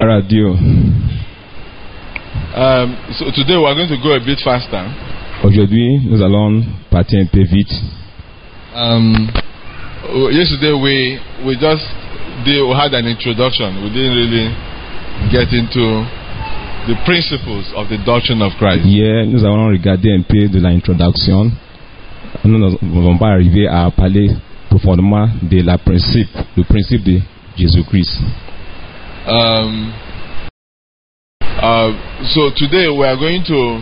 Radio. So today we are going to go a bit faster. Aujourd'hui, nous allons partir un peu vite. Yesterday we had an introduction. We didn't really get into the principles of the doctrine of Christ. Hier, nous allons regarder un peu de l'introduction. Nous n'allons pas arriver à parler profondément de le principe de Jésus-Christ. So today we are going to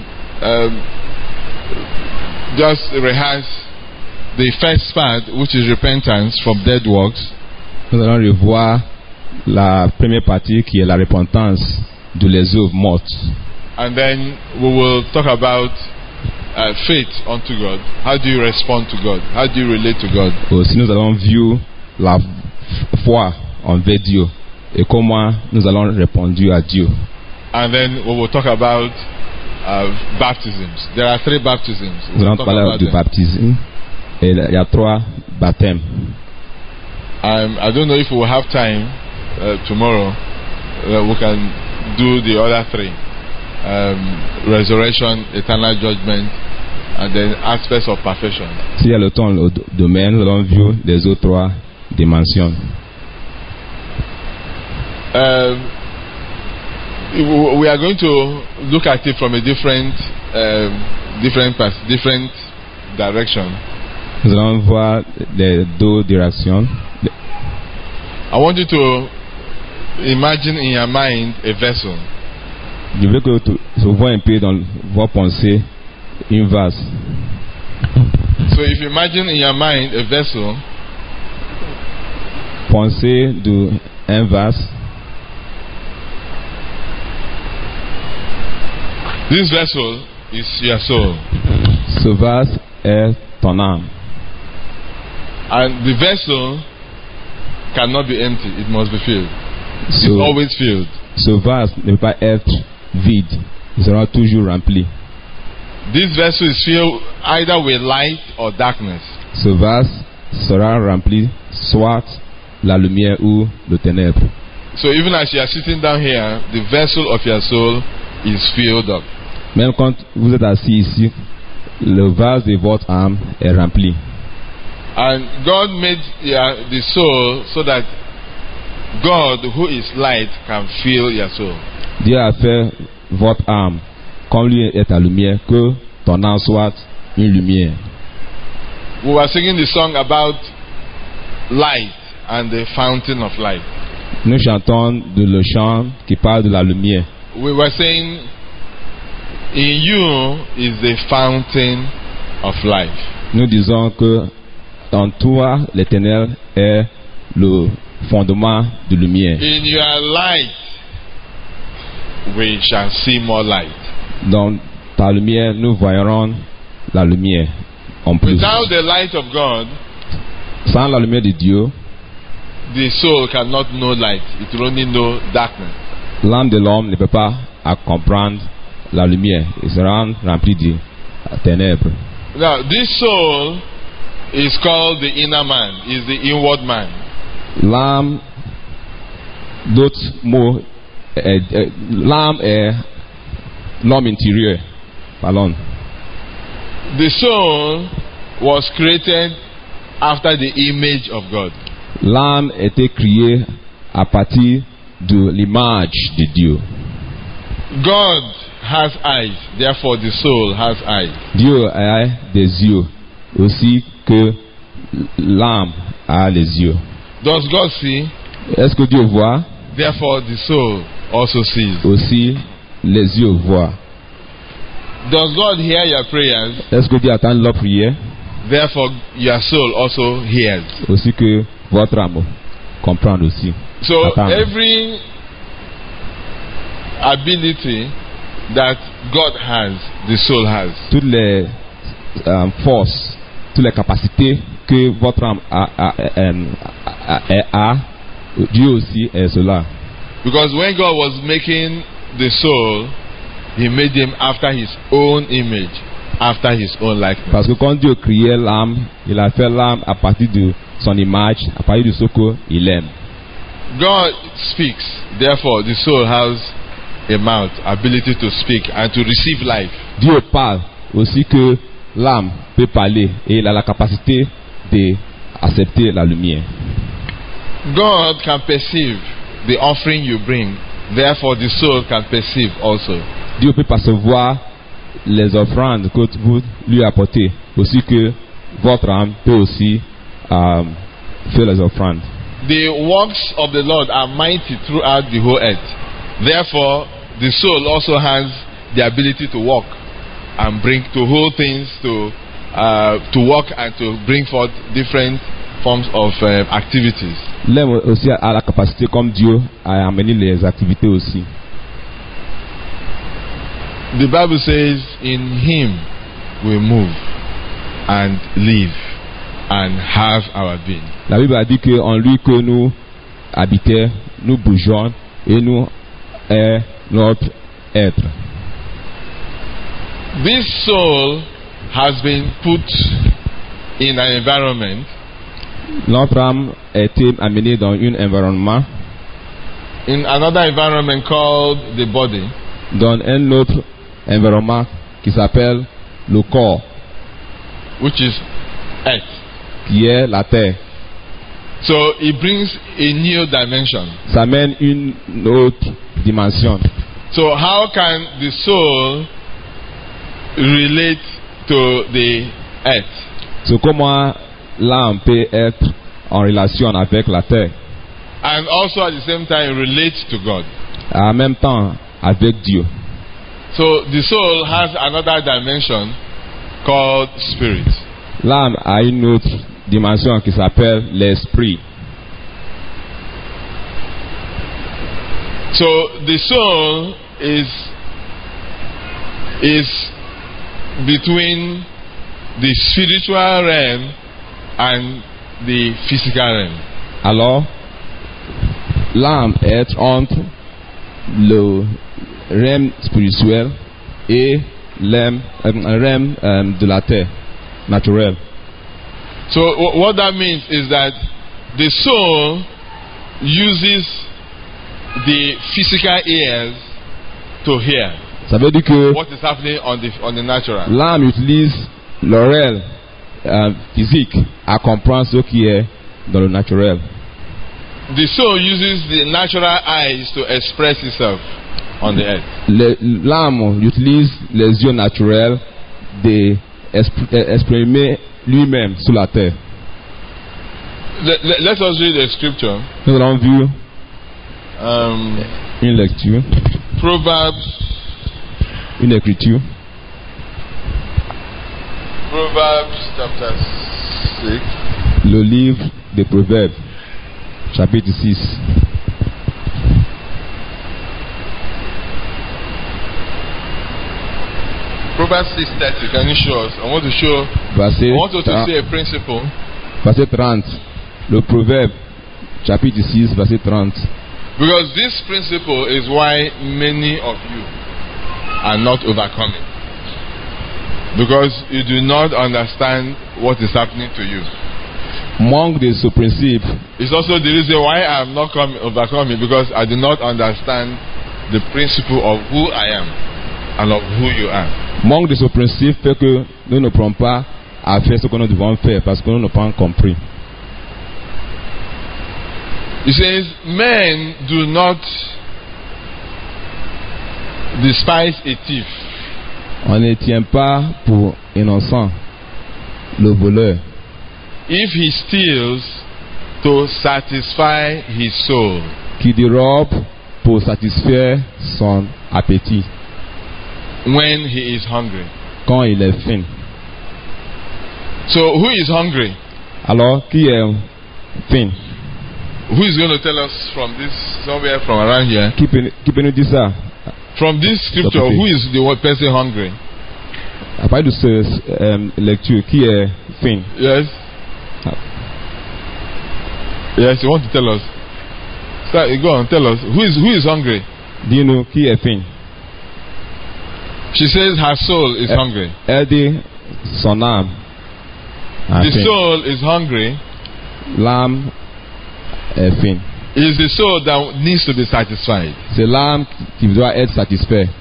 just rehearse the first part, which is repentance from dead works. Nous allons revoir la première partie qui est la repentance de les œuvres mortes. And then we will talk about faith unto God. How do you respond to God? How do you relate to God? Aussi, nous allons voir la foi envers Dieu et comment nous allons répondre à Dieu. And then we will talk about baptisms. There are 3 baptisms. Nous allons parler du baptême et il y a 3 baptêmes. I don't know if we will have time tomorrow. We can do the other 3: resurrection, eternal judgment, and then aspects of perfection. S'il y a le temps au domaine, nous allons voir les autres 3 dimensions. We are going to look at it from a different direction. Nous allons voir les 2 directions. I want you to imagine in your mind a vessel. Je veux que tu vois un peu dans votre pensée une vase. So if you imagine in your mind a vessel, pensez d'un vase. This vessel is your soul. Ce vase est ton âme. And the vessel cannot be empty, it must be filled. It's always filled. Ce vase ne peut pas être vide, il sera toujours rempli. This vessel is filled either with light or darkness. Ce vase sera rempli soit la lumière ou le ténèbre. So even as you are sitting down here, the vessel of your soul is filled up. Même quand vous êtes assis ici, le vase de votre âme est rempli. And God made the soul so that God, who is light, can fill your soul. Dieu a fait votre âme, comme lui est la lumière, que ton âme soit une lumière. We were singing the song about light and the fountain of light. Nous chantons le chant qui parle de la lumière. We were saying, in you is the fountain of life. Nous disons que en toi, l'Éternel est le fondement de lumière. In your light, we shall see more light. Dans ta lumière, nous voyons la lumière en plus. Without the light of God, sans la lumière de Dieu, the soul cannot know light. It will only know darkness. L'âme de l'homme ne peut pas comprendre la lumière. Il sera rempli de ténèbres. Now, this soul is called the inner man, is the inward man. L'âme, d'autres mots, l'âme est l'homme intérieur. Pardon. The soul was created after the image of God. L'âme était créée à partir de l'image de Dieu. God has eyes, therefore the soul has eyes. Dieu a des yeux, aussi que l'âme a les yeux. Does God see? Est-ce que Dieu voit? Therefore the soul also sees. Aussi les yeux voient. Does God hear your prayers? Est-ce que Dieu attend leur prière? Therefore your soul also hears. Aussi que votre âme comprend aussi. So attend. every ability that God has, the soul has. Toutes les forces, toutes les capacités que votre âme a, Dieu aussi est cela. Because when God was making the soul, He made him after His own image, after His own likeness. Parce que quand Dieu créait l'âme, il a fait l'âme à partir de son image, à partir de ce qu'il aime. God speaks, therefore the soul has a mouth, ability to speak and to receive life. Dieu parle aussi que l'âme peut parler et il a la capacité d'accepter la lumière. God can perceive the offering you bring, therefore the soul can perceive also. Dieu peut percevoir les offrandes que vous lui apportez, aussi que votre âme peut aussi faire les offrandes. The works of the Lord are mighty throughout the whole earth. Therefore, the soul also has the ability to walk and to hold things, to work and to bring forth different forms of activities. L'homme aussi a la capacité, comme Dieu, à amener les activités aussi. The Bible says, in Him we move and live and have our being. La Bible a dit que en lui que nous habitons, nous bougeons et nous est notre être. This soul has been put in an environment. Notre âme a été amenée dans un environnement. In another environment called the body. Dans un autre environnement qui s'appelle le corps. Which is earth. Qui est la terre. So it brings a new dimension. Ça mène une autre dimension. So how can the soul relate to the earth? So comment l'âme peut être en relation avec la terre? And also at the same time relate to God. En même temps avec Dieu. So the soul has another dimension called spirit. L'âme a une autre dimension qui s'appelle l'esprit. So the soul is between the spiritual realm and the physical realm. Alors, l'âme est entre le rème spirituel et le rème de la terre naturelle. So what that means is that the soul uses the physical ears to hear. Ça veut dire que what is happening on the natural. L'âme utilise l'oreille physique à comprendre ce qui est dans le naturel. The soul uses the natural eyes to express itself on the earth. L'âme utilise les yeux naturels d'exprimer lui-même sur la terre. Let us read the scripture. Nous allons vu une lecture. Proverbs. Une écriture. Proverbs chapter 6. Le livre des Proverbes, chapitre 6. Proverbs 6:30. Can you show us? I want to show. Verset I want you to see a principle. Verset 30. Le Proverbe, chapitre 6, verset 30. Because this principle is why many of you are not overcoming. Because you do not understand what is happening to you. Manque de ce principe. It's also the reason why I am not overcoming, because I do not understand the principle of who I am and of who you are. Manque de ce principe fait que nous ne prenons pas à faire ce que nous devons faire parce que nous n'avons pas compris. He says, men do not despise a thief. On ne tient pas pour innocent le voleur. If he steals to satisfy his soul. Qui dérobe pour satisfaire son appétit. When he is hungry. Quand il est faim. So who is hungry? Alors qui est faim? Who is going to tell us from this, somewhere from around here? Qui peut nous dire ça? From this scripture, who is the person hungry? À partir de cette lecture, qui est faim? Yes. Yes, you want to tell us? Go on, tell us. Who is hungry? Dis-nous qui est faim. She says her soul is hungry. Elle dit son âme. The soul is hungry. L'âme est faim. It's the soul that needs to be satisfied. C'est l'âme qui doit être satisfaite.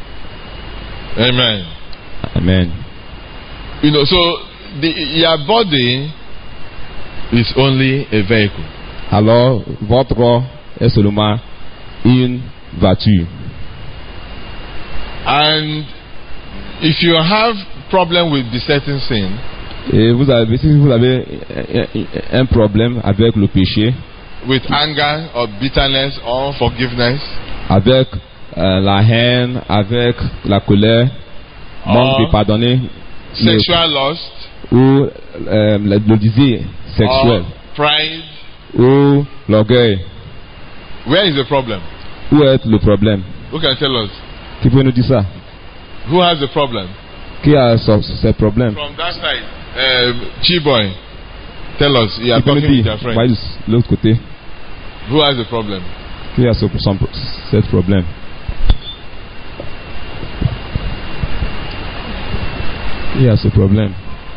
Amen. Amen. You know, so your body is only a vehicle. Alors, votre corps est seulement une voiture. And if you have problem with besetting sin, Et si vous avez un problème avec le péché, with anger or bitterness or unforgiveness, avec la haine, avec la colère, manque de pardonner, sexual lust, ou le désir sexuel, or pride, ou l'orgueil, where is the problem? où est le problème? Who can tell us? Qui peut nous dire ça? Who has the problem? Qui a ce problème? From that side, Chiboy, tell us. You are Qui peut nous talking with dire? your friend. Ouais, de l'autre côté. Who has the problem? Qui a ce problème? Qui a ce problème?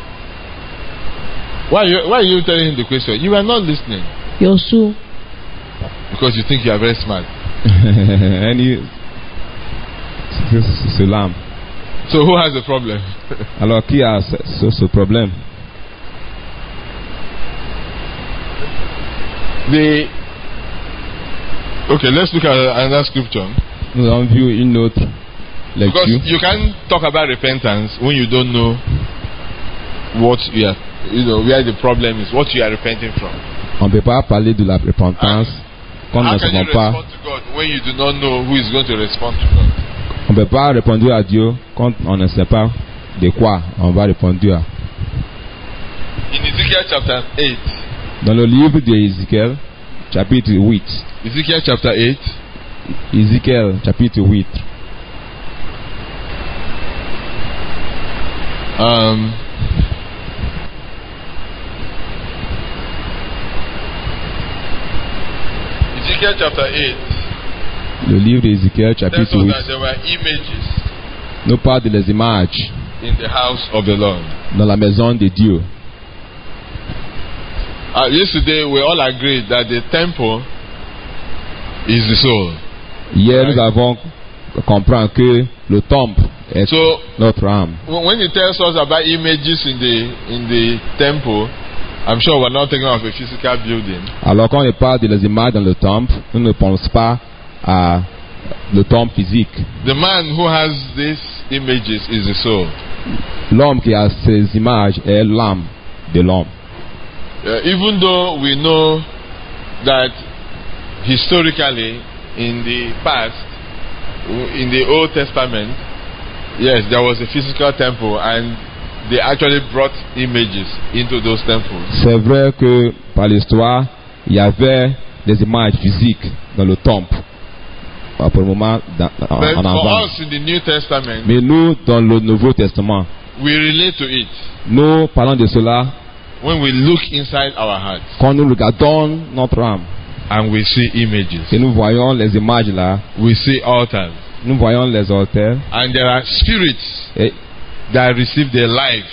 Why are you telling him the question? You are not listening. Yosu. Because you think you are very smart. C'est l'âme. So who has the problem? Alors qui a ce problème? Okay, let's look at another scripture. Nous avons vu une autre Because lecture. you can't talk about repentance when you don't know what you are, where the problem is, what you are repenting from. On ne peut pas parler de la repentance quand nous How ne can you savons pas. respond to God when you do not know who is going to respond to God? On ne peut pas répondre à Dieu quand on ne sait pas de quoi on va répondre à. In Ezekiel chapter 8, Dans le livre d'Ézéchiel, chapitre 8. Ezekiel chapter 8, Ézéchiel, chapitre 8. Ezekiel chapter 8, Le livre d'Ézéchiel, tells chapitre us 8, that there were images nous parle des images in the house of the Lord. dans la maison de Dieu. Yesterday we all agreed that the temple is the soul. Hier, Right. nous avons compris que le temple est So notre âme. when he tells us about images in the temple, I'm sure we're not thinking of a physical building. Alors quand on parle des images dans le temple, nous ne pensons pas à le temple physique. The man who has these images is the soul. L'homme qui a ces images est l'âme de l'homme. Even though we know that historically in the past, in the Old Testament, yes, there was a physical temple and they actually brought images into those temples. C'est vrai que par l'histoire, il y avait des images physiques dans le temple. Pour le moment, But en for avant. us in the New Testament, Mais nous, dans le Nouveau Testament, we relate to it nous parlons de cela when we look inside our hearts quand nous regardons notre âme and we see images. et nous voyons les images là, We see altars. nous voyons les autels And there are spirits et that receive their life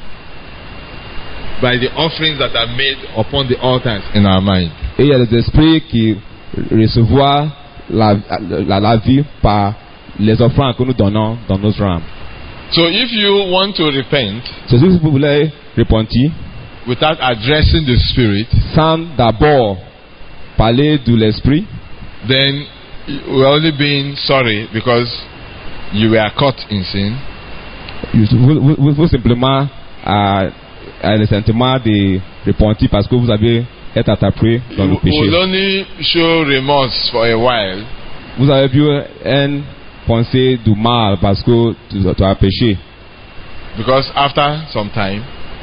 by the offerings that are made upon the altars in our mind. il y a des esprits qui reçoivent la vie par les offrandes que nous donnons dans notre âme. So if you want to repent C'est si vous voulez repentir without addressing the spirit, sans d'abord parler de l'esprit, then we're only being sorry because you were caught in sin. vous simplement le sentiment de repentir parce que vous avez été attrapé dans le You péché. will only show remorse for a while Vous avez vu une pensée du mal parce que tu as péché. because after some time,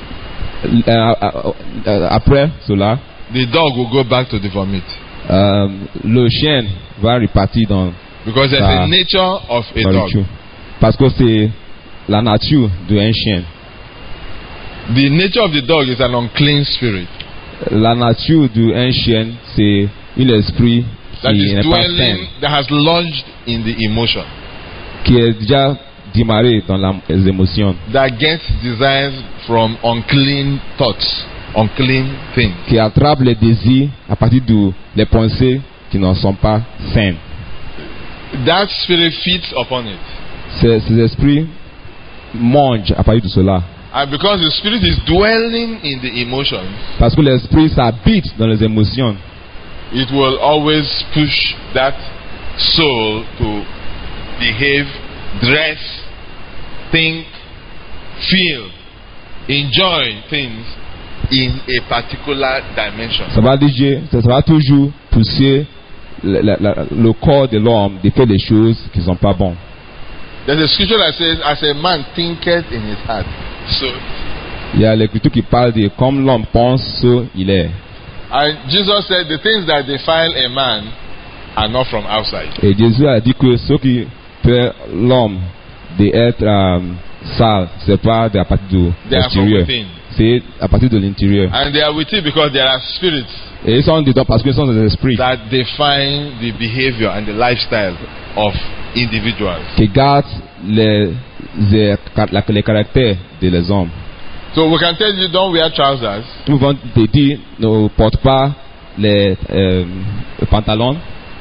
Après cela, the dog will go back to the vomit le chien va repartir dans because there's Ah. a nature of a la dog. nourriture. Parce que c'est la nature d'un chien. The nature of the dog is an unclean spirit La nature d'un chien, c'est un esprit that qui is n'est pas sain, dwelling, that has lodged in the emotion, qui est déjà démarré dans les émotions, that gets desires from unclean thoughts. unclean things. qui attrape les désirs à partir des pensées qui ne sont pas saines. That spirit feeds upon it. Ces esprits mangent à partir de cela. And because the spirit is dwelling in the emotions, Parce que l'esprit s'habite dans les émotions. it will always push that soul to behave, dress, think, feel, enjoy things in a particular dimension. Ça va toujours pousser le corps de l'homme de faire des choses qui ne sont pas bonnes. There's a scripture that says, as a man thinketh in his heart, so. Il y a l'écriture qui parle de comme l'homme pense, so il est. And Jesus said, the things that defile a man are not from outside. Et Jésus a dit que ce qui fait l'homme d'être sale, c'est pas à partir de They are from l'extérieur, within. c'est à partir de l'intérieur. And they are with you because there are spirits Et ils sont dedans parce qu'ils sont des esprits that define the behavior and the lifestyle of individuals. qui gardent les caractères des hommes. So we can tell you, don't wear trousers. Nous pouvons te dire, ne porte pas les pantalons.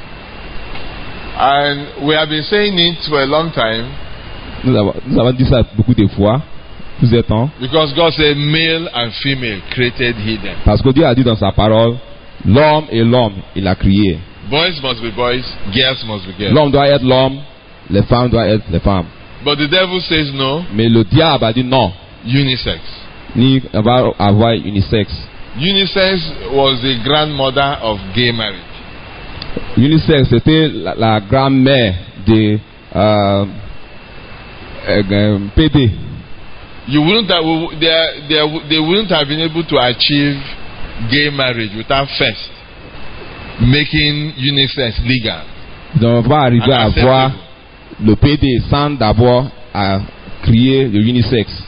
And we have been saying it for a long time Nous avons dit ça beaucoup de fois, plusieurs temps. because God said male and female created he them. Parce que Dieu a dit dans sa parole, l'homme et l'homme, il a crié. Boys must be boys, girls must be girls. L'homme doit être l'homme, les femmes doivent être les femmes. But the devil says no, Mais le diable a dit non, unisex. ni on va avoir unisexe. Unisex was the grandmother of gay marriage. Unisexe, c'était la grand-mère de PD. You wouldn't have, they wouldn't have been able to achieve gay marriage without first making unisex legal. Donc on va arriver à avoir le PD sans d'abord à créer le unisexe.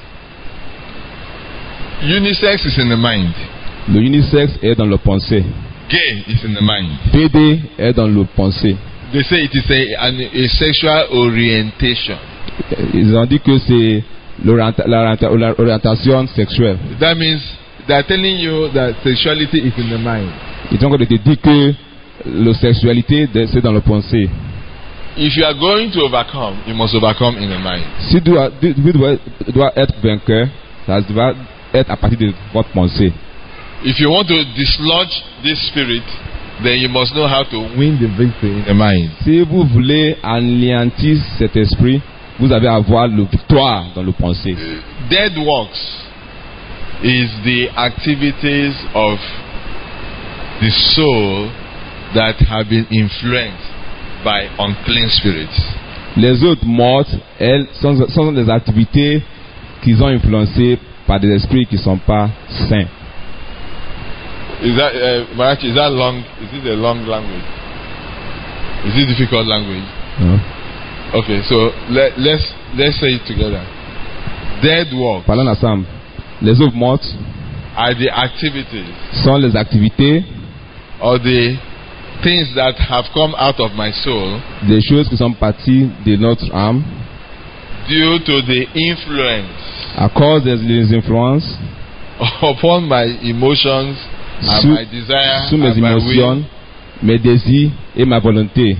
Unisex is in the mind. Le unisexe est dans le pensée. Gay is in the mind. PD est dans le pensée. They say it is a sexual orientation. Ils ont dit que c'est l'orientation sexuelle. That means they are telling you that sexuality is in the mind. Ils ont dit que la sexualité c'est dans le pensée. If you are going to overcome, you must overcome in the mind. Si tu dois être vainqueur, ça doit être à partir de votre pensée. If you want to dislodge this spirit, then you must know how to win the victory in the mind. Si vous voulez anéantir cet esprit, vous avez à avoir la victoire dans le pensée. Dead works is the activities of the soul that have been influenced by unclean spirits. Les autres mortes, elles sont des activités qui sont influencées par des esprits qui ne sont pas sains. Is that Marachi? Is that long? Is it a long language? Is it difficult language? No. Okay, so let's say it together. Dead works Parlons ensemble. Les œuvres mortes are the activities sont les activités, or the things that have come out of my soul des choses qui sont parties de notre âme due to the influence à cause des influences upon my emotions and my desire sous mes and my émotions, will mes désirs et ma volonté,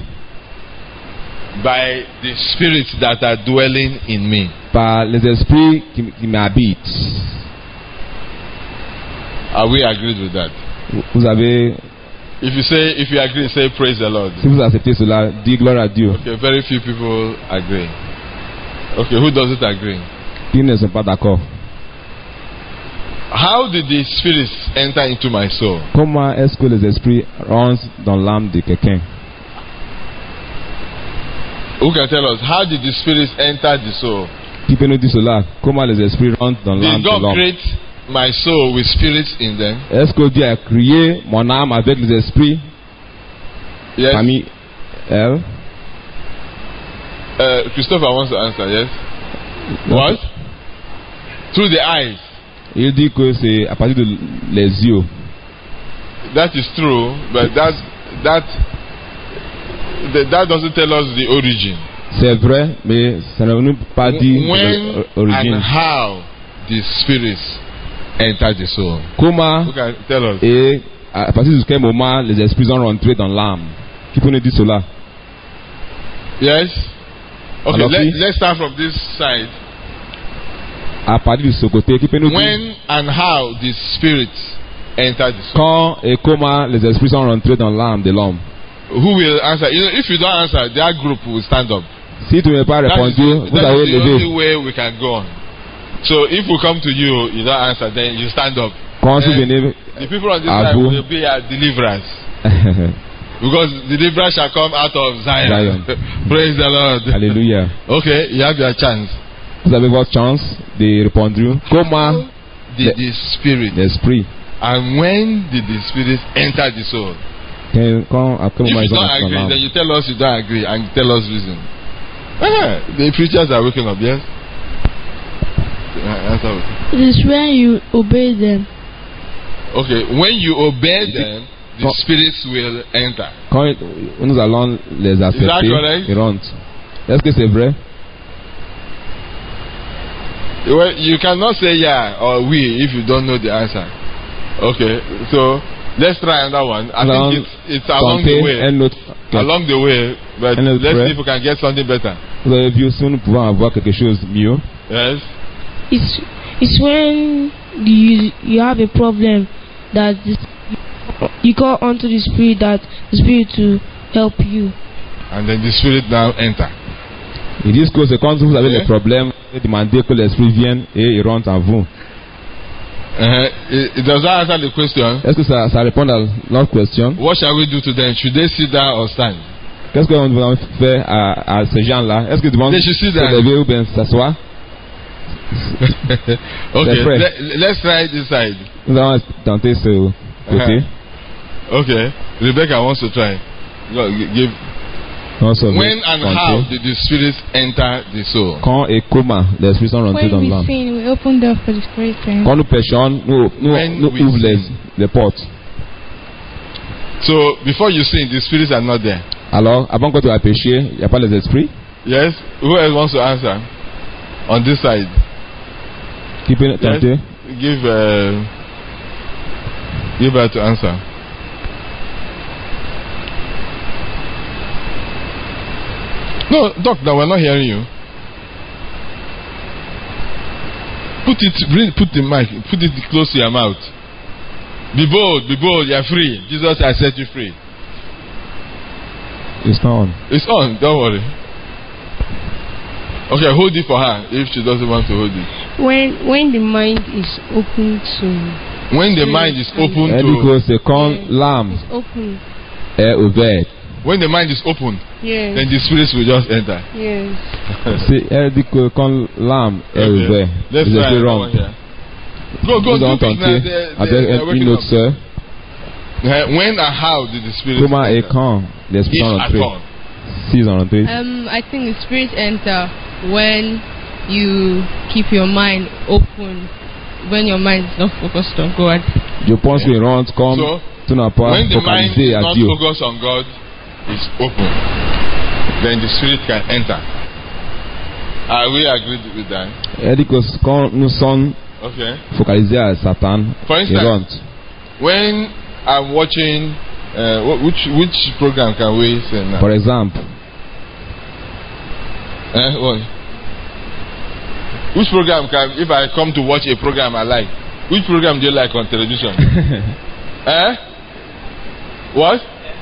by the spirits that are dwelling in me. par les esprits qui m'habitent. Are we agreed with that? Vous avez, If you agree, say praise the Lord. si vous acceptez cela, dites gloire à Dieu. Okay, very few people agree. Okay, who doesn't agree? Qui ne sont pas d'accord? How did the spirits enter into my soul? Comment est-ce que les esprits rentrent dans l'âme de quelqu'un? Who can tell us? How did the spirits enter the soul? Qui peut nous dire cela? Comment les esprits rentrent dans l'âme Did de God l'homme? create my soul with spirits in them? Est-ce que Dieu a créé mon âme avec les esprits Yes. parmi elles? Christopher wants to answer, yes? What? Through the eyes. Il dit que c'est à partir de les yeux. That is true, but that doesn't tell us the origin. C'est vrai, mais ça ne nous pas dit When l'origine. and how the spirits entered the soul. Comment Who can tell us? et à partir de quel moment les esprits sont rentrés dans l'âme? Qui peut nous dire cela? Yes? Okay, Alors, qui? let's start from this side. À partir de ce côté, qui peut nous dire When and how the spirit entered the soul? quand et comment les esprits sont rentrés dans l'âme de l'homme? Who will answer? You know, if you don't answer, that group will stand up. Si tu n'as pas répondu, vous That avez is the levé. only way we can go on. So if we come to you, you don't answer, then you stand up. Quand vous Then venez the people on this à side vous. will be our deliverers. Because deliverance shall come out of Zion. Zion. Praise the Lord. Alléluia. Okay, you have your chance. Vous avez votre chance de répondre. Comment Did the spirit l'esprit, and when did the spirit enter the soul? quand, à quel If moment you ils ont don't rentré dans agree, l'âme? then you tell us you don't agree and tell us reason. The preachers are waking up, yes? Answer. It is when you obey them. Okay, when you obey them, the spirits will enter. Quand nous allons les accepter, correct? ils rentrent. Est-ce que c'est vrai? Well, you cannot say yeah or we if you don't know the answer. Okay, so let's try another one. I think it's along the way. Un autre. Along the way, but And let's let's pray. see if we can get something better. Vous avez vu si nous pouvons avoir quelque chose de mieux. Yes. It's when you have a problem that you call onto the spirit, that the spirit to help you. And then the spirit now enter. Ils disent que c'est quand vous avez Okay. des problèmes, vous demandez que l'esprit vienne et il rentre en vous. Does that answer the question? Est-ce que ça répond à notre question? What shall we do to them? Should they sit down or stand? Qu'est-ce qu'on va faire à ces gens-là? Est-ce que nous devons They should sit se down. lever ou bien s'asseoir? Okay, pray. let's try this side. Nous allons tenter ce côté. Okay, Rebecca wants to try. Go, give. Non, ça veut When and how tenter. did the spirits enter the soul? Quand et comment les esprits sont rentrés dans When we l'âme? sin, we open door for the spirit to enter. Quand nous péchons, nous When we ouvrons sin. les portes. So before you sin, the spirits are not there. Alors, avant que tu aies péché, il n'y a pas les esprits? Yes. Who else wants to answer? On this side. Qui peut tenter? Give her to answer. No, Doc, no, we're not hearing you. Put the mic, put it close to your mouth. Be bold, you are free. Jesus has set you free. It's not on. It's on, don't worry. Okay, hold it for her if she doesn't want to hold it. When the mind is open to. When the mind is open Elle dit to. que c'est quand l'âme It's open. est ouverte. When the mind is open, Yes. then the spirits will just enter. Yes. Elle dit que quand l'âme est Okay. ouverte, Let's les try esprits another one rentrent. here. Go, Nous allons do it now. tenter avec une autre sœur. When and how did the spirits Comment et enter? quand les esprits If sont at rentrés? all. S'ils sont rentrés. I think the spirits enter when you keep your mind open, when your mind is not focused on God. Je pense qu'ils rentrent comme So, tu n'as pas when the mind focalisé is à not Dieu. focused on God, is open, then the spirit can enter. Are we agreed with that? Elle dit que quand nous sommes Okay. focalisés à Satan, For ils instance, rentrent. when I'm watching, which program can we say now? Par exemple, What? Which program can, if I come to watch a program I like, which program do you like on television? What?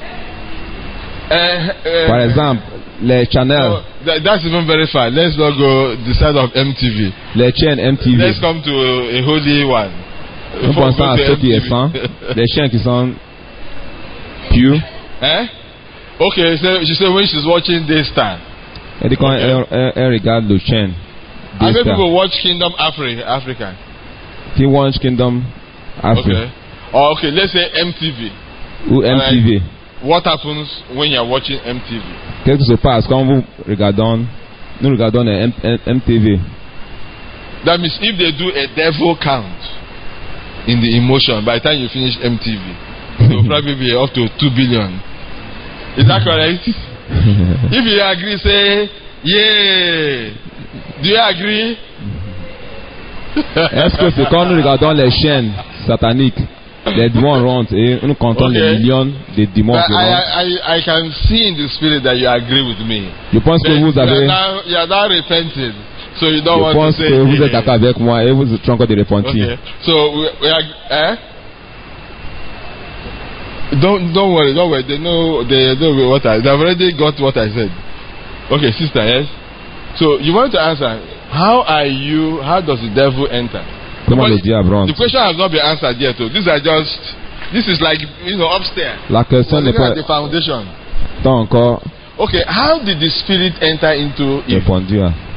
par exemple, les channels, That's even very far. Let's not go the side of MTV. les chaînes MTV. Let's come to a holy one. Nous pensons à ceux qui MTV. sont les chaînes qui sont pures. Okay, so she said when she's watching Daystar. Elle dit quand elle regarde le chaîne. I know Daystar. people watch Kingdom Africa. Qui watch Kingdom Africa Okay. Or okay, let's say MTV. ou MTV. What happens when you're watching MTV? Qu'est-ce qui se passe quand nous regardons les MTV? That means if they do a devil count in the emotion, by the time you finish MTV, it will probably be up to 2 billion. Is that correct? If you agree, say, yeah. Do you agree? Est-ce que c'est quand nous regardons les chaînes sataniques, les démons rentrent et nous comptons les millions de démons qui rentrent? I can see in the spirit that you agree with me. Je pense que vous avez... You are now repented. So you don't Je want to pense say que vous êtes d'accord avec moi et vous êtes encore de repentir. Okay. So we are, Don't worry. They know what they've already got what I said. Okay, sister, yes. So you want to answer, how does the devil enter? Comment le diable rentre? The question has not been answered yet. So this is like, upstairs. La question n'est pas the foundation. encore. Okay, how did the spirit enter into Eve? Répondu.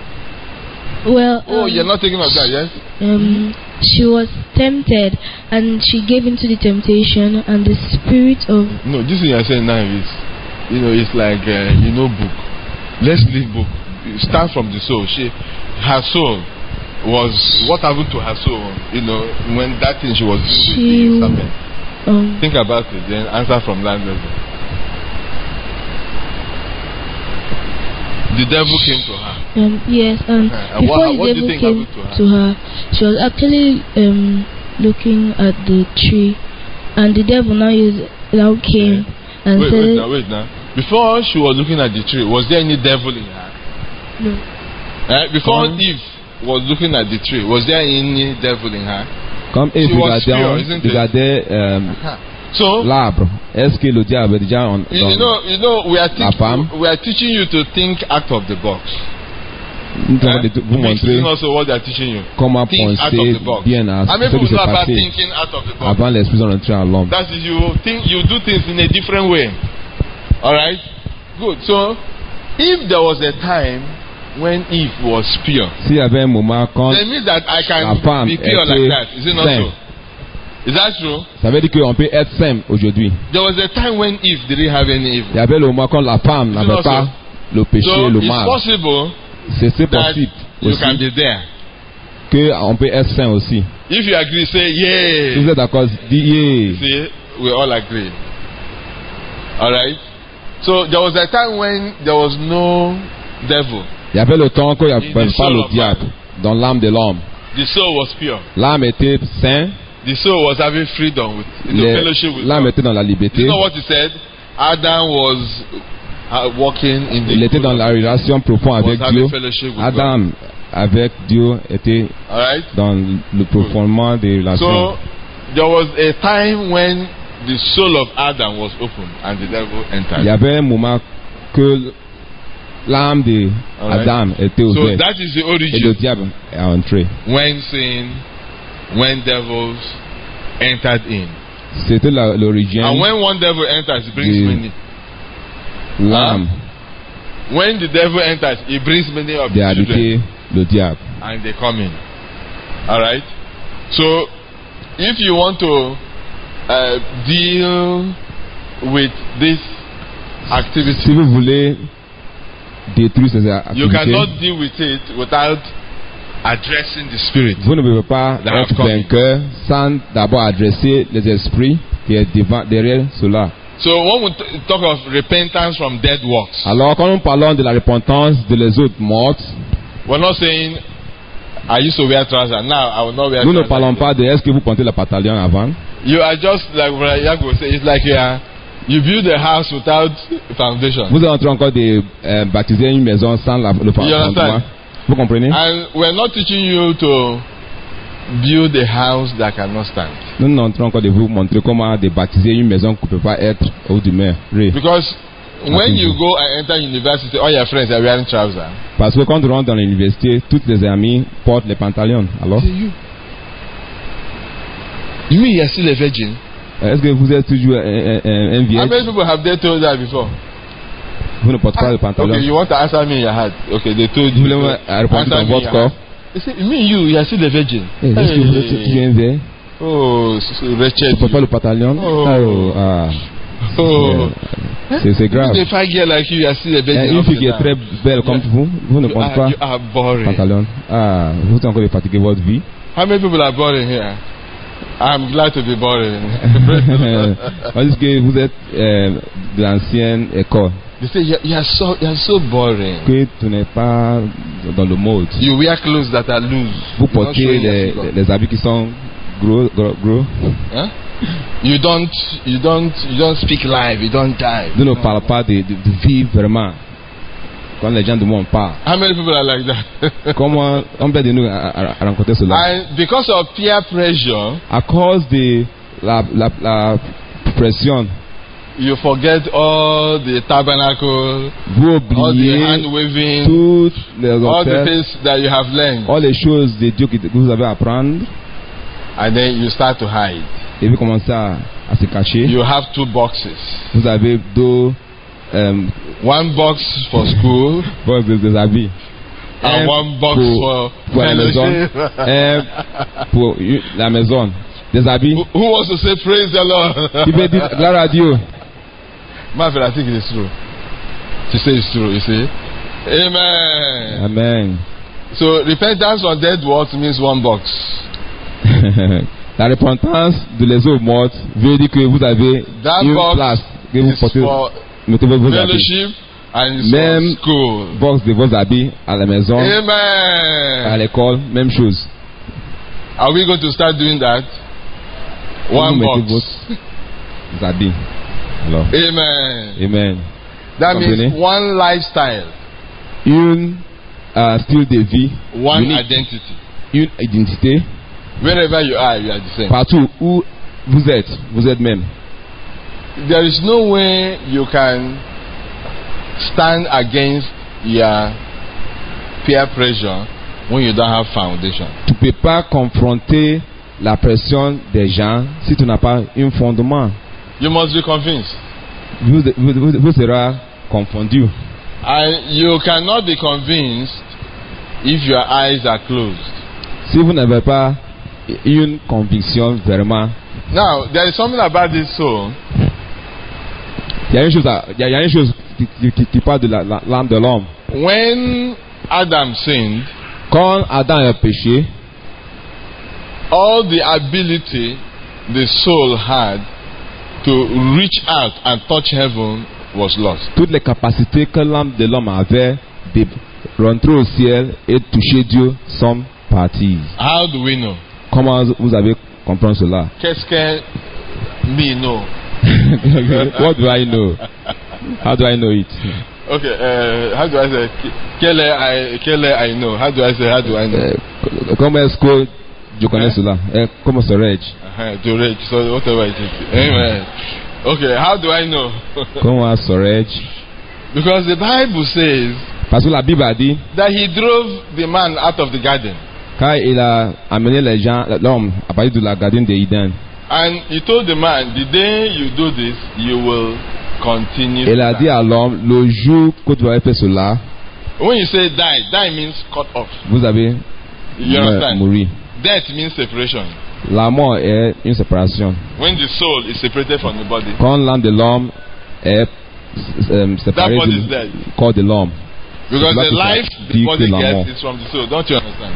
Well, you're not taking of that, yes? She was tempted and she gave into the temptation, and the spirit of... No, this thing you're saying now is, it's like, book. Let's leave book. Start from the soul. Her soul was, what happened to her soul, when that thing she was doing with the serpent? Think about it, then answer from that level. The devil came to her. Yes, and before the devil came to her, she was actually looking at the tree, and the devil now came and said... Wait now. Before she was looking at the tree, was there any devil in her? No. Before Eve was looking at the tree, was there any devil in her? Comme Eve regardait l'arbre, est-ce que le diable est déjà dans we la femme? We are teaching you to think out of the box. Nous devons vous montrer comment penser bien à ce qui s'est passé avant l'esprit d'entrer en l'homme. That is, you do things in a different way. Alright? Good. So, if there was a time when Eve was pure, s'il y avait un moment quand that means that I can la femme be pure like that. Is it not sainte. true? Is that true? Ça veut dire qu'on peut être saint aujourd'hui. There was a time when Eve didn't have any evil. Il y avait le moment quand la femme n'avait pas le péché, le mal. It's possible c'est possible you can be there. qu'on peut être saint aussi. If you agree, say yeah. Si vous êtes d'accord, dis yeah. See, we all agree. Alright? So there was a time when there was no devil. Il y avait le temps qu'il n'y avait pas le diable dans l'âme de l'homme. The soul was pure. L'âme était sainte. The soul was having freedom with fellowship with l'âme God. était dans la liberté. You know what he said? Adam was walking in the. Il était dans la relation profonde avec Dieu. Adam avec Dieu était dans le profondément des relations. So there was a time when the soul of Adam was open and the devil entered. Il y avait un moment que l'âme de Adam était ouverte. So that is the origin. Et le diable est entré. When devils entered in. C'était l'origine. And when one devil enters, it brings many. L'âme. When the devil enters, it brings many of the children. Le diable. And they come in. Alright? So, if you want to deal with this activity, si vous voulez détruire ces activités, you cannot deal with it without addressing the spirit. Vous ne pouvez pas être vainqueur sans d'abord adresser les esprits qui est derrière cela. So when we talk of repentance from dead works, alors quand nous parlons de la repentance de les autres mortes, we're not saying I used to wear trousers, now I will not wear trousers. Nous ne parlons pas de est-ce que vous portez la pantalon avant. You are just like what Yago said. It's like you build a house without foundation. Vous êtes en train encore de baptiser une maison sans le fondement. Vous comprenez? And we're not teaching you to build a house that cannot stand. Nous sommes en train encore de vous montrer comment de baptiser une maison qui ne peut pas être au demeure. Because when you go and enter university, all your friends are wearing trousers. Parce que quand tu rentres dans l'université, tous les amis portent les pantalons. Alors? You mean you're still a virgin? Est-ce que vous êtes toujours un vierge? How many people have they told that before? Vous ne portez pas le pantalon. Okay, you want to answer me in your heart. Okay, they told you. Vous voulez répondre dans votre corps? They say, you mean you are still a virgin? Est-ce que vous êtes toujours un vierge? Oh, Richard. Tu ne portes pas le pantalon? C'est grave. If I get like you are still a virgin. Une fille qui est très belle comme vous ne portez pas le pantalon. Vous êtes encore fatigué votre vie. How many people are boring here? I'm glad to be boring. Est-ce que vous êtes de l'ancienne école? They say you are so boring. Que tu n'es pas dans le mode. You wear clothes that are loose. Vous portez les habits qui sont gros. Huh? You don't speak live. You don't die. Nous ne parlons pas de vivre vraiment. Quand les gens du monde parlent. How many people are like that? Comment on peut de nous à rencontrer cela? And because of peer pressure, à cause de la pression, you forget all the tabernacle, vous all the oubliez hand waving, toutes les all the hôtels, things that you have learned, all les choses de Dieu que vous avez à apprendre, and then you start to hide. et vous commencez à se cacher. You have 2 boxes. Vous avez 2 one box for school, box des habits, and one box pour la maison, pour la maison. Des habits. Who wants to say praise the Lord? Qui veut dire gloire à Dieu? Marvel, I think it is true. She says it's true, you see. Amen. Amen. So repentance on dead works means 1 box. La repentance de les eaux mortes veut dire que vous avez That une box place que vous portez, mettez vos habits. Fellowship and it's Même for school. box de vos habits à la maison, Amen. à l'école, même chose. Are we going to start doing that? Vous 1 mettez box. vos habits. Alors, Amen. amen. That Comprenez? means 1 lifestyle, Une style de vie, 1 unique, identity. une identité. Wherever you are the same. Partout où vous êtes même. There is no way you can stand against your peer pressure when you don't have foundation. Tu ne peux pas confronter la pression des gens si tu n'as pas un fondement. You must be convinced. Vous serez confondu. And you cannot be convinced if your eyes are closed. Si vous n'avez pas une conviction vraiment. Now, there is something about this soul. Il y a une chose qui parle de l'âme de l'homme. When Adam sinned, quand Adam a péché, all the ability the soul had to reach out and touch heaven was lost. Toutes les capacités que l'âme de l'homme avait de rentrer au ciel et toucher Dieu sont parties. How do we know? Comment vous avez compris cela? Qu'est-ce que me know? What do I know? How do I know it? Okay, how do I say? Quel est I know? How do I say? How do I know? Comment est-ce que je connais cela? Comment serais-je? To reach, so whatever it is. Amen. Okay, how do I know? Comment serais-je? Because the Bible says Parce que la Bible a dit that he drove the man out of the garden. Quand il a amené les gens, l'homme à partir de la garden d'Éden. And he told the man, the day you do this, you will continue. Il a dit à l'homme, le jour que tu vas faire cela. When you say die means cut off. Vous avez mouru. Death means separation. La mort est une séparation. When the soul is separated from the body. Quand l'âme de l'homme est séparée du corps de l'homme. Because the life the body gets is from the soul. Don't you understand?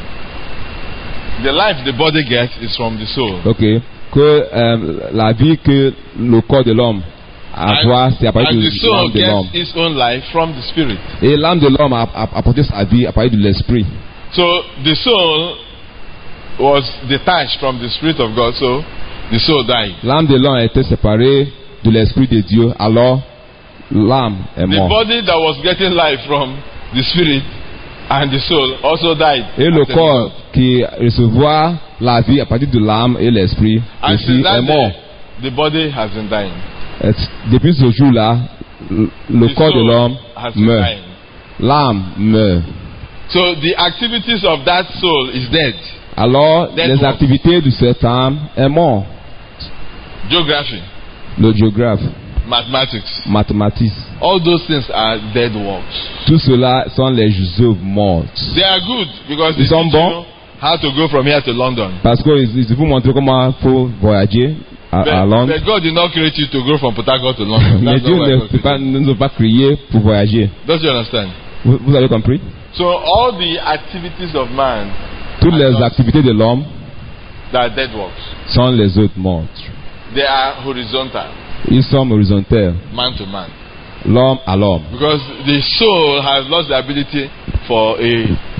The life the body gets is from the soul. Okay. Que la vie que le corps de l'homme a, c'est à partir de l'âme de l'homme. Its own life from the spirit. Et l'âme de l'homme a apporté sa vie à partir de l'esprit. So the soul was detached from the spirit of God. So the soul died. L'âme de l'homme a été séparée de l'esprit de Dieu. Alors l'âme est morte. The body that was getting life from the spirit and the soul also died. Et le corps qui recevait la vie à partir de l'âme et l'esprit aussi est mort. The body has been dying. Depuis ce jour-là, le corps de l'homme meurt. L'âme meurt. So the activities of that soul is dead. Alors les activités de cette âme est mort. Geography. Le géographe. Mathematics. Mathématiques. All those things are dead works. Tout cela sont les œuvres mortes. They are good because ils sont bons. How to go from here to London. Parce qu'ils vous montrent comment il faut voyager à Londres. But God did not create you to go from Port Harcourt to London. Mais Dieu ne nous a pas créé pour voyager. Don't you understand? Vous avez compris? So all the activities of man, toutes les activités de l'homme, are dead works. Sont les autres mortes. They are horizontal. Ils sont horizontaux. Man to man. L'homme à l'homme. Because the soul has lost the ability for a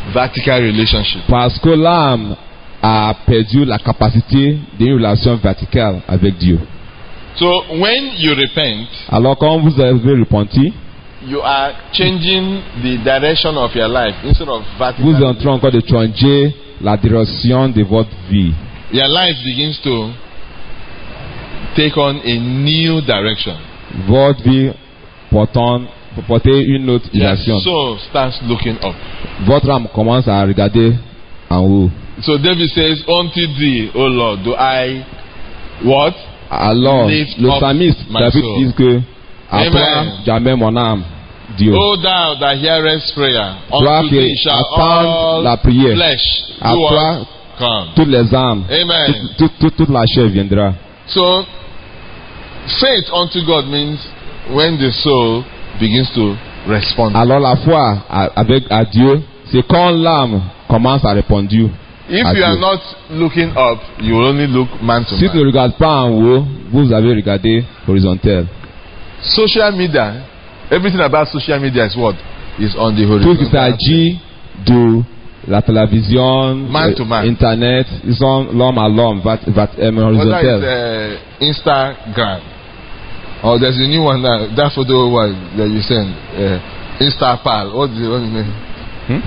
vertical relationship. Parce que l'âme a perdu la capacité d'une relation verticale avec Dieu. So when you repent, alors quand vous avez repenti, you are changing the direction of your life instead of vertical. Vous êtes en train encore de changer la direction de votre vie. Your life begins to take on a new direction. Votre vie porter une autre direction. Your soul starts looking up. Votre âme commence à regarder en haut. So David says, "Unto thee, O Lord, do I what?" Alors, le psalmiste David dit que à toi jamais mon âme, Dieu. O thou that hearest prayer, toi unto thee shall all la prière. Flesh à toi come. Toutes les âmes, Amen. toute la chair viendra. So, faith unto God means when the soul begins to respond. Alors la foi avec à Dieu, c'est quand l'âme commence à répondre. If you are not looking up, you will only look man to man. Si tu ne regardes pas en haut, vous avez regardé horizontal. Social media, everything about social media is what? Is on the horizontal. Tout ce qui s'agit de la télévision, man to man. Internet, ils sont l'homme à l'homme, horizontal. Whether it's Instagram, or there's a new one now, that photo one that you send, Instapal, what's the name?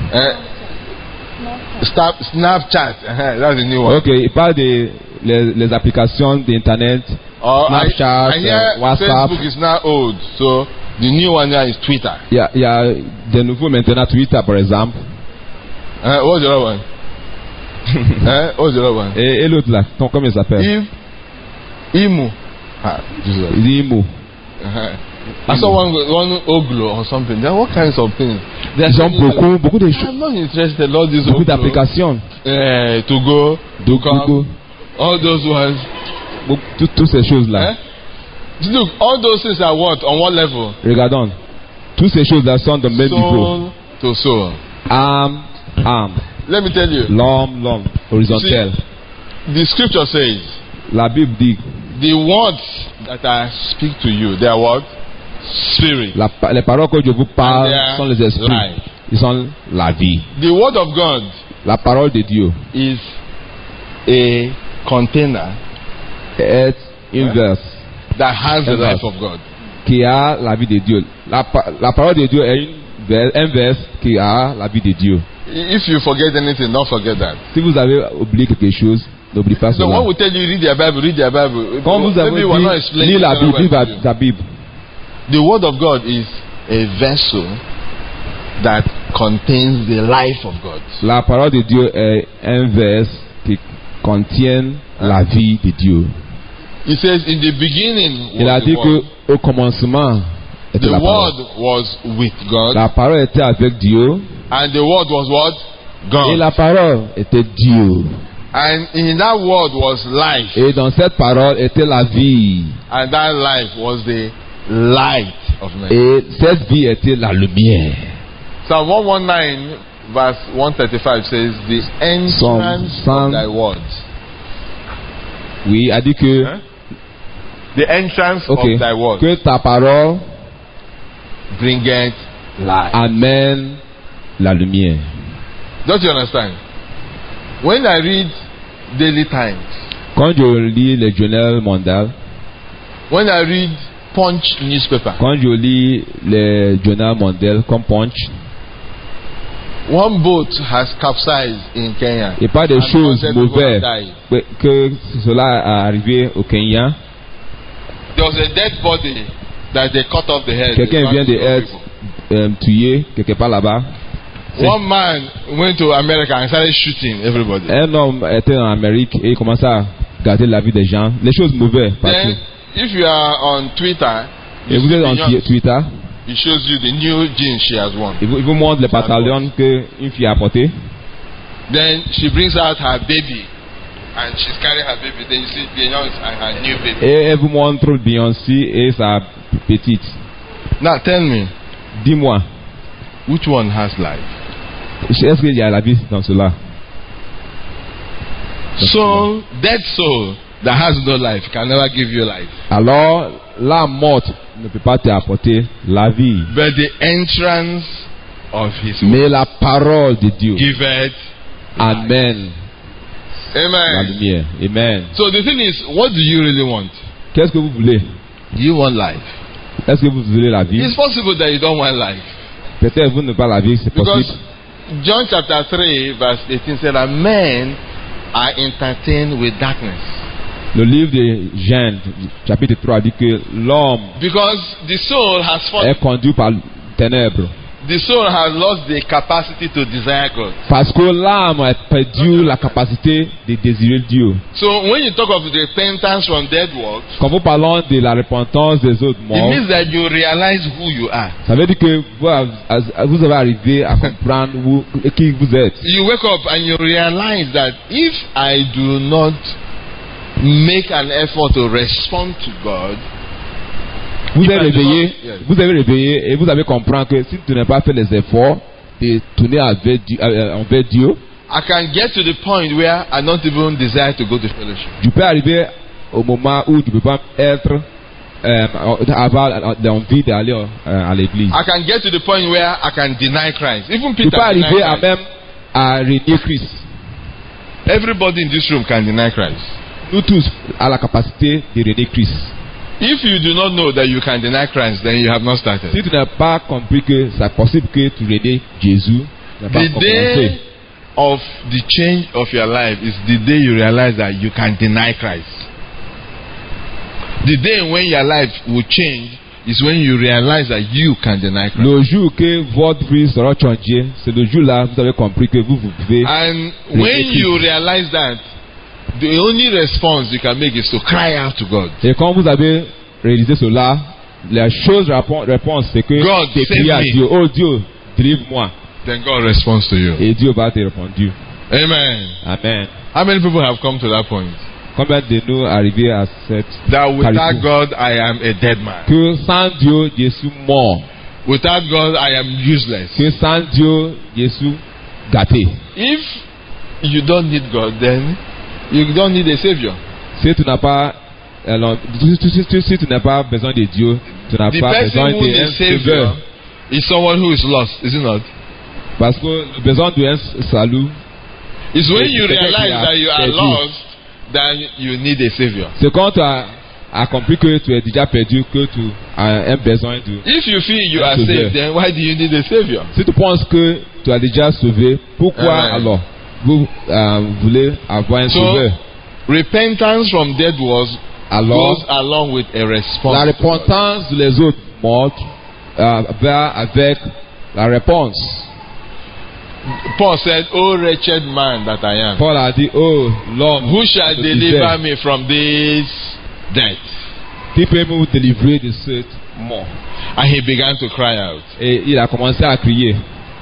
Snapchat, that's the new one. Ok, il parle de les applications d'Internet, Snapchat, WhatsApp. Facebook is now old, so the new one now is Twitter. Il y a de nouveaux maintenant Twitter, par exemple. What's the other one? What's the other one? Et l'autre là, comment il s'appelle? Imo. Imo. I saw one Oglo or something. There are all kinds of things. Ils ont beaucoup de choses. I'm not interested in all these beaucoup d'applications. To go, Google. All those ones. Toutes ces choses là. Look, all those things are what? On what level? Regardons. Toutes ces choses là sont de même niveau. Soul to soul. Âme. Let me tell you. L'homme, horizontal. The scripture says. La Bible dit. The words that I speak to you, they are what? Spirit. Les paroles que je vous parle sont les esprits. Life. Ils sont la vie. The word of God. La parole de Dieu. Is a container. Est une verse. That has the life of God. Qui a la vie de Dieu. La parole de Dieu est un verse qui a la vie de Dieu. If you forget anything, don't forget that. Si vous avez oublié quelque chose, n'oubliez pas cela. So one will tell you, read your Bible. Quand vous avez dit, lis la Bible, the word of God is a vessel that contains the life of God. La parole de Dieu est un verse qui contient la vie de Dieu. It says, in the beginning was Il a dit que au commencement était la parole. The word was with God. La parole était avec Dieu. And the word was what? God. Et la parole était Dieu. And in that word was life. Et dans cette parole était la vie. And that life was the light of man. Et cette vie était la lumière. Psalm 119 verse 135 says, the entrance of thy words. Oui, a dit que the entrance of thy words. Que ta parole bringeth light. Amène la lumière. Don't you understand? When I read Daily Times, quand je lis le journal mondial, when I read Punch newspaper, quand je lis le journal mondial comme Punch, one boat has capsized in Kenya. Et pas des choses mauvaises que cela a arrivé au Kenya. There was a dead body that they cut off the head. Quelqu'un vient d'être tué quelque part là-bas. One man went to America and started shooting everybody. Un homme était en Amérique et il commençait à garder la vie des gens. Les choses mauvaises. Then, if you are on Twitter, et vous êtes en Twitter, it shows you the new jeans she has worn. Il vous montre les pantalons qu'une fille a porté. Then she brings out her baby and she's carrying her baby. Then you see Beyoncé and her new baby. Et elle vous montre Beyoncé et sa petite. Now tell me. Dis-moi. Which one has life? Est-ce qu'il y a la vie dans cela? Soul, dead soul that has no life can never give you life. Alors, la mort ne peut pas t'apporter la vie. But the entrance of his Mais word la parole de Dieu. giveth. Amen. La Amen. lumière. Amen. So the thing is, what do you really want? Qu'est-ce que vous voulez? Do you want life? Est-ce que vous voulez la vie? It's possible that you don't want life. Peut-être vous ne pas la vie, c'est Because possible. John chapter 3 verse 18 said that men are entertained with darkness. Le livre de Jean, chapitre 3, dit que l'homme Because the soul has fallen. est conduit par les ténèbres. The soul has lost the capacity to desire God. Parce que l'âme a perdu la capacité de désirer Dieu. So when you talk of repentance from dead works, Quand vous parlons de la repentance des autres it morts, means that you realize who you are. ça veut dire que vous avez arrivé à comprendre qui vous êtes. You wake up and you realize that if I do not make an effort to respond to God, Vous If êtes I do réveillé, not- yes. vous avez réveillé et vous avez compris que si tu n'as pas fait les efforts de tourner envers Dieu, I can get to the point where I don't even desire to go to fellowship. tu peux arriver au moment où tu ne peux pas être avoir l'envie d'aller à l'église. I can get to the point where I can deny Christ. Even Tu Peter peux denied arriver à Christ. même à renier Christ. Everybody in this room can deny Christ. Nous tous à la capacité de renier Christ. If you do not know that you can deny Christ, then you have not started. Si tu n'as pas compris que c'est possible que tu renies Jésus, tu n'as pas The commencé. day of the change of your life is the day you realize that you can deny Christ. The day when your life will change is when you realize that you can deny Christ. Le jour que votre vie sera changée, c'est le jour-là que vous avez compris que vous pouvez. And when you realize that, the only response you can make is to cry out to God. Et quand vous avez réalisé cela, la chose réponse c'est que God, tu cries à save me. Dieu, oh Dieu, délivre-moi. Then God responds to you. Et Dieu va te répondre. Amen. Amen. How many people have come to that point? Combien de nous arrivés à cette That without carrefour? God, I am a dead man. Que sans Dieu, je suis mort. Without God, I am useless. Que sans Dieu, je suis gâté. If you don't need God, then you don't need a savior. Si tu n'as pas, alors, si tu n'as pas besoin de Dieu, tu n'as The pas person besoin who is d'un a savior sauveur. is someone who is lost, is it not? Parce que le besoin d'un salut, It's when you Quelqu'un qui realize a that you are perdu. lost, then you need a savior. c'est quand tu as compris que tu es déjà perdu, que tu as un besoin de. If you feel you are Savior. saved, then why do you need a savior? Si tu penses que tu as déjà sauvé, pourquoi Amen. alors vous voulez avoir un So, sauveur? repentance from dead works Alors, goes along with a response. la to God. repentance des autres morts va avec la réponse. Paul said, "O wretched man that I am, Paul a dit, oh l'homme, who shall je deliver disais, me from this death?" qui peut me délivrer de cette mort? And he began to cry out. Et il a commencé à crier.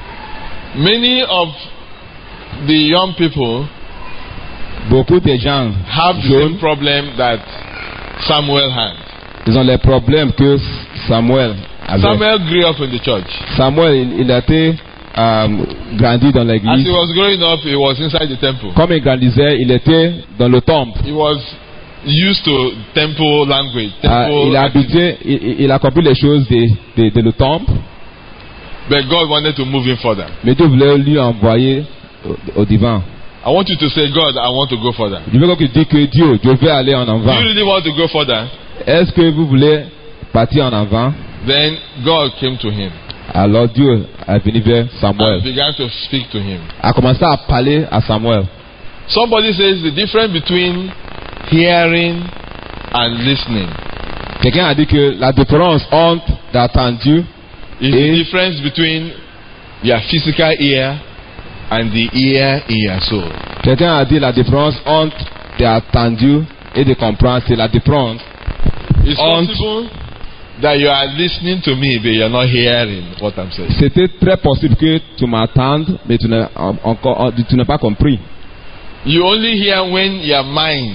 Many of the young people Beaucoup de gens have the jeunes, same problem that Samuel had. ils ont les problèmes que Samuel avait. Samuel grew up in the church. Samuel, il a été grandi dans As l'église. he was growing up, he was inside the temple. Comme il grandissait, il était dans le temple. He was used to temple language. Il a habité, il a compris les choses de le temple, But God wanted to move him further. mais Dieu voulait lui envoyer au divan. I want you to say, God, I want to go further. Je veux que tu dises que Dieu, je veux aller en Do avant. you really want to go further? Est-ce que vous voulez partir en avant? Then God came to him Alors Dieu est venu vers and Samuel, began to speak to him. a commencé à parler à Samuel. Somebody says the difference between hearing and listening Quelqu'un a dit que la différence entre d'attendu is Et- the difference between your physical ear and the ear in your soul. Quelqu'un a dit la différence entre d'attendu et de comprendre, c'est la différence. It's possible that you are listening to me, but you're not hearing what I'm saying. C'était très possible que tu m'attendes, mais tu n'as pas compris. You only hear when your mind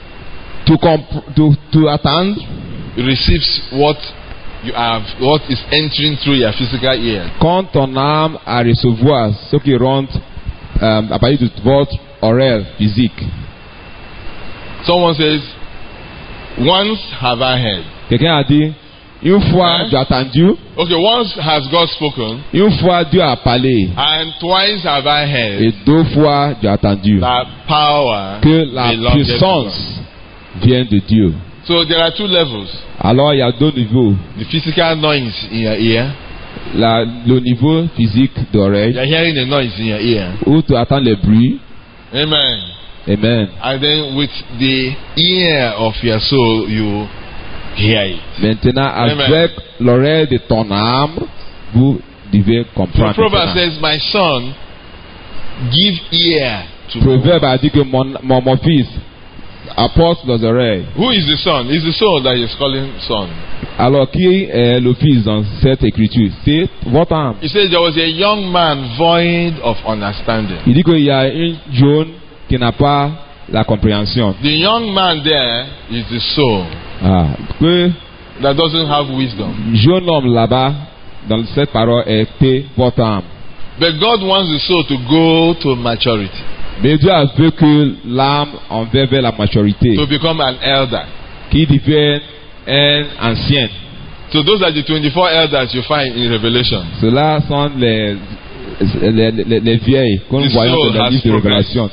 Tu attends receives what you have, what is entering through your physical ear. quand ton âme a recevoir ce qui rentre à partir de votre oreille physique. Someone says, "Once have I heard." Quelqu'un a dit, Une fois, tu as entendu. Okay, once has God spoken. Une fois, Dieu a parlé. And twice have I heard. Et 2 fois, tu as entendu. That power Que la puissance vient de Dieu. So there are 2 levels. Alors, il y a 2 niveaux. The physical noise in your ear. Le niveau physique d'oreille. You are hearing the noise in your ear. Où tu attends le bruit. Amen. Amen. And then with the ear of your soul, you hear it. Maintenant, avec l'oreille de ton âme, vous devez comprendre. So Proverbs says, "My son, give ear to." Proverbe a dit que mon fils apporte les oreilles. Who is the son? It's the soul that is calling son. Alors qui est le fils dans cette écriture? C'est votre âme. He says there was a young man void of understanding. Il dit qu'il y a un jeune qui n'a pas la compréhension. The young man there is the soul. Que that doesn't have wisdom. Jeune homme là-bas dans cette parole était votre âme. But God wants the soul to go to maturity. Mais Dieu a veut que l'âme en va vers la maturité. To become an elder. Qui devienne un ancien. So those are the 24 elders you find in Revelation. Ceux-là sont les vieilles que nous voyons dans le livre de Révélation.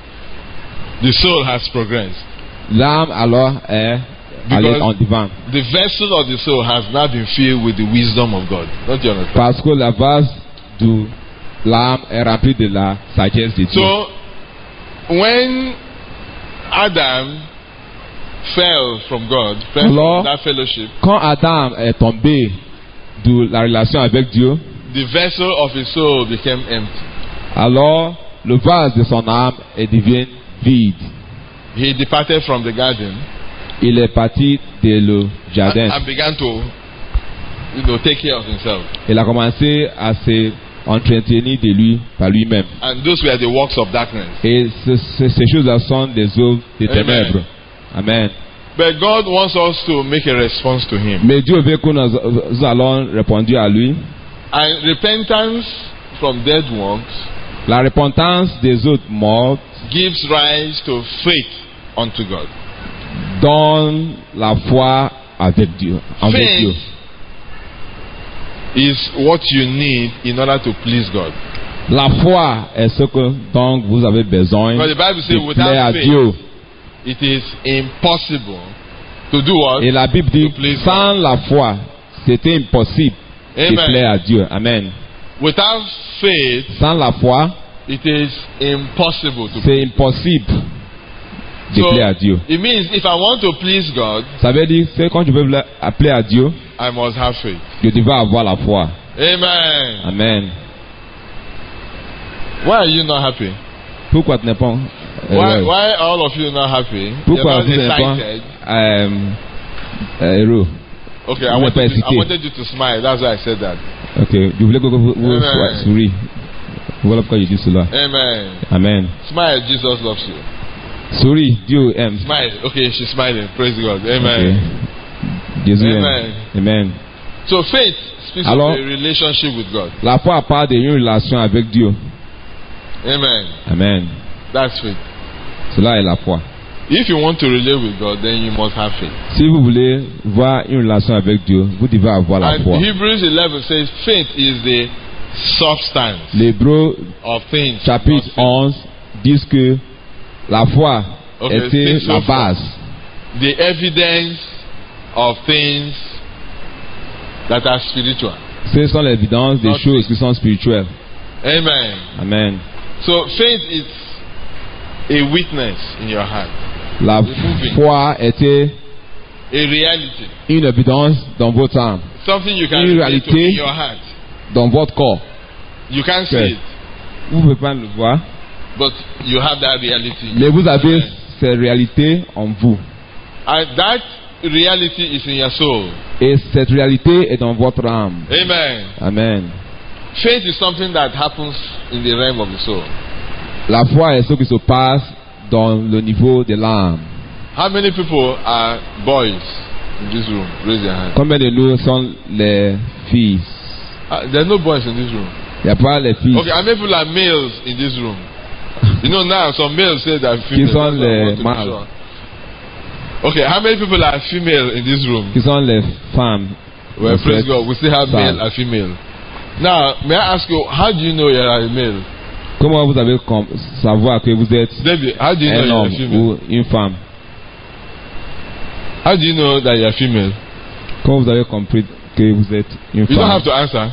The soul has progressed. L'âme alors est allée en devant. The vessel of the soul has now been filled with the wisdom of God. Don't you understand? Parce que la vase de l'âme est remplie de la sagesse de Dieu. So when Adam fell from God, fell from that fellowship, quand Adam est tombé de la relation avec Dieu, the vessel of his soul became empty. Alors le vase de son âme devient vide. He departed from the garden. Il est parti de le jardin. And began to, take care of himself. Il a commencé à se entretenir de lui par lui-même. And those were the works of darkness. Et ces choses-là sont des œuvres des ténèbres. Amen. But God wants us to make a response to Him. Mais Dieu veut que nous allons répondre à lui. And repentance from dead works. La repentance des autres morts gives rise to faith unto God. Donne la foi avec Dieu. Faith is what you need in order to please God. La foi est ce que donc vous avez besoin de plaire à Dieu. It is impossible to do what? Et la Bible dit sans la foi, c'était impossible de plaire à Dieu. Amen. Without faith, sans la foi, it is impossible to. C'est impossible de plaire à Dieu. It means if I want to please God, ça veut dire que quand je veux plaire à Dieu, I must have faith. Je devais avoir la foi. Amen. Amen. Why are you not happy? Pourquoi tu n'es pas why all of you not happy? Pourquoi vous n'êtes pas heureux? Okay, I wanted you to smile. That's why I said that. Okay, je voulais que vous souriez. Voilà pourquoi je dis cela. Amen. Amen. Smile, Jesus loves you. Souris, Dieu aime. Smile. Okay, she's smiling. Praise God. Amen. Okay. Jésus aime. Amen. So faith speaks of a relationship with God. La foi parle d'une relation avec Dieu. Amen. Amen. That's faith. Cela est la foi. If you want to relate with God, then you must have faith. Si vous voulez voir une relation avec Dieu, vous devez avoir la foi. And Hebrews 11 says faith is the substance L'Hébreu of things. Chapitre 11 dit que la foi était la base. The evidence of things that are spiritual. Ce sont l'évidence des choses qui sont spirituelles. Amen. Amen. So faith is a witness in your heart. La foi était a reality. Une évidence dans votre âme. Something you can une réalité in your heart. Dans votre corps. You can't see it. Vous ne pouvez pas le voir. But you have that reality. Mais vous avez cette réalité en vous. And that reality is in your soul. Et cette réalité est dans votre âme. Amen. Amen. Faith is something that happens in the realm of the soul. La foi est ce qui se passe dans le niveau de l'âme. How many people are boys in this room? Raise your hand. Combien de nous sont les filles? There are no boys in this room. Il n'y a pas les filles. Okay, how many people are males in this room? You know now some males say that females. Qui sont les mâles? Okay, how many people are female in this room? Qui sont les femmes? Well, praise God. We still have male and female. Now, may I ask you, how do you know you are a male? Comment vous avez savoir que vous êtes David, how do you know un you are homme a female? ou une femme? How do you know that you are female? Comment vous avez compris que vous êtes une femme? You don't have to answer.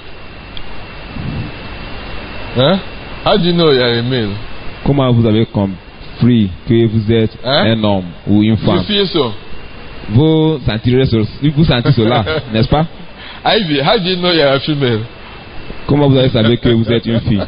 Huh? How do you know you are a male? Comment vous avez compris que vous êtes un homme ou une femme? You feel so? Vous sentez cela, n'est-ce pas? Ivy, how do you know you are a female? Comment vous allez savoir que vous êtes une fille?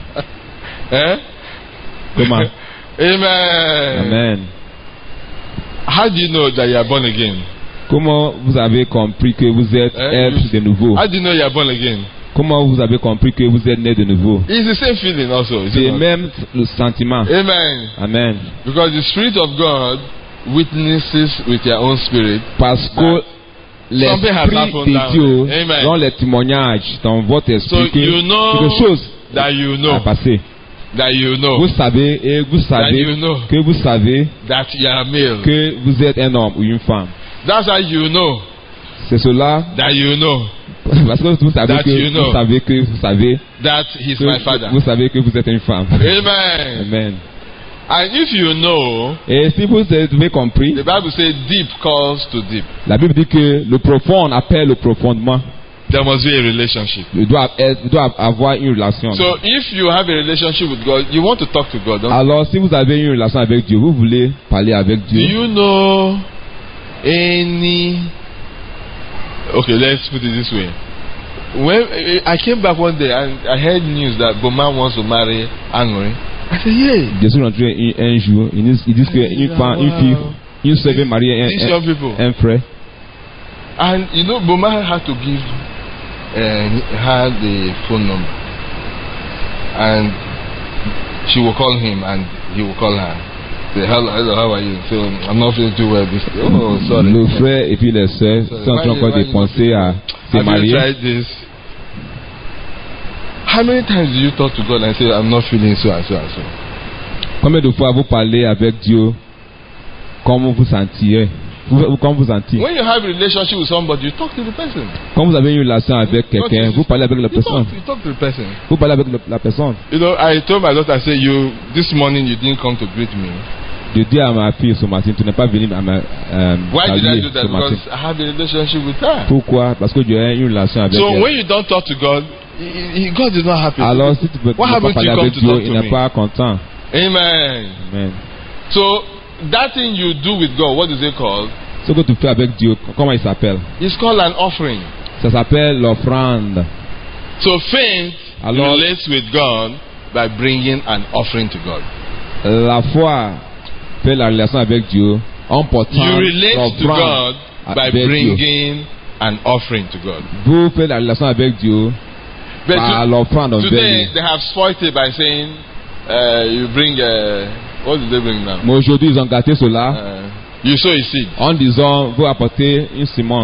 Comment? Amen. Amen. How do you know that you are born again? Comment vous avez compris que vous êtes être de nouveau? How do you know you are born again? Comment vous avez compris que vous êtes né de nouveau? It's the same feeling also. C'est même le sentiment. Amen. Amen. Because the Spirit of God witnesses with your own spirit. Parce que l'Esprit de Dieu dans les témoignages dans votre esprit so you know quelque chose that you know. a passé. That you know. Vous savez et vous savez you know que vous savez that you are male. Que vous êtes un homme ou une femme. That's how you know. C'est cela. That you know. Parce que vous savez that que you know. vous savez que vous savez that he's que my father. Vous savez que vous êtes une femme. Amen. Amen. And if you know, et si vous avez compris, the Bible says deep calls to deep. La Bible dit que le profond appelle le profondément. There must be a relationship. Il doit avoir une relation. So if you have a relationship with God, you want to talk to God. Alors si vous avez une relation avec Dieu, vous voulez parler avec Dieu. Do you know any? Okay, let's put it this way. When I came back one day and I heard news that Boma wants to marry Angry, I said, yeah. Je suis rentré un jour, ils disent qu'une femme, une fille, une sœur veut marier un frère. And you know, Boma had to give her the phone number, and she will call him, and he will call her. Say, hello, how are you? So I'm not feeling too well. Oh, sorry. Le frère et puis les sœurs sont en train de penser à se marier. Have you tried this? How many times do you talk to God and say, I'm not feeling so and so and so? Combien de fois vous parlez avec Dieu? Comment vous sentiez? Comment vous sentez? When you have a relationship with somebody, you talk to the person. Quand vous avez une relation avec quelqu'un, vous parlez avec la personne. You talk to the person. Vous parlez avec la personne. You know, I told my daughter, I said, this morning you didn't come to greet me. Je dis à ma fille ce matin, tu n'es pas venu à me Why did I do that? Ce matin. Because I have a relationship with her. Pourquoi? Parce que Dieu a une relation avec elle. So when you don't talk to God, God is not happy. Alors si tu ne peux pas parler avec Dieu, il n'est pas content. Amen. Amen. So that thing you do with God, what is it called? Ce que tu fais avec Dieu, comment il s'appelle? It's called an offering. Ça s'appelle l'offrande. So faith relates with God by bringing an offering to God. La foi fait la relation avec Dieu en portant l'offrande by bringing an offering to God. Vous faites la relation avec Dieu par l'offrande envers lui. Today they have spoiled it by saying you bring what do they bring now? Mais aujourd'hui ils ont gâté cela. You sow a seed. En disant vous apportez une semence.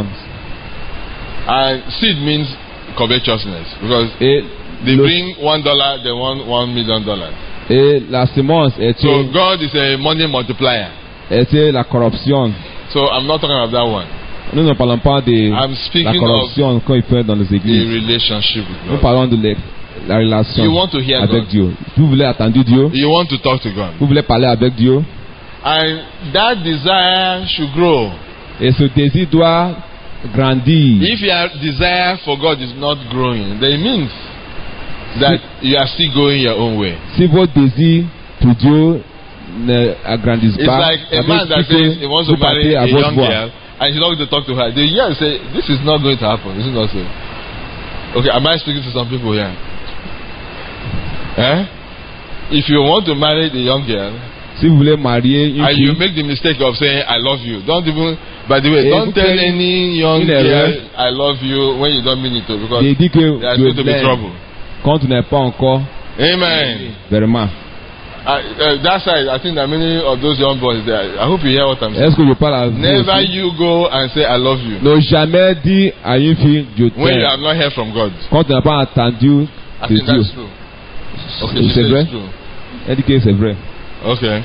And seed means covetousness because they bring $1, they want $1 million. Et la semence était. So God is a money multiplier. Était la corruption. So I'm not talking about that one. Nous ne parlons pas de la corruption qu'on fait dans les églises. A relationship with God. Nous parlons de la relation avec Dieu. Vous voulez attendre Dieu. You want to talk to God. Vous voulez parler avec Dieu. And that desire should grow. Et ce désir doit grandir. If your desire for God is not growing, then it means that you are still going your own way. Si votre désir pour Dieu ne agrandit pas, it's like a man that says he wants to marry a young girl and he's not going to talk to her. The girl say, "This is not going to happen. This is not so." Okay, am I speaking to some people here? If you want to marry the young girl, si vous voulez marier une and fille, you make the mistake of saying I love you, don't even. By the way, don't tell any young girl I love you when you don't mean it, because there's going to be trouble. Quand tu n'es pas encore. Amen. Vraiment. That side, I think that many of those young boys there. I hope you hear what I'm saying. Est-ce que je parle à vous Never aussi? you go and say I love you. Ne jamais dire à une fille je t'aime. When you have not heard from God. Quand tu n'as pas entendu I de think Dieu. that's true. Okay, c'est vrai. True. Elle dit que c'est vrai. Okay.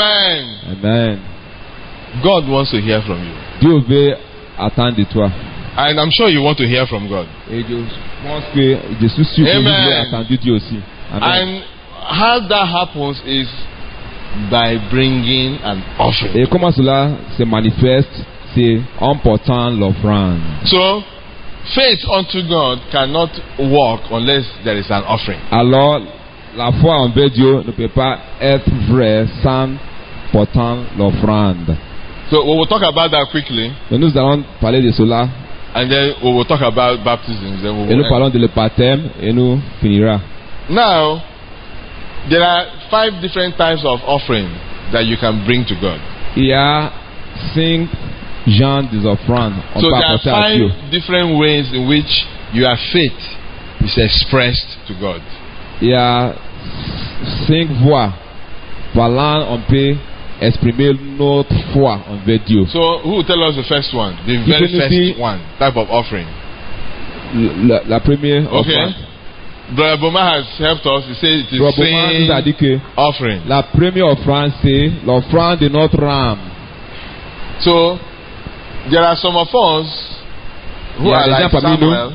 Amen. Amen. God wants to hear from you. Dieu veut attendre de toi. And I'm sure you want to hear from God. Et je pense que je suis sûr que vous avez entendu Dieu aussi. Amen. And how that happens is by bringing an offering. Et comment cela se manifeste? C'est en portant l'offrande. So, faith unto God cannot work unless there is an offering. Alors, la foi envers Dieu ne peut pas être vraie sans portant l'offrande. So, we will talk about that quickly. Donc, nous allons parler de cela. And then we will talk about baptism. Then we will Et nous parlons de le baptême et nous finira. Now, there are 5 different types of offering that you can bring to God. Il y a 5 genres d'offrandes. On So peut there are apporter à Dieu. 5 different ways in which your faith is expressed to God. Il y a 5 voies parlant, on peut exprimer notre foi envers Dieu. So who will tell us the first one? The very first one, type of offering. La première offrande. Brother Boma has helped us. He said it is nous a dit que offering. La première offrande, c'est l'offrande de notre âme. So there are some of us who are like Samuel,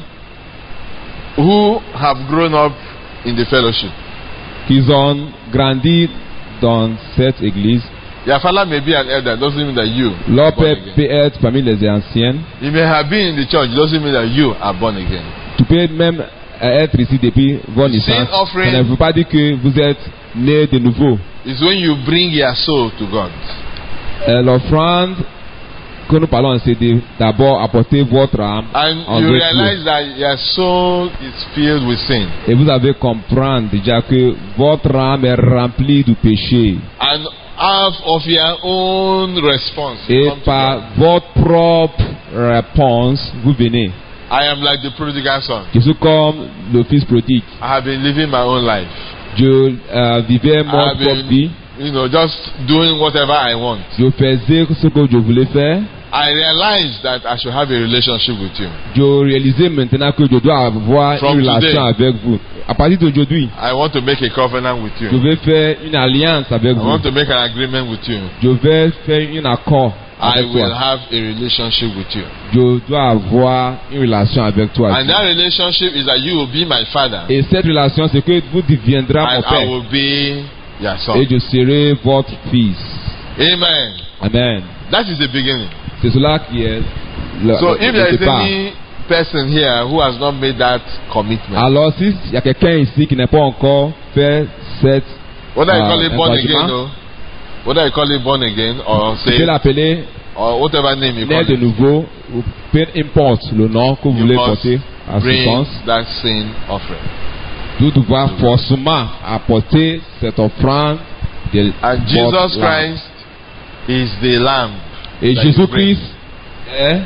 who have grown up in the fellowship. Qui ont grandi dans cette église. Your father may be an elder, doesn't mean that you. Leur père peut être parmi les anciens. He may have been in the church, doesn't mean that you are born again. Tu peux même être ici depuis votre naissance. Ça ne veut pas dire que vous êtes né de nouveau. It's when you bring your soul to God. L'offrande que nous parlons, c'est d'abord apporter votre âme. And you realize that your soul is filled with sin. Et vous avez comprendre déjà que votre âme est remplie du péché. And out of your own response. Et par votre propre réponse, vous venez. I am like the prodigal son. Je suis comme le fils prodigue. I have been living my own life. Je vivais mon propre vie. You know, just doing whatever I want. Je faisais ce que je voulais faire. I realized that I should have a relationship with you. Je réalisais maintenant que je dois avoir une relation avec vous. À partir d'aujourd'hui, I want to make a covenant with you. Je vais faire une alliance avec vous. I want to make an agreement with you. Je vais faire un accord. I will have a relationship with you. Je dois avoir une relation avec toi. And that relationship is that you will be my father. Et cette relation, c'est que vous deviendrez mon père. I will be your son. Et je serai votre fils. Amen. Amen. That is the beginning. C'est cela qui est le So if there is départ. any person here who has not made that commitment. Alors si il y a quelqu'un ici qui n'a pas encore fait cette whether you call it born again, or whether you call it born again or say, tu peux l'appeler or whatever name you call it, de nouveau, ou peu importe le nom que vous voulez porter à ce sens, that sin offering. Vous devez forcément apporter cette offrande de and Jesus Christ is the lamb. Et Jésus-Christ est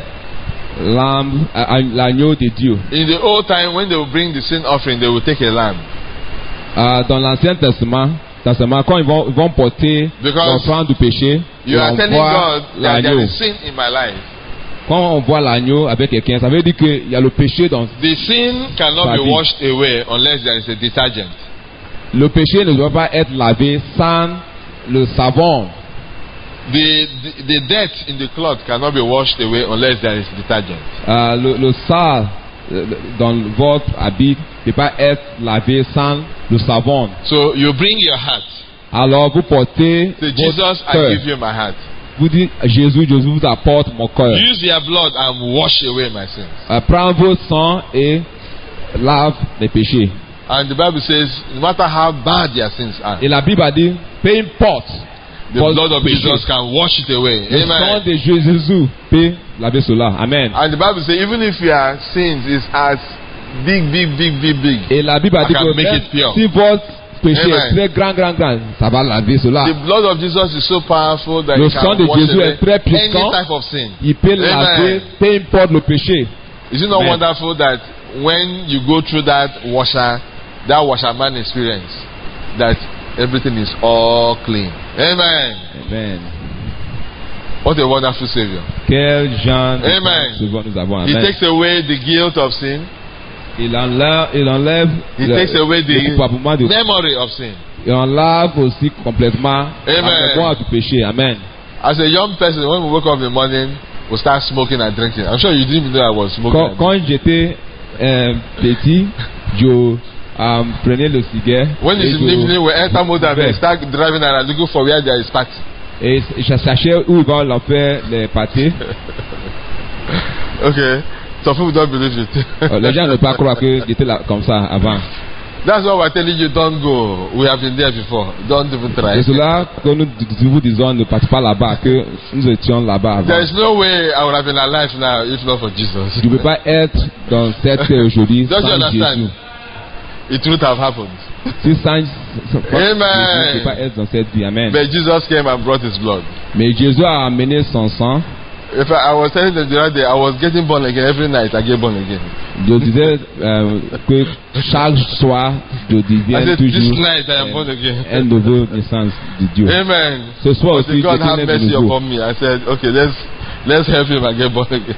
l'agneau de Dieu. In the old time, when they would bring the sin offering, they would take a lamb. Dans l'Ancien Testament, quand ils vont porter l'offrande du péché, you are telling God that there is sin in my life. Quand on voit l'agneau avec quelqu'un, ça veut dire qu'il y a le péché dans the sin cannot be washed away unless there is a detergent. Le péché ne doit pas être lavé sans le savon. The dirt in the cloth cannot be washed away unless there is detergent. Le sale dans votre habit ne peut pas être lavé sans le savon. So you bring your heart. Alors vous portez Say, Jesus, I give you my heart. Vous dites, Jésus, je vous apporte mon cœur. Use your blood and wash away my sins. Prends vos sang et lave mes péchés. And the Bible says, no matter how bad your sins are, et la Bible a dit, peu importe, the blood of Jesus can wash it away. Le sang de Jésus peut laver cela. Amen. And the Bible says, even if your sins is as big. Et la Bible a dit que make it pure. Si votre péché est très grand, ça va laver cela. The blood of Jesus is so powerful that le it sang can de wash Jésus away est très puissant. any type of sin. Il peut laver, peu importe le péché. Is it not wonderful that when you go through that washerman experience, that everything is all clean? Amen. Amen. What a wonderful Savior. Quel genre de Amen. nous avons. Amen. He takes away the guilt of sin. Il enlève He takes away the de memory of sin. Il enlève aussi complètement la mémoire du péché. Amen. As a young person, when we wake up in the morning, will start smoking and drinking. I'm sure you didn't know I was smoking. Quand j'étais petit, je prenais le cigare. When it's in the evening, we enter motor and start driving around looking for where there is party. Et je cherchais où ils vont leur faire les parties. Okay, some people don't believe it. Les gens ne peuvent pas croire que j'étais là comme ça avant. That's why we're telling you don't go. We have been there before. Don't even try. C'est cela que nous vous disons ne partez pas là-bas, que nous étions là-bas avant. There is no way I would have been alive now if not for Jesus. Tu ne peux pas être dans cette terre aujourd'hui sans Jésus. It would have happened. Si sans Amen. tu ne peux pas être dans cette vie. Amen. But Jesus came and brought his blood. Mais Jésus a amené son sang. If I was telling them the other day, I was getting born again every night. I get born again. Je disais que chaque soir, je deviens toujours un nouveau naissance de Dieu. Amen. Ce soir aussi, God have mercy upon me. I said, okay, let's help him and get born again.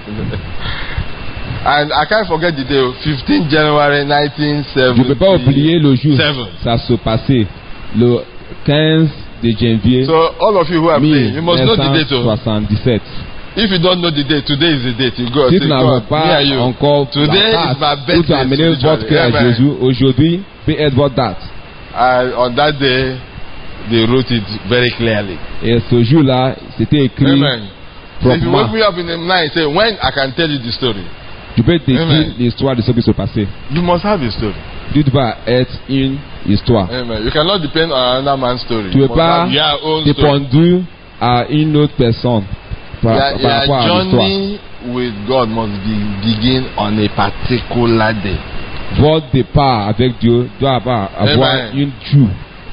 And I can't forget the day, 15 January 1970. Je ne peux pas oublier le jour. Ça se passait le 15 de janvier. So all of you who are playing, you must know the date. 1977. If you don't know the date, today is the date. You go. Si tu n'as pas encore today is my birthday. Pour amener votre cœur à Jésus, aujourd'hui peut être votre date. On that day, they wrote it very clearly. Et ce jour-là, c'était écrit. Amen. If you wake me up in the night, say when I can tell you the story. Tu peux te dire l'histoire de ce qui se passait. You must have a story. Tu dois être une histoire. Amen. You cannot depend on another man's story. Tu ne peux pas dépendre à une autre personne. Your journey with God must begin on a particular day. Votre départ avec Dieu doit avoir une jour.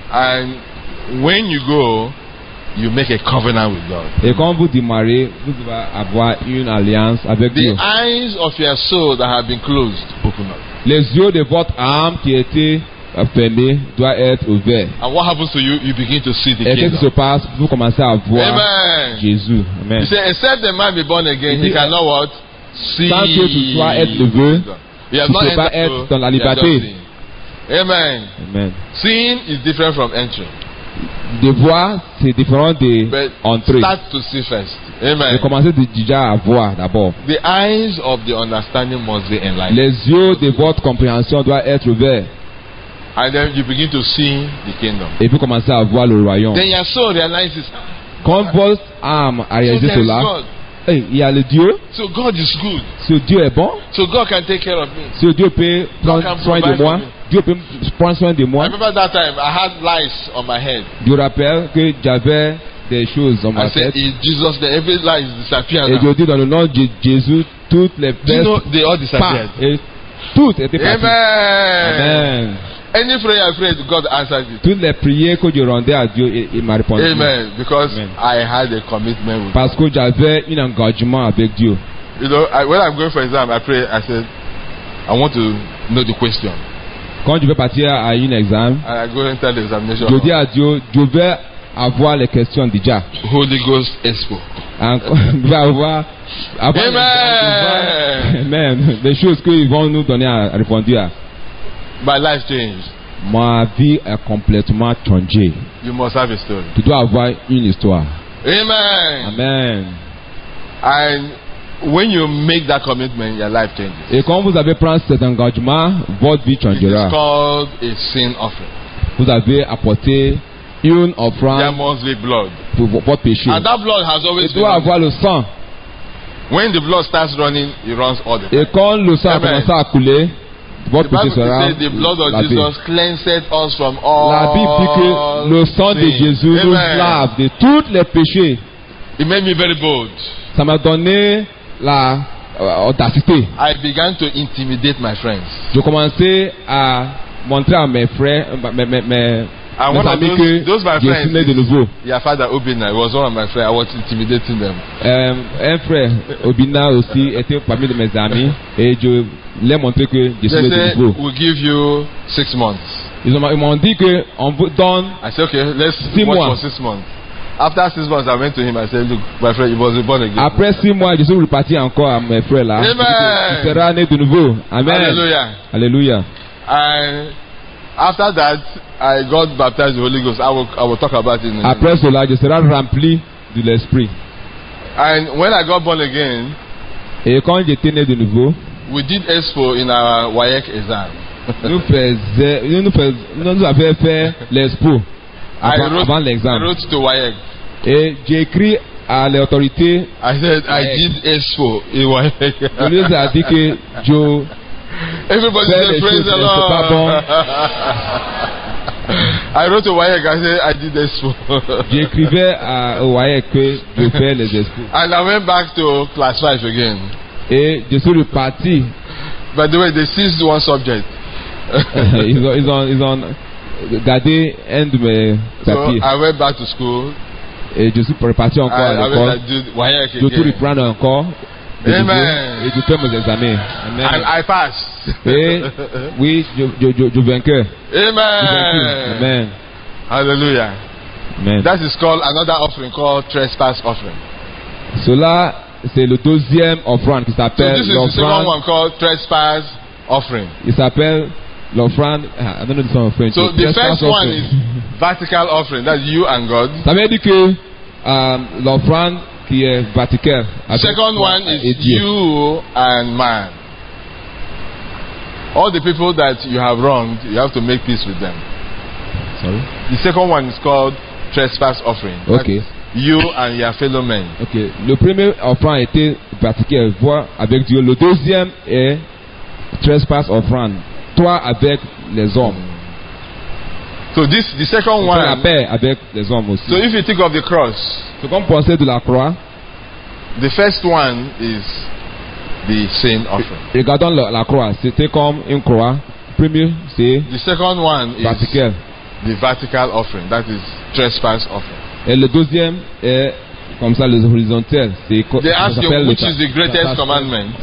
And when you go, you make a covenant with God. Et quand vous démarrez, vous devez avoir une alliance avec Dieu. The eyes of your soul that have been closed, open up. Les yeux de votre âme qui étaient fermés doivent être ouverts. And what happens to you? You begin to see the kingdom. Et qu'est-ce qui se passe? Vous commencez à voir Jésus. Amen. You say, except the man be born again, he cannot what? See. Tant que tu dois être levé, tu ne peux pas être dans la liberté. Amen. Amen. Seeing is different from entering. De voir, c'est différent d'entrer. Start to see first. Amen. De commencer déjà à voir d'abord. The eyes of the understanding must be enlightened. Les yeux de votre compréhension doivent être ouverts. And then you begin to see the kingdom. Et vous commencez à voir le royaume. Then your soul realizes. Quand votre âme a réalisé cela, il y a le Dieu. So God is good. Ce Dieu est bon. So God can take care of me. Ce Dieu peut prendre soin de moi. Dieu peut prendre soin de moi. I remember that time I had lice on my head. Je rappelle que j'avais des choses dans ma tête. In Jesus, every lice disappeared. Et je dis dans le nom de Jésus, toutes les pestes they all disappeared. Et toutes étaient parties. Amen. Any prayer I prayed, God answered it. Toutes les prières que je rendais à Dieu, il m'a répondu. Amen. Because I had a commitment with Parce que j'avais un engagement avec Dieu. You know, when I'm going for exam, I pray. I said, I want to know the question. Quand je vais partir à un examen, and I go enter the examination. Je dis à Dieu, je vais avoir les questions déjà. Holy Ghost Expo. Je vais avoir Amen. Les choses qu'ils vont nous donner à répondre à. My life changed. Ma vie est complètement changée. You must have a story. Tu dois avoir une histoire. Amen. Amen. And when you make that commitment, your life changes. Et quand vous avez pris cet engagement, votre vie changera. It's called a sin offering. Vous avez apporté une offrande. There must be blood. Pour votre péché. And that blood has always been. Il doit avoir le sang. When the blood starts running, it runs all the time. Et quand le sang commence à couler, votre péché sera lavé. The blood of Jesus cleansed us from all. La Bible dit que le sang de Jésus nous lave de tous les péchés. It made me very bold. Ça m'a donné la audacité. I began to intimidate my friends. Je commençais à montrer à mes frères, mes amis que je suis né de nouveau. Your father Obina was one of my friends. I was intimidating them. Un frère Obina aussi était parmi de mes amis et je leur montré que je suis né de nouveau. We'll give you 6 months. Ils m'ont dit que on vous donne. I said okay, let's 6 watch mois. For 6 months. After 6 months, I went to him. I said, look, my friend, he was born again. Après 6 mois, je suis reparti encore à mes frères là. Amen. Tu seras né de nouveau. Amen. Hallelujah. Alléluia. And after that, I got baptized in the Holy Ghost. I will talk about it in a minute. Après cela, je serai rempli de l'esprit. And when I got born again, Et quand j'étais né de nouveau, we did expo in our WAEC exam. nous avions fait l'expo avant I l'examen. wrote to WAEC. Et j'ai écrit à l'autorité. I said I did expo in WAEC. On lui a dit que Joe. Everybody said praise the Lord. Bon. I wrote to WAEC. I said I did expo. J'écrivais au WAEC que je fais les expos. And I went back to class 5 again. Et je suis reparti. By the way, they seized one subject. ils ont gardé un de mes papiers. So I went back to school. Et je suis reparti encore à l'école. Je suis reprendre encore. Amen. Et je fais mes examens. Amen. And I passed. Et oui, je vainqueur. Amen. Amen. Hallelujah. Amen. That is called another offering called trespass offering. Cela, c'est le deuxième offrande qui So s'appelle this is the second one called trespass offering. Il s'appelle l'offrande. I don't know this one offering. So the first one is vertical offering. That's you and God. Ça veut dire que l'offrande qui est verticale. Second one is you and man. All the people that you have wronged, you have to make peace with them. Sorry? The second one is called trespass offering. Okay. That's you and your fellow men. Okay. Le premier offrande était vertical, voir avec Dieu. Le deuxième est trespass offrande. Toi avec les hommes. So the second one. La paix avec les hommes aussi. So if you think of the cross, c'est comme penser de la croix. The first one is the sin offering. Regardons la croix, c'était comme une croix. Premier, c'est the second one vertical. Is the vertical offering. That is trespass offering. Et le deuxième est comme ça, les horizontales. They asked him which is the greatest commandment,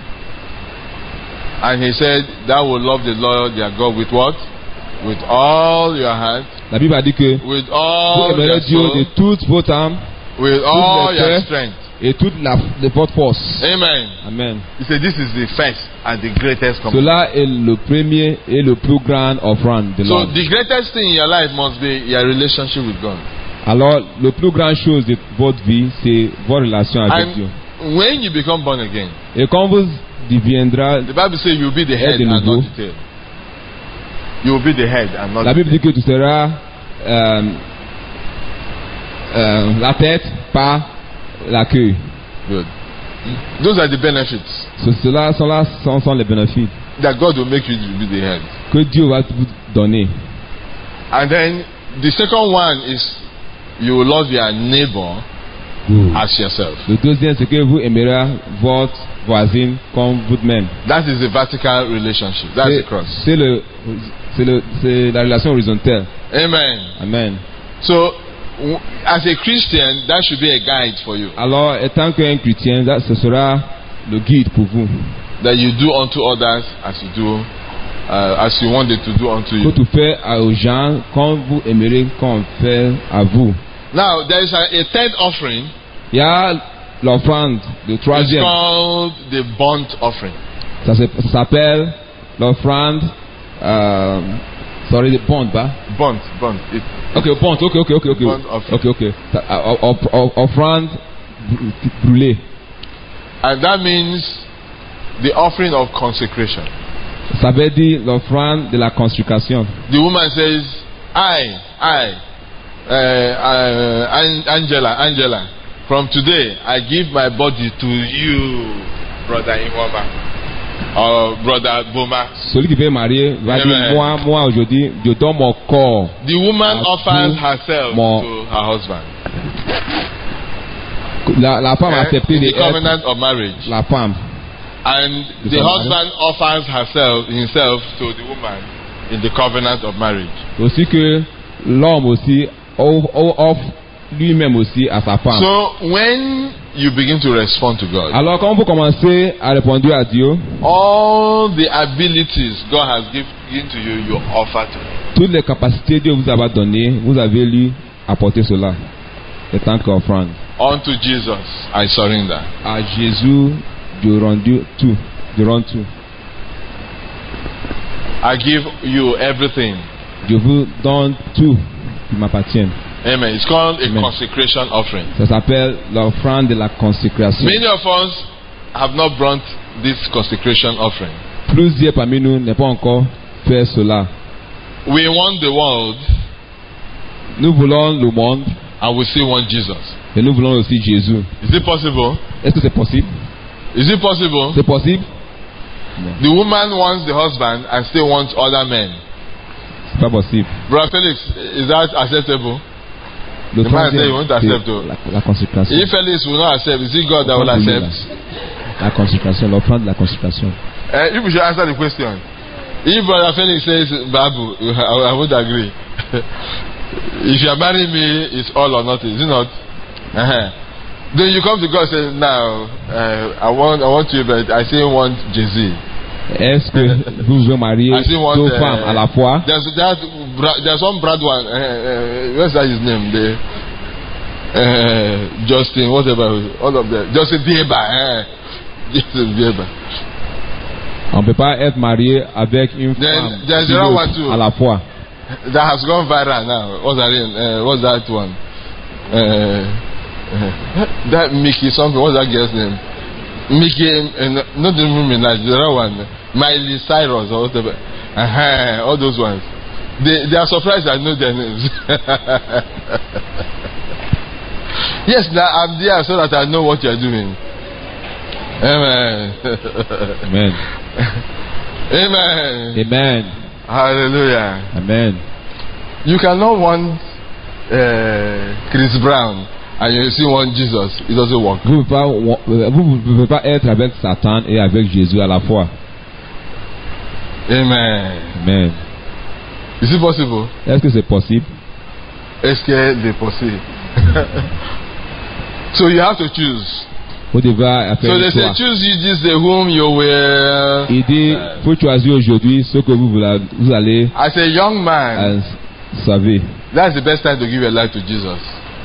and he said, "Thou will love the Lord your God with what? With all your heart." La Bible a dit que with all vous aimerez Dieu de toute votre âme, with all your strength, et toute votre force. Amen. Amen. He said, "This is the first and the greatest commandment." Cela est le premier et le plus grand offrande de l'homme. So the greatest thing in your life must be your relationship with God. Alors, le plus grand chose de votre vie, c'est votre relation avec Dieu. When you become born again, et quand vous deviendrez, the Bible says you will be the head and not the tail. You will be the head and not. La Bible dit que tu seras la tête, pas la queue. Good. Those are the benefits. Cela sont les bénéfices. That God will make you to be the head. Que Dieu va vous donner. And then the second one is you will love your neighbor as yourself. Le deuxième, c'est que vous aimerez votre voisin comme vous-même. That is the vertical relationship. That's the cross. C'est la relation horizontale. Amen. Amen. So, as a Christian, that should be a guide for you. Alors, étant qu'un chrétien, ce sera le guide pour vous. That you do unto others as you do. As you wanted to do unto you. Que tu fais aux gens comme vous aimerez qu'on fait à vous. Now there is a third offering. Il y a l'offrande, le troisième. It's called the burnt offering. Ça s'appelle l'offrande. Sorry, the burnt, bah? Burnt. Okay, burnt. Okay. Burnt offering. Okay. Offrande brûlée. And that means the offering of consecration. Ça veut dire l'offrande de la consécration. The woman says, Angela, from today I give my body to you, brother Inwama, or brother Boma. Celui qui veut marier va dire moi aujourd'hui je donne mon corps. The woman offers herself to her husband. La femme a accepté the covenant of marriage. La femme. And the husband offers himself to the woman in the covenant of marriage. Aussi que l'homme aussi offre lui-même aussi à sa femme. So when you begin to respond to God, alors quand vous commencez à répondre à Dieu, all the abilities God has given to you, you offer to Him. Toutes les capacités que Dieu vous a données, vous avez lui apporter cela. En tant qu'offrande. Unto Jesus, I surrender. À Jésus, je rends tout. I give you everything. Je vous donne tout qui m'appartient. Amen. It's called a Amen. consecration offering. Ça s'appelle l'offrande de la consécration. Many of us have not brought this consecration offering. Plusieurs parmi nous n'ont pas encore fait cela. We want the world Nous voulons le monde and we still want Jesus. et nous voulons aussi Jésus. Is it possible? Est-ce que c'est possible? Is it possible? C'est possible? The woman wants the husband and still wants other men. C'est pas possible. Brother Felix, is that acceptable? Le The man say troisième, he won't accept. c'est la consécration. If Felix will not accept, is it God that will accept? La consécration, l'offrande de la consécration. If we should answer the question, if Brother Felix says, Babu, I would agree. If you are marrying me, it's all or nothing, is it not? Then you come to God and say, now, I want you, but I still want Jay-Z. Est-ce que vous pouvez marier I still want, deux femmes à la fois? There's one Brad one. What's that his name? Justin, whatever. All of them. Justin Bieber. Justin Bieber. On ne peut pas être marié avec une femme there's the one too. à la fois. That has gone viral now. What's that one? That Mickey something. What's that girl's name? Mickey, not the Minaj, the other one. Miley Cyrus or whatever. All those ones. They are surprised I know their names. Yes, now I'm there so that I know what you are doing. Amen. Amen. Amen. Amen. Hallelujah. Amen. You cannot want Chris Brown and you still want Jesus. It doesn't work. Vous ne pouvez pas être avec Satan et avec Jésus à la fois. Amen. Amen. Is it possible? Est-ce que c'est possible? Est-ce que c'est possible? So you have to choose. Vous devez faire So they le say, choix. choose you this day whom you will. Il dit, faut choisir aujourd'hui ce que vous allez As a young man, savez. that's the best time to give your life to Jesus.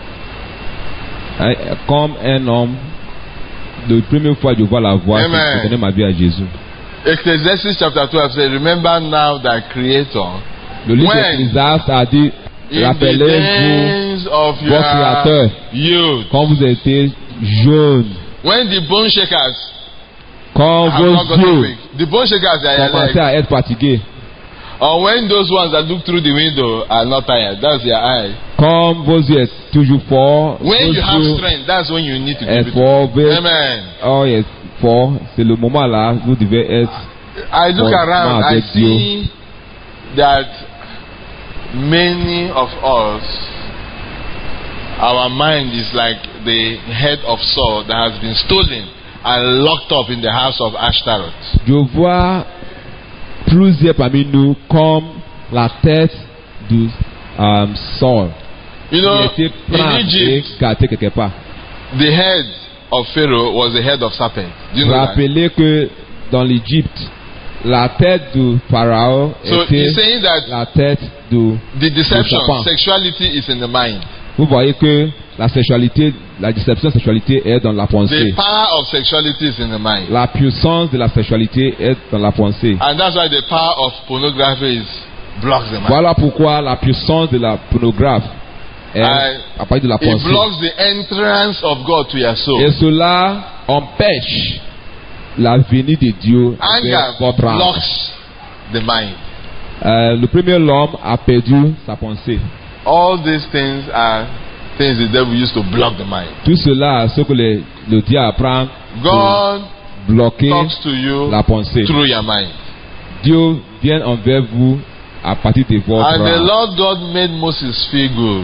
Comme un homme, la première fois je vois la voix, Amen. je donne ma vie à Jésus. Ecclesiastes chapter 12 says, remember now thy Creator Le livre When? d'Ecclésiaste a dit, in the rappelez-vous days of votre Créateur your youth. quand vous étiez jeune, When the bone shakers quand have not vos gotten yeux weak, the bone shakers are commençaient like, à être fatigués, or when those ones that look through the window are not tired, that's their eye. comme vos yeux sont toujours forts, When vos you have yeux strength, that's when you need to sont give it. forts, Amen. oh yes, fort, c'est le moment là vous devez être. I look For around, man I avec see that many of us, our mind is like the head of Saul that has been stolen and locked up in the house of Ashtaroth. Je vois plusieurs parmi nous comme la tête de Saul You qui know, était in pris et Egypt, gardé quelque part. the head of Pharaoh was the head of serpent. Do you know that? Rappelez que dans l'Égypte, la tête du pharaon So était he's saying that la tête du. the deception, serpent. sexuality is in the mind. Vous voyez que la sexualité, la déception de sexualité est dans la The pensée. power of sexuality is in the mind. La puissance de la sexualité est dans la pensée. And that's why the power of pornography blocks the mind. Voilà pourquoi la puissance de la pornographe est à partir de la It pensée. blocks the entrance of God to your soul. Et cela empêche la venue de Dieu Anger vers votre âme. blocks the mind. Le premier homme a perdu sa pensée. All these things are things the devil used to block the mind. Tout cela, ce que le diable apprend God pour bloquer talks to you la pensée. through your mind. Dieu vient envers vous à partir de votre And the âme. Lord God made Moses feel good.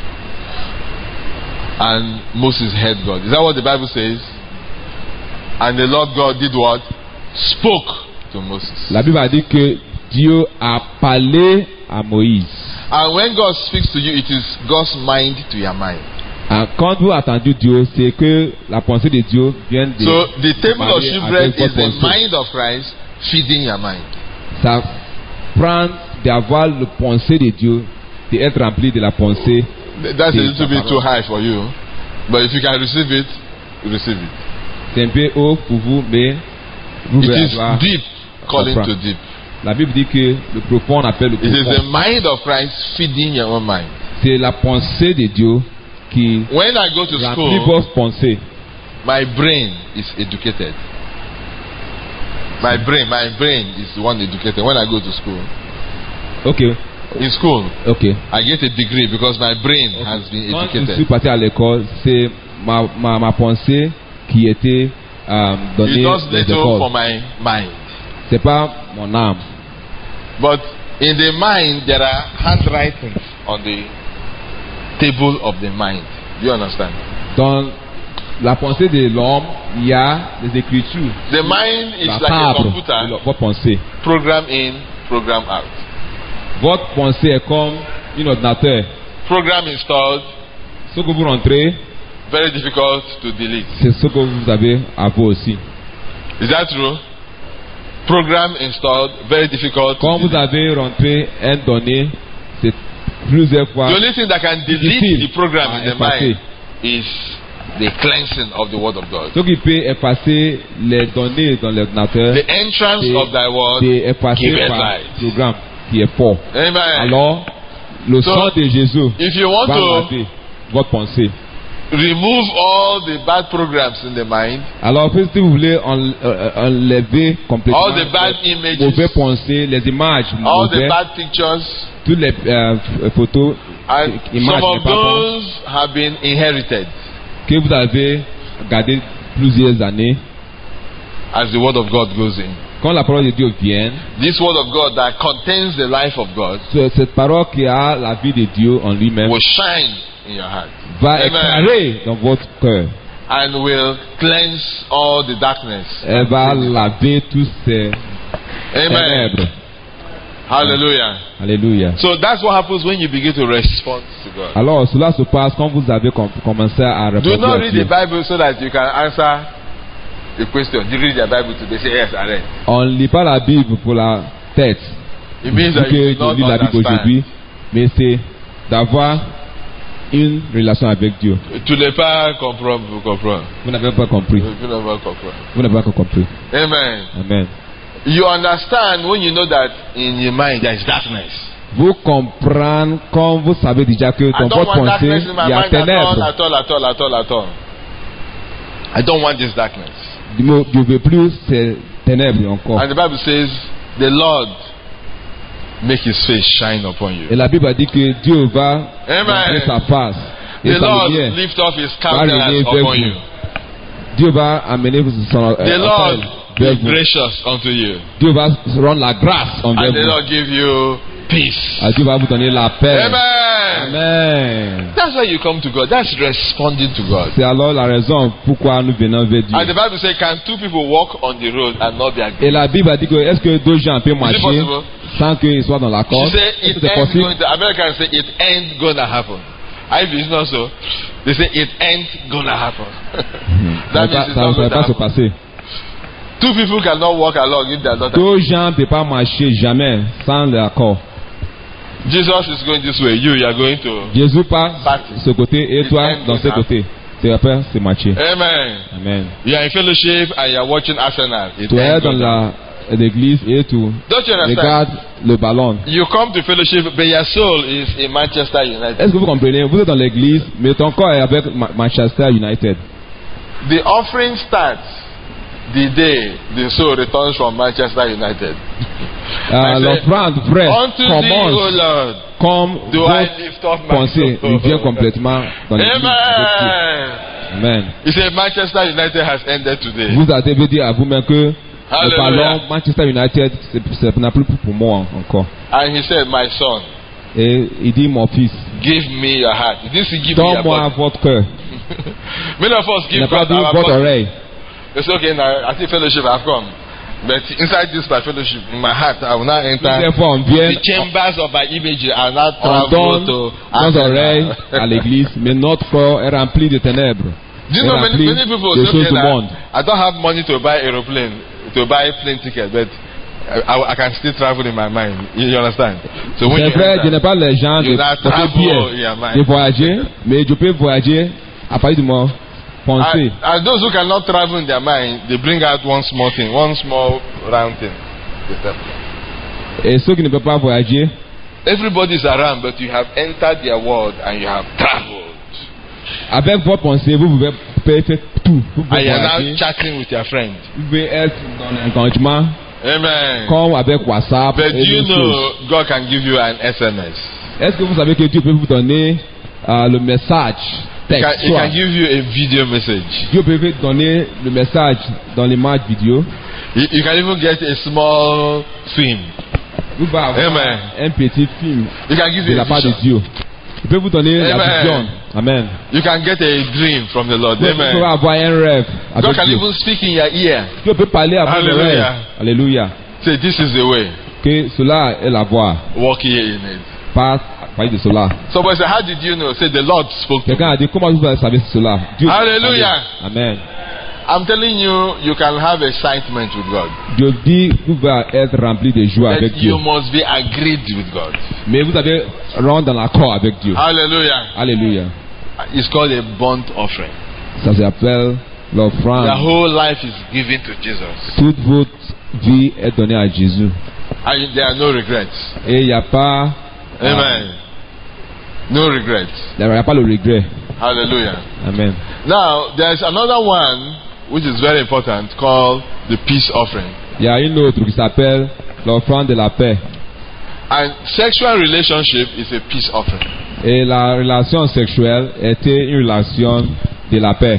And Moses heard God. Is that what the Bible says? And the Lord God did what? Spoke to Moses. La Bible a dit que Dieu a parlé à Moïse. And when God speaks to you, it is God's mind to your mind. Quand vous attendez Dieu, c'est que la pensée de Dieu vient de. So the table of parler shewbread avec is votre the pensée. mind of Christ feeding your mind. Ça prend d'avoir le pensée de Dieu, d'être rempli de la pensée. That's a de little sa bit parole. too high for you. But if you can receive it, receive it. C'est un peu haut pour vous, mais vous It devez is avoir. deep calling comprendre. to deep. La Bible dit que le profond appelle le It is the profond. mind of Christ feeding your own mind. C'est la pensée de Dieu qui When I go to remplit school, votre pensée. my brain is educated. My brain is the one educated when I go to school. Okay. In school, Okay. I get a degree because my brain has been Quand je suis educated. parti à l'école, c'est ma pensée qui était donnée It dans does little for l'école. my mind. C'est pas mon âme. But in the mind, there are handwritings on the table of the mind. Do you understand? Dans la pensée de l'homme, il y a des écritures. The mind is La like a table computer, de votre pensée. program in, program out. Votre pensée est comme un ordinateur. Program installed, Ce que vous rentrez, very difficult to delete. c'est ce que vous avez à vous aussi. Is that true? Program installed, very difficult to Quand vous delete. avez rentré un donné, c'est plusieurs fois The only thing that can delete difficile the program à in the effacer. mind is the cleansing of the word of God. Ce qui peut effacer les données dans l'ordinateur, The entrance c'est of thy word effacé giveth par light. le programme qui est fort. Amen. Alors, le So, sang de Jésus if you want va to laver votre pensée. remove all the bad programs in the mind, Alors, si vous voulez enlever complètement all the bad les images, mauvaises pensées, les images all the mauvaises, bad pictures, toutes les photos, and images some n'est of pas bonnes, those have been inherited que vous avez gardé plusieurs années, as the word of God goes in. quand la parole de Dieu vient, This word of God that contains the life of God cette parole qui a la vie de Dieu en lui-même will shine in your heart va Amen. éclairer dans votre cœur. and will cleanse all the darkness. Elle va laver tous ces Amen. ténèbres. Hallelujah. Alléluia. So that's what happens when you begin to respond to God. Alors, cela se passe quand vous avez commencé à Do répondre not à read Dieu. the Bible so that you can answer the question. Did you read the Bible today? Say yes, I read. On ne lit pas la Bible pour la tête. It means that que you do je not lis la Bible understand. aujourd'hui, mais c'est d'avoir une relation avec Dieu. Tu n'es pas comprendre, vous comprenez. Vous n'avez pas compris. Tu n'as pas compris. Vous n'avez pas compris. Amen. Amen. You understand when you know that in your mind there is darkness. Vous comprenez quand vous savez déjà que I dans don't votre want pensée, darkness in my il y a mind ténèbres. at all. I don't want this darkness. Je ne veux plus ces ténèbres encore. And the Bible says, the Lord make his face shine upon you. Et la Bible a dit que Dieu va Amen. montrer sa face et The sa Lord lumière. lift up his Va countenance régner vers upon vous. you. Dieu va amener son The Lord vers be vous. gracious unto you. Dieu va rendre la grâce envers And the vous. Lord give you peace. Ah, Dieu va vous donner la paix. Amen. Amen. That's why you come to God. That's responding to God. C'est alors la raison pourquoi nous venons vers Dieu. And the Bible says, can two people walk on the road and not be Et agreed? la Bible a dit que est-ce que deux gens peuvent Is it marcher possible? sans qu'ils soient dans l'accord? She said Est-ce it que c'est ain't possible? going to. Americans say it ain't gonna happen. I believe it's not so. They say it ain't gonna happen. That means it's Ça not ne going va to pas se happen. passer. Two people cannot walk along if they are not. Deux gens ne peuvent pas marcher jamais sans l'accord. Jesus is going this way. You are going to. Jésus passe Parti. de ce côté et It toi ain't dans ce gonna côté. C'est après, c'est marcher. Amen. Amen. You are in fellowship and you are watching Arsenal. It Tu es ain't dans gonna- l'église et tu Don't you understand? regardes le ballon. You come to fellowship, but your soul is in Manchester United. Est-ce que vous comprenez? Vous êtes dans l'église, mais ton corps est avec Manchester United. The offering starts the day the soul returns from Manchester United. I say, L'offrande, frère, Unto thee, O commence Lord, comme do I votre lift up my pensée soul. vient complètement dans l'église. avec Dieu. Amen. Amen. He said Manchester United has ended today. Vous avez dit à vous-même que le Hallelujah. ballon Manchester United, c'est n'a plus pour moi encore. And he said, my son, Et il dit, mon fils, give me your heart. He didn't say give me your donne-moi body. votre cœur. Many of us Il give n'a pas God dit our votre body. oreille. It's okay now. I think fellowship I've come. But inside this my fellowship, in my heart, I will not enter. Plusieurs fois, on vient, The chambers of my image are not on travel donne to nos oreilles à l'église, mais notre corps est rempli de ténèbres. Do you Est know many rempli people de say, choses okay, du now, monde. I don't have money to buy aeroplane, to buy plane ticket, but I can still travel in my mind. You understand? So when C'est you vrai, je enter, n'ai pas les gens you de not porter travel in billet, your mind. de voyager, mais je peux voyager à partir de mon pensée. And those who cannot travel in their mind, they bring out one small thing, one small round thing. They tell you. Et ceux qui ne peuvent pas voyager, Everybody is around, but you have entered their world and you have traveled. Avec votre pensée, vous pouvez faire tout. Vous And pouvez you are voyager. now chatting with your friend. Vous pouvez être dans l'engagement Amen. comme avec WhatsApp. But et you d'autres know choses. God can give you an SMS. Est-ce que vous savez que Dieu peut vous donner le message He can textuel? give you a video message. Dieu peut vous donner le message dans l'image vidéo. You can even get a small film. Vous pouvez avoir Amen. un petit film You can give de you la a part de vision. Dieu. Il peut vous donner la Amen. vision. Amen. You can get a dream from the Lord. Vous pouvez Amen. avoir un rêve God avec can Dieu. even speak in your ear. Dieu peut parler à votre Hallelujah. rêve. Alléluia. Say, this is the way. Que cela est la voie. Walk here in it. Pas parler de cela. Somebody say, how did you know? Say, the Lord spoke to Quelqu'un me. a dit, comment vous savez cela? Dieu Hallelujah. Amen. I'm telling you, you can have excitement with God. Dieu dit, vous pouvez être rempli de joie But avec Dieu. you must be agreed with God. Mais vous avez rendre dans l'accord avec Dieu. Hallelujah. Alléluia. It's called a burnt offering. Ça s'appelle Your l'offrande. whole life is given to Jesus. Toute votre vie est donnée à Jésus. And there are no regrets. Et il n'y a pas, Amen. No regrets. il n'y a pas le regret. Hallelujah. Amen. Now, there's another one which is very important called the peace offering. Il y a une autre qui s'appelle l'offrande de la paix. And sexual relationship is a peace offering. Et la relation sexuelle était une relation de la paix.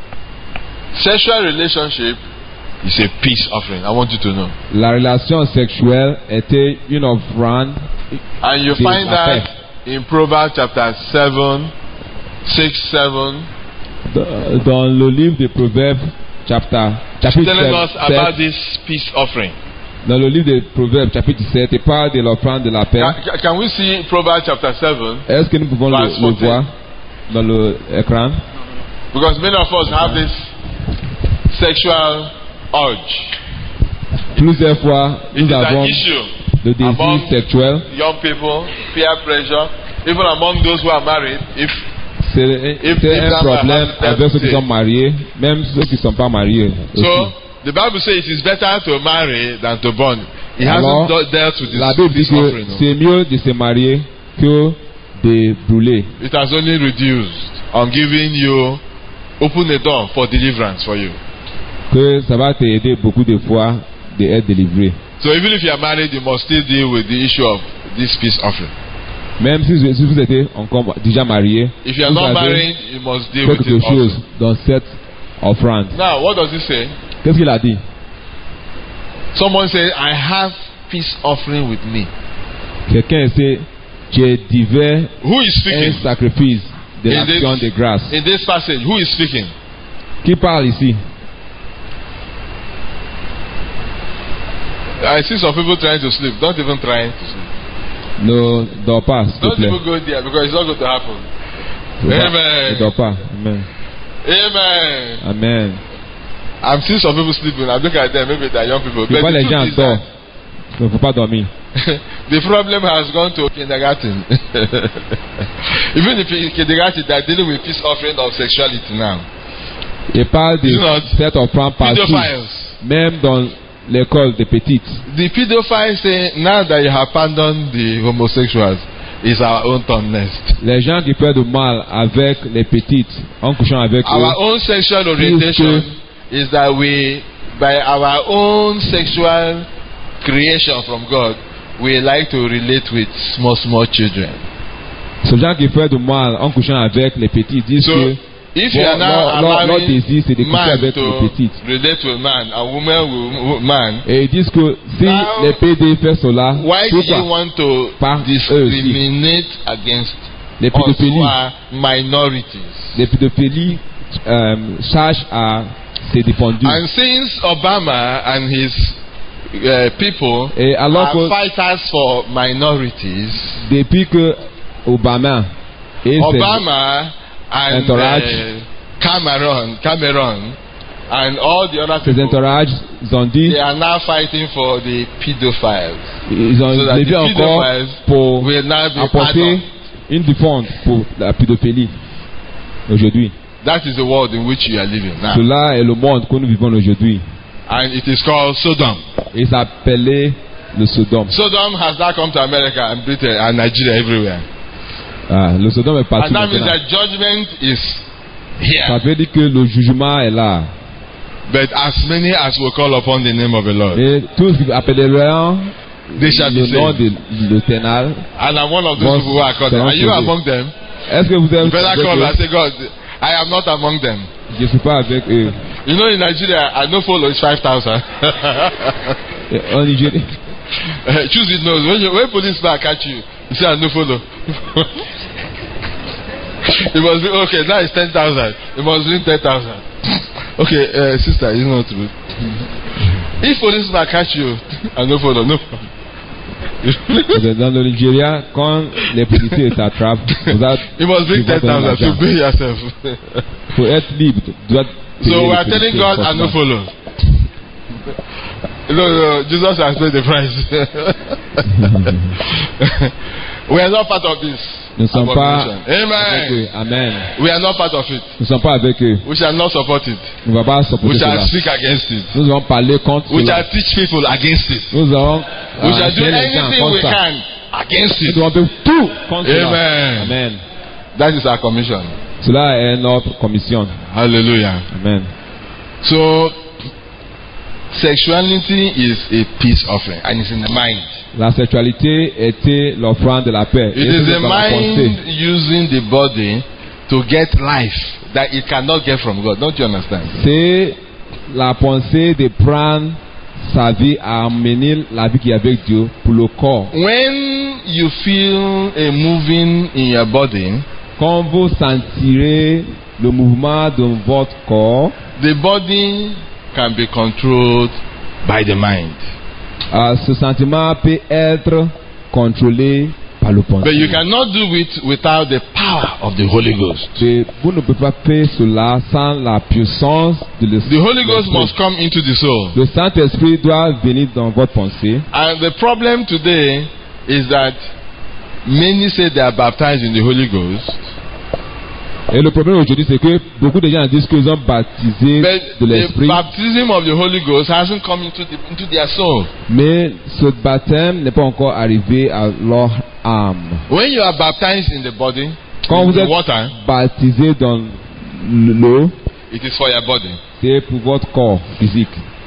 Sexual relationship is a peace offering. I want you to know. La relation sexuelle était une offrande. And you de find la that paix. in Proverbs chapter 7, 6, 7. Dans le livre de Proverbes, chapitre Telling us 7, about this peace offering. dans le livre de Proverbes, chapitre 7, il parle de l'offrande de la paix. Can we see Proverbs chapter 7? Est-ce que nous pouvons Verse le 14. voir dans l'écran? Because many of us have this sexual urge. Plusieurs fois, It nous is an avons issue le désir among sexuel. young people, peer pressure, even among those who are married. If C'est un problème avec ceux qui sont mariés, même ceux qui ne sont pas mariés. so, aussi. the Bible says it is better to marry than to burn. It Alors, hasn't dealt with la this Bible dit peace que offering. No. c'est mieux de se marier que de brûler. It has only reduced on giving you, open the door for deliverance for you. Que ça va t'aider beaucoup de fois d'être délivré. So even if you are married, you must still deal with the issue of this peace offering. Même si vous êtes encore déjà marié, If you are vous not avez married, you must deal fait with quelque it chose also. dans cette offrande. Now, what does it say? Qu'est-ce qu'il a dit? Someone said, I have peace offering with me. Quelqu'un sait, j'ai divers Who is un speaking? sacrifice de In l'action de grâce. In this passage, who is speaking? Qui parle ici? I see some people trying to sleep. Don't even try to sleep. Ne dors pas, s'il te Don't plaît. even go there because it's not going to happen. Ne dors pas. Amen. Amen. Amen. I'm seeing some people sleeping. I look at them, maybe they're young people. Tu But vois the les gens truth is dorment. that Il ne faut pas dormir. the problem has gone to kindergarten. Even if in kindergarten, they're dealing with peace offering of sexuality now. Il parle de Is it not? cette offrande partout. Pedophiles. Même dans l'école des petites. The pedophiles say, now that you have pardoned the homosexuals, it's our own turn next. Les gens qui font du mal avec les petites, en couchant avec Our eux, own sexual orientation is that we, by our own sexual creation from God, we like to relate with small children. ces gens qui font du mal en couchant avec les petites disent So, que if you are now leur allowing désir c'est de coucher man avec to les petites. relate with man and woman with man, Et ils disent que si Now, les PD font cela, why do you pourquoi want to Par eux discriminate against les us who pédophilies, are minorities? les pédophilies cherchent à se défendre. And since Obama and his people Et alors are que fighters for minorities, depuis que Obama et Obama and entourage. Cameron and all the other ses people, entourages ont dit, they are now fighting for the pedophiles. ils ont So that levé the encore pedophiles pour will now be apporter pardoned. une défense pour la pédophilie aujourd'hui. That is the world in which you are living now. Cela est le monde que nous vivons aujourd'hui. And it is called Sodom. Il s'appelait le Sodome. Sodom has now come to America and Britain and Nigeria, everywhere. Le Sodome est parti. And that means maintenant. that judgment is Ça here. veut dire que le jugement est là. But as many as will call upon the name of the Lord, Et tous qui appelleront they shall le be nom saved. de l'Éternel. And I'm one of those people who are called. Are you among them? Est-ce que vous You êtes better avec call eux? and say, God, I am not among them. Je ne suis pas avec eux. You know, in Nigeria, I no follow, it's 5,000. En Nigeria. Choose it knows. When policeman catch you, you say, I no follow. It must be, okay, now it's 10,000. It must be 10,000. Okay, sister, you know what to do. If policeman catch you, I no follow, no. Dans le Nigeria, quand les policiers t'attrapent, You must bring 10,000 to pay yourself. Pour être libre, tu dois payer So we les are telling policiers God, I no forcément. follow. No, Jesus has paid the price. We are not part of this. Nous ne sommes pas abomination. avec Amen. eux. Amen. We are not part of it. Nous ne sommes pas avec eux. We shall not support it. Nous ne allons pas We supporter shall cela. speak against it. Nous allons parler contre We cela. shall teach people against it. Nous allons We shall do enseigner les gens anything contre we ça. can against Nous it. devons faire tout contre cela. Amen. Amen. That is our commission. Cela est notre commission. Hallelujah. Amen. So, sexuality is a peace offering and it's in the mind. La sexualité était l'offrande de la paix. It Et is c'est the dans la pensée. mind using the body to get life that it cannot get from God. Don't you understand? C'est la pensée de prendre sa vie à amener la vie qu'il y a avec Dieu pour le corps. When you feel a moving in your body, Quand vous sentirez le mouvement de votre corps, the body can be controlled by the mind. ce sentiment peut être contrôlé par le But you pensée. cannot do it without the power of the Holy Ghost. Et vous ne pouvez pas faire cela sans la puissance de The Holy Ghost l'esprit. must come into the soul. Le Saint-Esprit doit venir dans votre pensée. And the problem today is that many say they are baptized in the Holy Ghost, Et le problème aujourd'hui, c'est que beaucoup de gens disent qu'ils ont baptisé but de the l'Esprit, baptism of the Holy Ghost hasn't come into their soul. mais ce baptême n'est pas encore arrivé à leur âme. When you are baptized in the body, Quand in vous the êtes water, baptisé dans l'eau, it is for your body. c'est pour votre corps physique.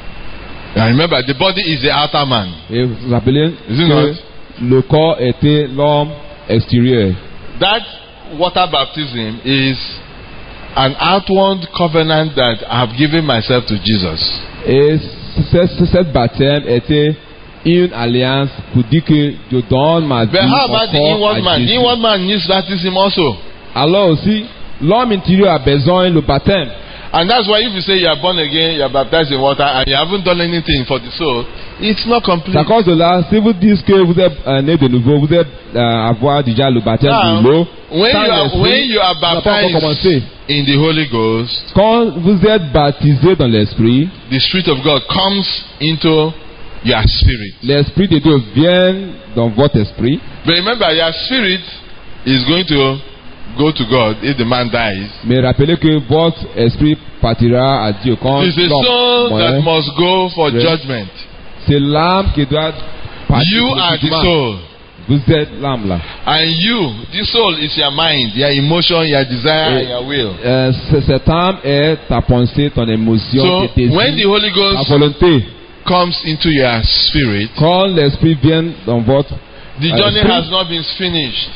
And remember, the body is the outer man. Et vous vous rappelez Is it que not? le corps était l'homme extérieur. That water baptism is an outward covenant that I have given myself to Jesus. Et cette baptême était une alliance pour dire que je donne ma vie But how about the encore inward à man? The Jésus. inward man needs baptism also. Alors aussi, l'homme intérieur a besoin du baptême. And that's why if you say you are born again, you are baptized in water, and you haven't done anything for the soul, it's not complete. C'est à cause de là, si vous dites que vous êtes né de nouveau, vous êtes avoir déjà le baptême Now, de l'eau, when you are n'a pas encore commencé. baptized in the Holy Ghost, Quand vous êtes baptisé dans l'Esprit, the Spirit of God comes into your spirit. l'Esprit de Dieu vient dans votre esprit. But remember, your spirit is going to go to God if the man dies. Mais rappelez que votre esprit partira à Dieu quand It's the l'homme soul that meurt. must go for Yes. judgment. C'est l'âme qui doit partir. You pour le are the jugement. soul. Vous êtes l'âme là. And you, the soul is your mind, your emotion, your desire, and your will. Cette âme est ta pensée, ton émotion, So, tes désirs, when the Holy ta Ghost volonté. comes into your spirit, Quand l'esprit vient dans votre the journey esprit, has not been finished.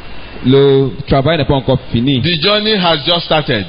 le travail n'est pas encore fini. The journey has just started.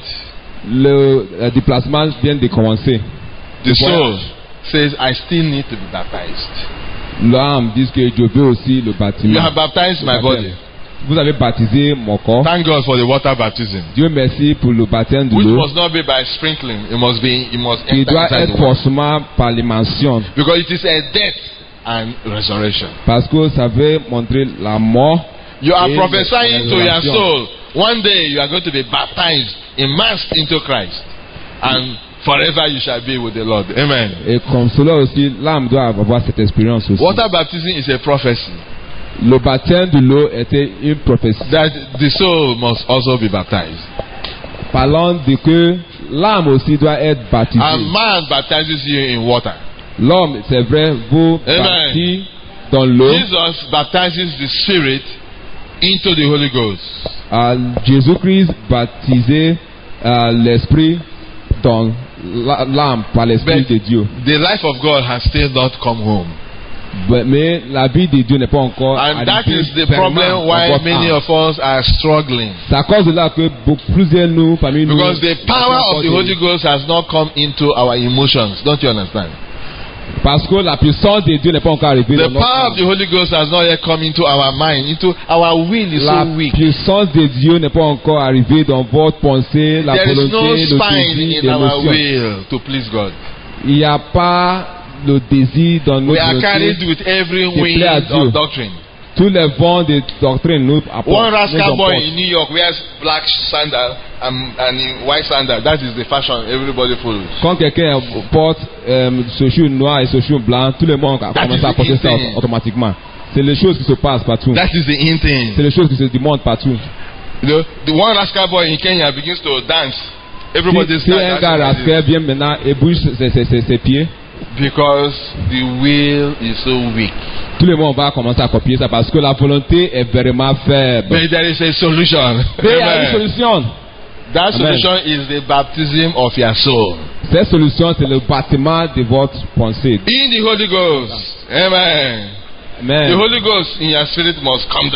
Le déplacement vient de commencer. The soul says, I still need to be baptized. L'âme dit que je veux aussi le You baptême. have baptized my body. Vous avez baptisé mon corps. Thank God for the water baptism, Dieu merci pour le baptême de which l'eau. must not be by sprinkling. It must Qui enter doit inside être the water. forcément par l'immersion. Because it is a death and resurrection. Parce que ça veut montrer la mort. You are et prophesying la to your résurrection. soul. One day you are going to be baptized, immersed into Christ, and forever you shall be with the Lord. Amen. Et comme cela aussi, l'âme doit avoir cette expérience aussi. Water baptism is a prophecy Le baptême de l'eau était une prophétie. that the soul must also be baptized. Parlant de que l'âme aussi doit être baptisée. And man baptizes you in water. L'homme, c'est vrai, vous Amen. baptisez dans l'eau. Jesus baptizes the Spirit into the Holy Ghost. Jésus-Christ baptisait l'Esprit dans l'âme par l'Esprit de Dieu. The life of God has still not come home. Mais la vie de Dieu n'est pas encore and that is the problem why many of us are struggling. C'est à cause de là que plusieurs nous parmi nous. Because the power of the Holy Ghost has not come into our emotions. Don't you understand? Parce que la puissance de Dieu n'est pas encore arrivée dans the notre power of the Holy Ghost has not yet come into our mind, into our will is so weak. La puissance de Dieu n'est pas encore arrivée dans votre pensée, la There volonté, is no spine in our will to please God. Il n'y a pas le désir dans notre We are carried with every wind of doctrine. Tous les vents de doctrine nous apportent. One rascal boy in New York wears black sandal and in white sandal. That is the fashion everybody follows. Quand quelqu'un porte chaussures noires et chaussures blancs, tout le monde commence à porter ça automatiquement. C'est les choses qui se passent partout. That is the in thing. C'est les choses qui se demandent partout. The one rascal boy in Kenya begins to dance. Everybody si un gars rascal vient maintenant et bouge ses pieds. Because the will is so weak. Tout le monde va commencer à copier ça parce que la volonté est vraiment faible. But there is a solution. Mais il y a une solution. That solution is the baptism of your soul. Cette solution c'est le baptême de votre pensée. In the Holy Ghost. Amen. Amen. The Holy Ghost in your spirit must come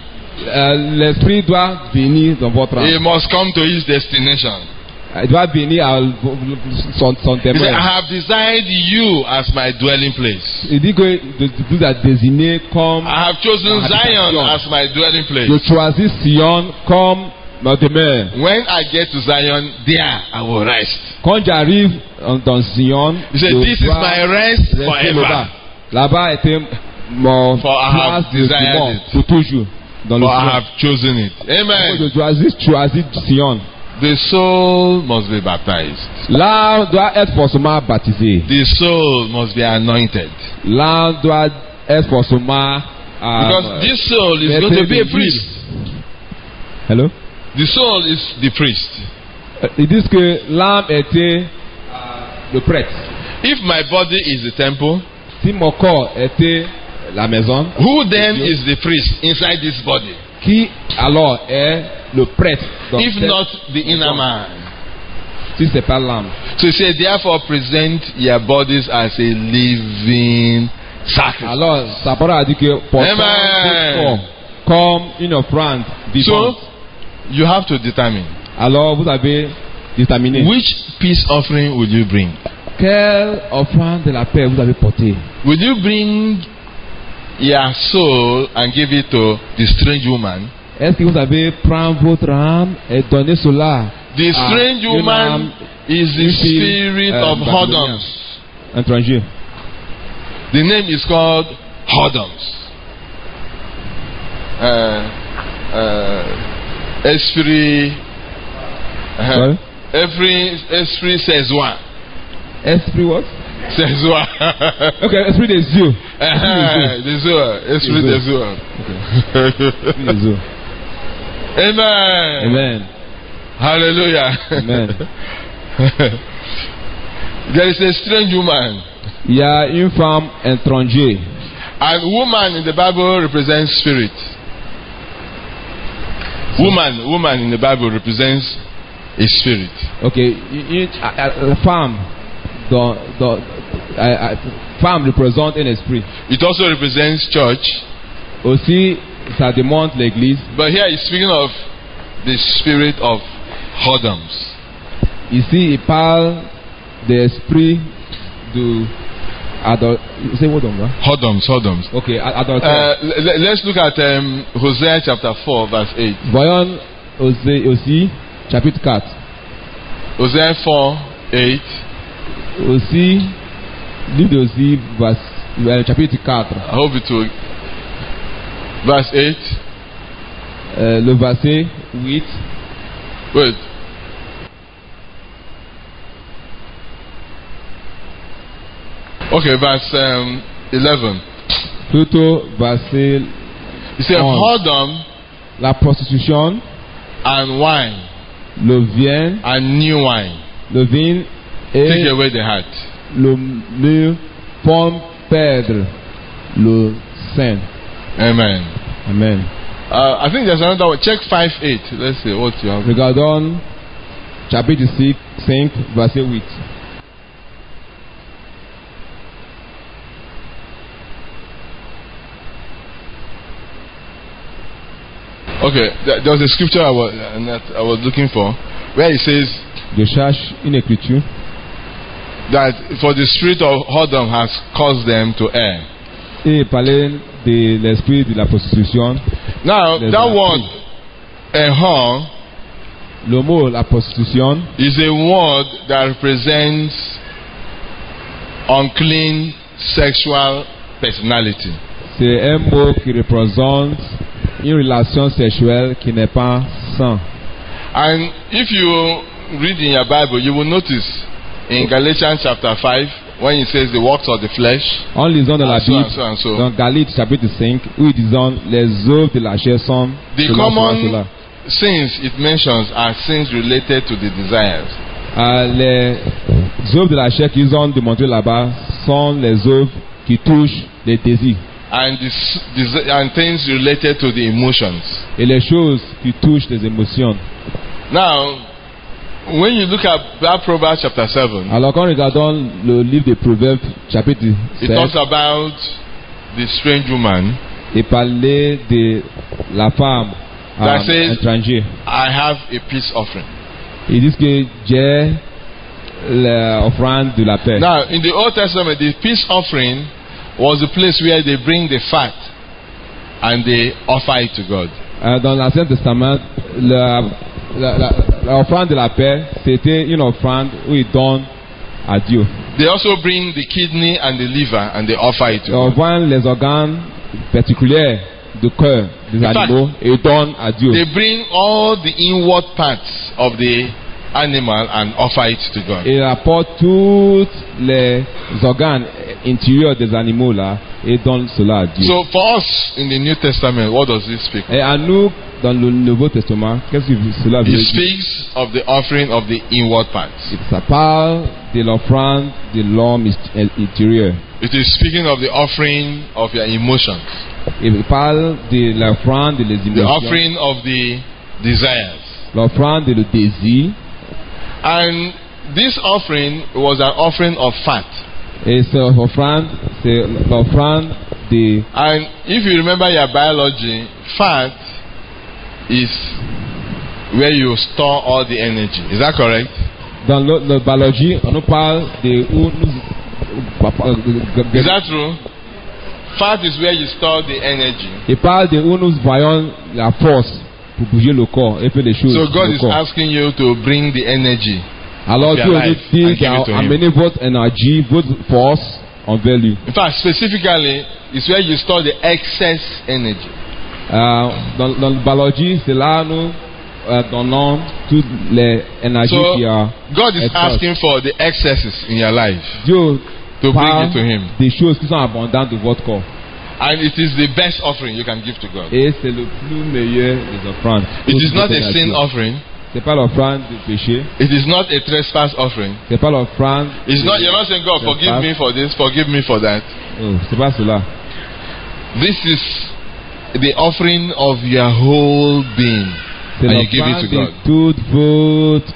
down. L'esprit doit venir dans votre âme. He must come to his destination. Il doit venir à son témoin. I have desired you as my dwelling place. Il dit que vous a désigné comme. I have chosen Zion as my dwelling place. Je choisis Sion comme ma demeure. When I get to Zion, there I will rest. Quand j'arrive dans Sion, he said, "This is my rest forever." Là-bas était mon place de mort pour toujours. Dans le I have chosen it. Amen. Je choisis Sion. The soul must be baptized. L'âme doit être forcément baptisée. The soul must be anointed. L'âme doit être forcément. Because this soul is going to be a priest. Hello? The soul is the priest. Ils disent que l'âme était le prêtre. If my body is the temple, si mon corps était la maison, who then is the priest inside this body? Qui alors est le prêtre? If not the inner man. Si c'est pas l'âme. So he said, therefore present your bodies as a living sacrifice. Alors, sa parole a dit que portez votre corps comme une offrande vivante. So you have to determine. Alors vous avez déterminé. Which peace offering will you bring? Quelle offrande de la paix vous avez porté? Will you bring your soul and give it to the strange woman? Est-ce que vous avez prendre votre âme et donner cela? The strange woman is the spirit of whoredoms. Étranger. The name is called whoredoms. Esprit. Esprit says what? Esprit what? Says what? Okay, esprit des yeux. Des yeux. Esprit des yeux. Esprit des yeux. Amen. Amen. Hallelujah. Amen. There is a strange woman. Il y a une femme étrangère. And woman in the Bible represents spirit. Woman in the Bible represents a spirit. Okay, la femme femme représente un esprit. It also represents church. Aussi, ça démontre l'église. But here he's speaking of the spirit of whoredoms. Ici, il parle de l'esprit de whoredoms. Okay, adultère. Let's look at Hosea chapter 4 verse 8. Voyons aussi chapitre 4. Hosea 4 8. Aussi, livre d'Osée, chapitre 4. I hope it will. Verse 8. Le verset 8. Wait. Okay, verse 11. Plutôt verset. You say whoredom, la prostitution, and wine, le vin, and new wine. Le vin et take away the heart. Le font perdre le saint. Amen. Amen. I think there's another one. Check 5:8. Let's see what you have. Regardons chapitre 5, verset 8. Okay, there was a scripture I was looking for where it says, Je cherche une écriture. That for the spirit of whoredom has caused them to err. Et parler de l'esprit de la prostitution. Now, that word, whore, le mot la prostitution, is a word that represents unclean sexual personality. C'est un mot qui représente une relation sexuelle qui n'est pas saine. And if you read in your Bible, you will notice in Galatians chapter 5, when it says the works of the flesh, en lisant dans la Bible, so. Dans Galates chapitre 5, où ils disent les œuvres de la chair sont the common sins it mentions are sins related to the desires. Les œuvres de la chair qu'ils ont démontrées là-bas sont les œuvres qui touchent les désirs. And things related to the emotions. Et les choses qui touchent les émotions. Now, when you look at Proverbs chapter 7, alors quand regardons le livre de Proverbes chapitre 7, it talks about the strange woman. Il parlait de la femme étrangère. I have a peace offering. Ils disent que j'ai l'offrande de la paix. Now, in the Old Testament, the peace offering was the place where they bring the fat and they offer it to God. Dans l'Ancien Testament, l'offrande de la paix, c'était une offrande où ils donnent à Dieu. They also bring the kidney and the liver and they offer it to God. Ils vendent les organes particuliers du cœur des animaux et ils donnent à Dieu. They bring all the inward parts of the animal and offer it to God. Ils apportent tous les organes intérieurs des animaux là et donnent cela à Dieu. So for us in the New Testament, what does this speak? Et à nous dans le Nouveau Testament, qu'est-ce que cela veut dire? It speaks of the offering of the inward parts. Ça parle de l'offrande de l'homme intérieur. It is speaking of the offering of your emotions. Il parle de l'offrande des émotions. The offering of the desires. L'offrande de le désir. And this offering was an offering of fat. Et cette offrande, c'est l'offrande de. And if you remember your biology, fat is where you store all the energy. Is that correct? Dans la biologie, on nous parle de où nous. Is that true? Fat is where you store the energy. Il parle de où nous voyons la force pour bouger le corps et faire les choses. So God is asking you to bring the energy. Alors Dieu nous dit d'amener votre énergie, votre force envers lui. In fact, specifically, it's where you store the excess energy. Dans la biologie, c'est là nous donnons toutes les énergies qui a. God is asking for the excesses in your life. Dieu to bring it to Him. Des choses qui sont abondantes de votre corps. And it is the best offering you can give to God. Et c'est le plus meilleur des offrandes. It is not a sin offering. C'est pas l'offrande du péché. It is not a trespass offering. C'est pas l'offrande. It's not. You're not saying, God, forgive me for this, forgive me for that. Oh, c'est pas cela. This is the offering of your whole being, and you give it to God. Tout votre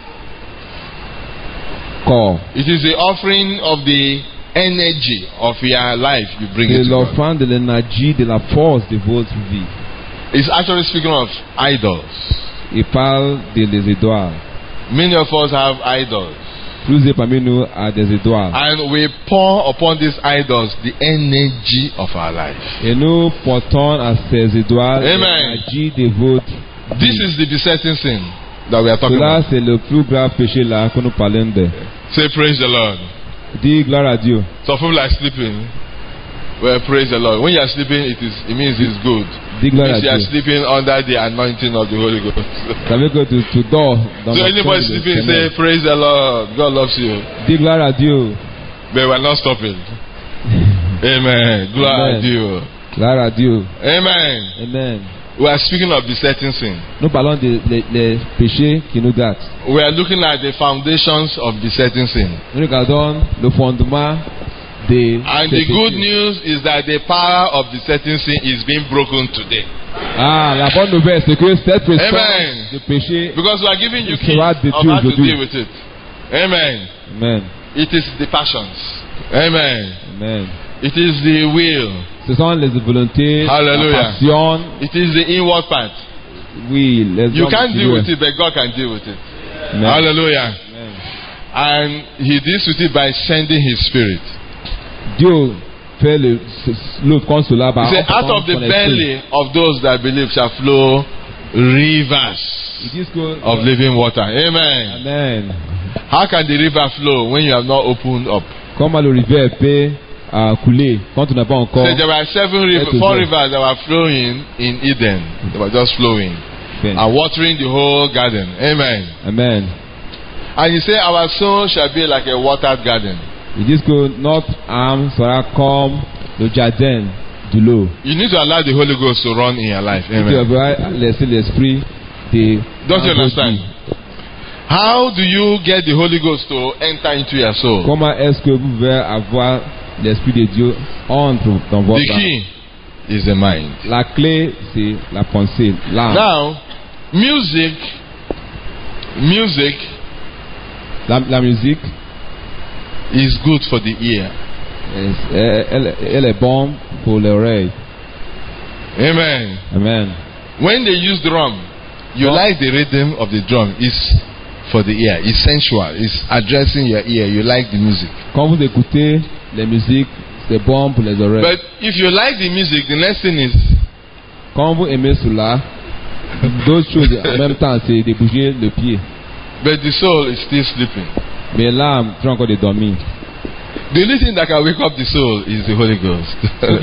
corps. It is the offering of the energy of your life. You bring it to God. C'est l'offrande de l'énergie, de la force de votre vie. It's actually speaking of idols. Il parle des étoiles. Many of us have idols. Plusieurs parmi nous a des étoiles. And we pour upon these idols the energy of our life. Et nous portons à ces étoiles l'énergie de votre vie. This is the besetting sin that we are talking about. Cela c'est le plus grave péché là que nous parlons de. Say praise the Lord. Dis gloire à Dieu. Some people are sleeping. Well, praise the Lord. When you are sleeping, it means it's good. Dis gloire à Dieu. You are sleeping under the anointing of the Holy Ghost. Ça veut dire que tu dors dans so anybody sleeping, say praise the Lord. God loves you. Dis gloire à Dieu. But we're not stopping. Amen. Gloire à Dieu. Gloire à Dieu. Amen. Amen. We are speaking of besetting sin. Nous parlons des péchés qui nous gâtent. We are looking at the foundations of besetting sin. Nous regardons le fondement And the good news is that the power of the certain sin is being broken today. La bonne nouvelle c'est que cette puissance Amen. de péché, because we are giving you keys of how to deal with it. Amen. Amen. It is the passions. Amen. Amen. It is the will. Ce sont les volontés, Hallelujah. la passion. It is the inward part. Oui, les you can't deal with it, but God can deal with it. Amen. Hallelujah. Amen. And He deals with it by sending His Spirit. Dieu fait l'autre comme cela. He said, out of the belly of those that believe shall flow rivers of living water. Amen. Amen. How can the river flow when you have not opened up? Comment le rivière peut couler quand on n'a pas encore? So there were 4 rivers that were flowing in Eden. They were just flowing and watering the whole garden. Amen. Amen. And He said, our soul shall be like a watered garden. Ils disent que notre âme sera comme le jardin de l'eau. You need to allow the Holy Ghost to run in your life. Amen. Tu devrais laisser l'esprit de. Don't you understand? How do you get the Holy Ghost to enter into your soul? Comment est-ce que vous pouvez avoir l'esprit de Dieu entre dans votre âme? The key is the mind. La clé c'est la pensée, l'âme. Now, music. La musique is good for the ear. Elle est bonne pour l'oreille. Amen. Amen. When they use drum, you like the rhythm of the drum. It's for the ear. It's sensual. It's addressing your ear. You like the music. Quand vous écoutez les musiques, c'est bon pour les oreilles. But if you like the music, the next thing is. Quand vous aimez cela, d'autres choses en même temps, c'est de bouger le pied. But the soul is still sleeping. Mais l'âme est encore de dormir. The only thing that can wake up the soul is the Holy Ghost.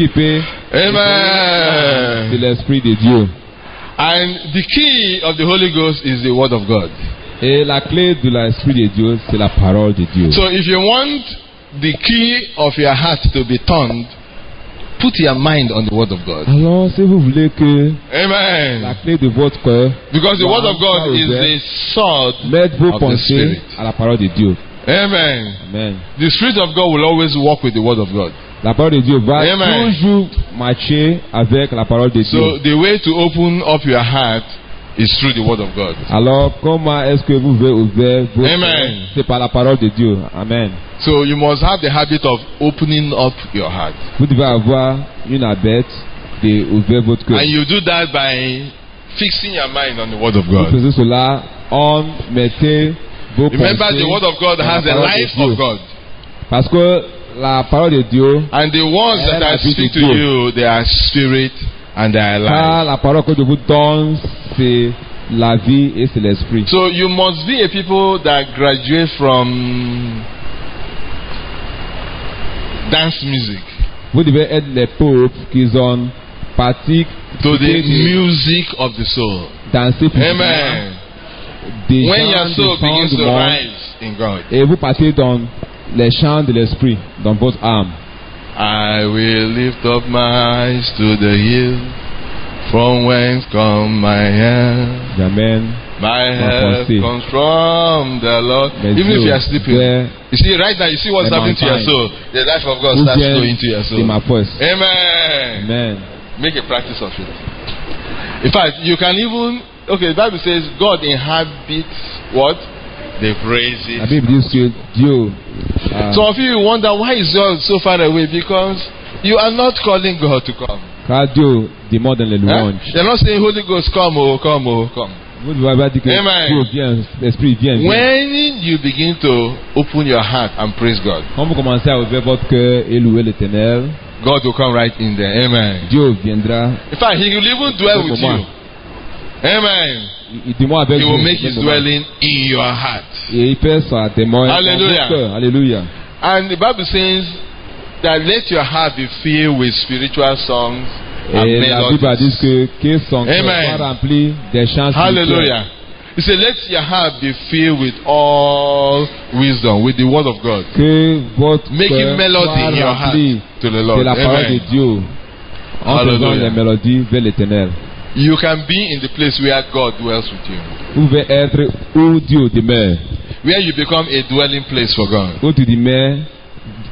Amen. C'est l'esprit de Dieu. And the key of the Holy Ghost is the Word of God. Et la clé de l'esprit de Dieu, c'est la parole de Dieu. So if you want the key of your heart to be turned, put your mind on the Word of God. Alors, si vous voulez que Amen. La clé de votre cœur, because the Word of God is the sword vos of the Spirit. À la parole de Dieu. Amen. Amen. The Spirit of God will always walk with the Word of God. La parole de Dieu va Amen. toujours marcher avec la parole de Dieu. So the way to open up your heart is through the Word of God. Alors, comment est-ce que vous pouvez ouvrir votre Amen. cœur? C'est par la parole de Dieu. Amen. So you must have the habit of opening up your heart. Vous devez avoir une habitude d'ouvrir votre cœur. And you do that by fixing your mind on the Word of God. Vous faisiez cela en mettant vos Remember, the Word of God has the life of God. Parce que la parole de Dieu. And the words that I speak to you, they are spirit and they are life. Car la parole que je vous donne, c'est la vie et c'est l'esprit. So you must be a people that graduate from dance music. Vous devez être les pauvres qui ont parti to the music of the soul. Danser pour Amen. When your soul begins to rise in God. Et vous partez dans les chants de l'esprit, dans votre âme. I will lift up my eyes to the hill, from whence come my help. Amen. My help comes from the Lord. Even if you are sleeping, you see right now, you see what's happening to your soul. The life of God starts flowing into your soul. Amen. Amen. Make a practice of it. In fact, you can even, okay, the Bible says God inhabits what? The praises. La Bible dit que Dieu. Some of you wonder why is God so far away, because you are not calling God to come. Car Dieu demande les louanges. They're not saying Holy Ghost come, oh, come, oh, come. Vous devez dire que Dieu vient, l'esprit vient. When you begin to open your heart and praise God, quand vous commencez à ouvrir votre cœur et louer l'Éternel, God will come right in there. Amen. Dieu viendra. In fact, He will even dwell with you. Amen. He will make His dwelling in your heart. Et il fait sa demeure dans votre cœur. Alléluia. And the Bible says that let your heart be filled with spiritual songs and melodies. La Bible dit que son cœur soit rempli des chants spirituels. Hallelujah. He said, let your heart be filled with all wisdom, with the Word of God. Que votre making melody in your heart to the Lord. De la parole de Dieu. En faisant les mélodies vers l'Éternel. You can be in the place where God dwells with you. Vous pouvez être où Dieu demeure. Where you become a dwelling place for God. Où tu demeures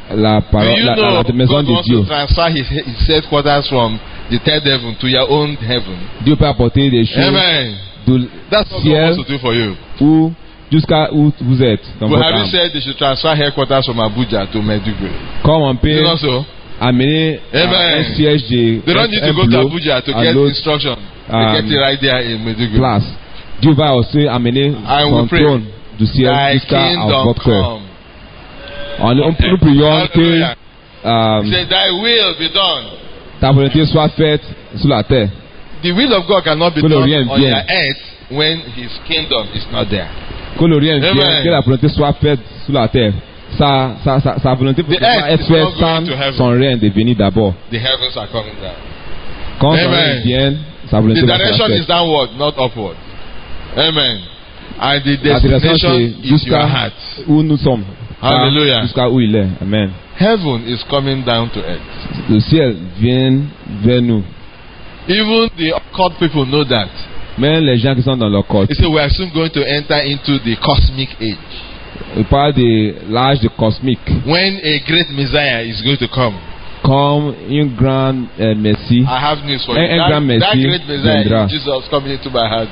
la parole, la maison de Dieu. God wants to transfer his headquarters from the third heaven to your own heaven. Dieu peut apporter des choses du ciel ou jusqu'à où vous êtes. Buhari said they should transfer headquarters from Abuja to Maiduguri. Comme on peut amener un siège de they don't need to go to Abuja to get instruction. They get it right there in Maiduguri. Place. Dieu va aussi amener son trône du ciel jusqu'à votre cœur. Nous prions que thy will be done. Ta volonté soit faite sur la terre. The will of God cannot be done on your earth when his kingdom is not there. Que le rien vienne, que la volonté soit faite sur la terre. Sa volonté peut pas être faite sans son règne de venir d'abord. The heavens are coming down. Quand son règne vient, sa volonté va être faite. The direction is downward, not upward. Amen. And the destination is your heart. Où nous sommes. Hallelujah. Jusqu'à où il est. Amen. Heaven is coming down to earth. Le ciel vient vers nous. Even the occult people know that. Même les gens qui sont dans l'occult. They say we are soon going to enter into the cosmic age. On parle de l'âge de cosmique. When a great Messiah is going to come. Comme un grand Messie. I have news for you. Un grand Messie that great Messiah viendra. is Jesus coming into my heart.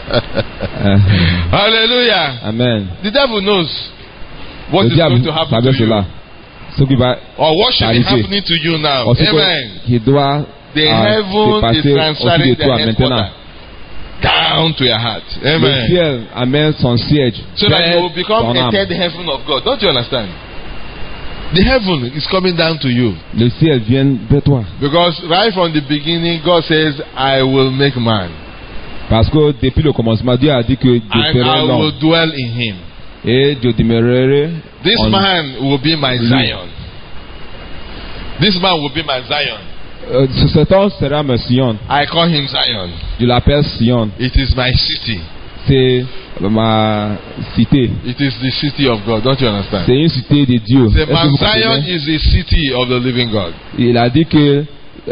Hallelujah. Amen. The devil knows what is going to happen to you. Or what should be happening to you now. Amen. The heaven is transferring the headquarters down to your heart. Amen. Le ciel amène son siège. So that you will become a third heaven of God. Don't you understand? The heaven is coming down to you. Le ciel vient vers toi. Because right from the beginning, God says, I will make man. Parce que depuis le commencement, Dieu a dit que Dieu ferait l'homme. I will dwell in him. Et Dieu demeurerait. This man will be my Zion. This man will be my Zion. Cet homme sera mon Sion. I call him Zion. Je l'appelle Sion. It is my city. C'est ma cité. It is the city of God. Don't you understand? C'est une cité de Dieu. Mount Zion is the city of the living God. Il a dit que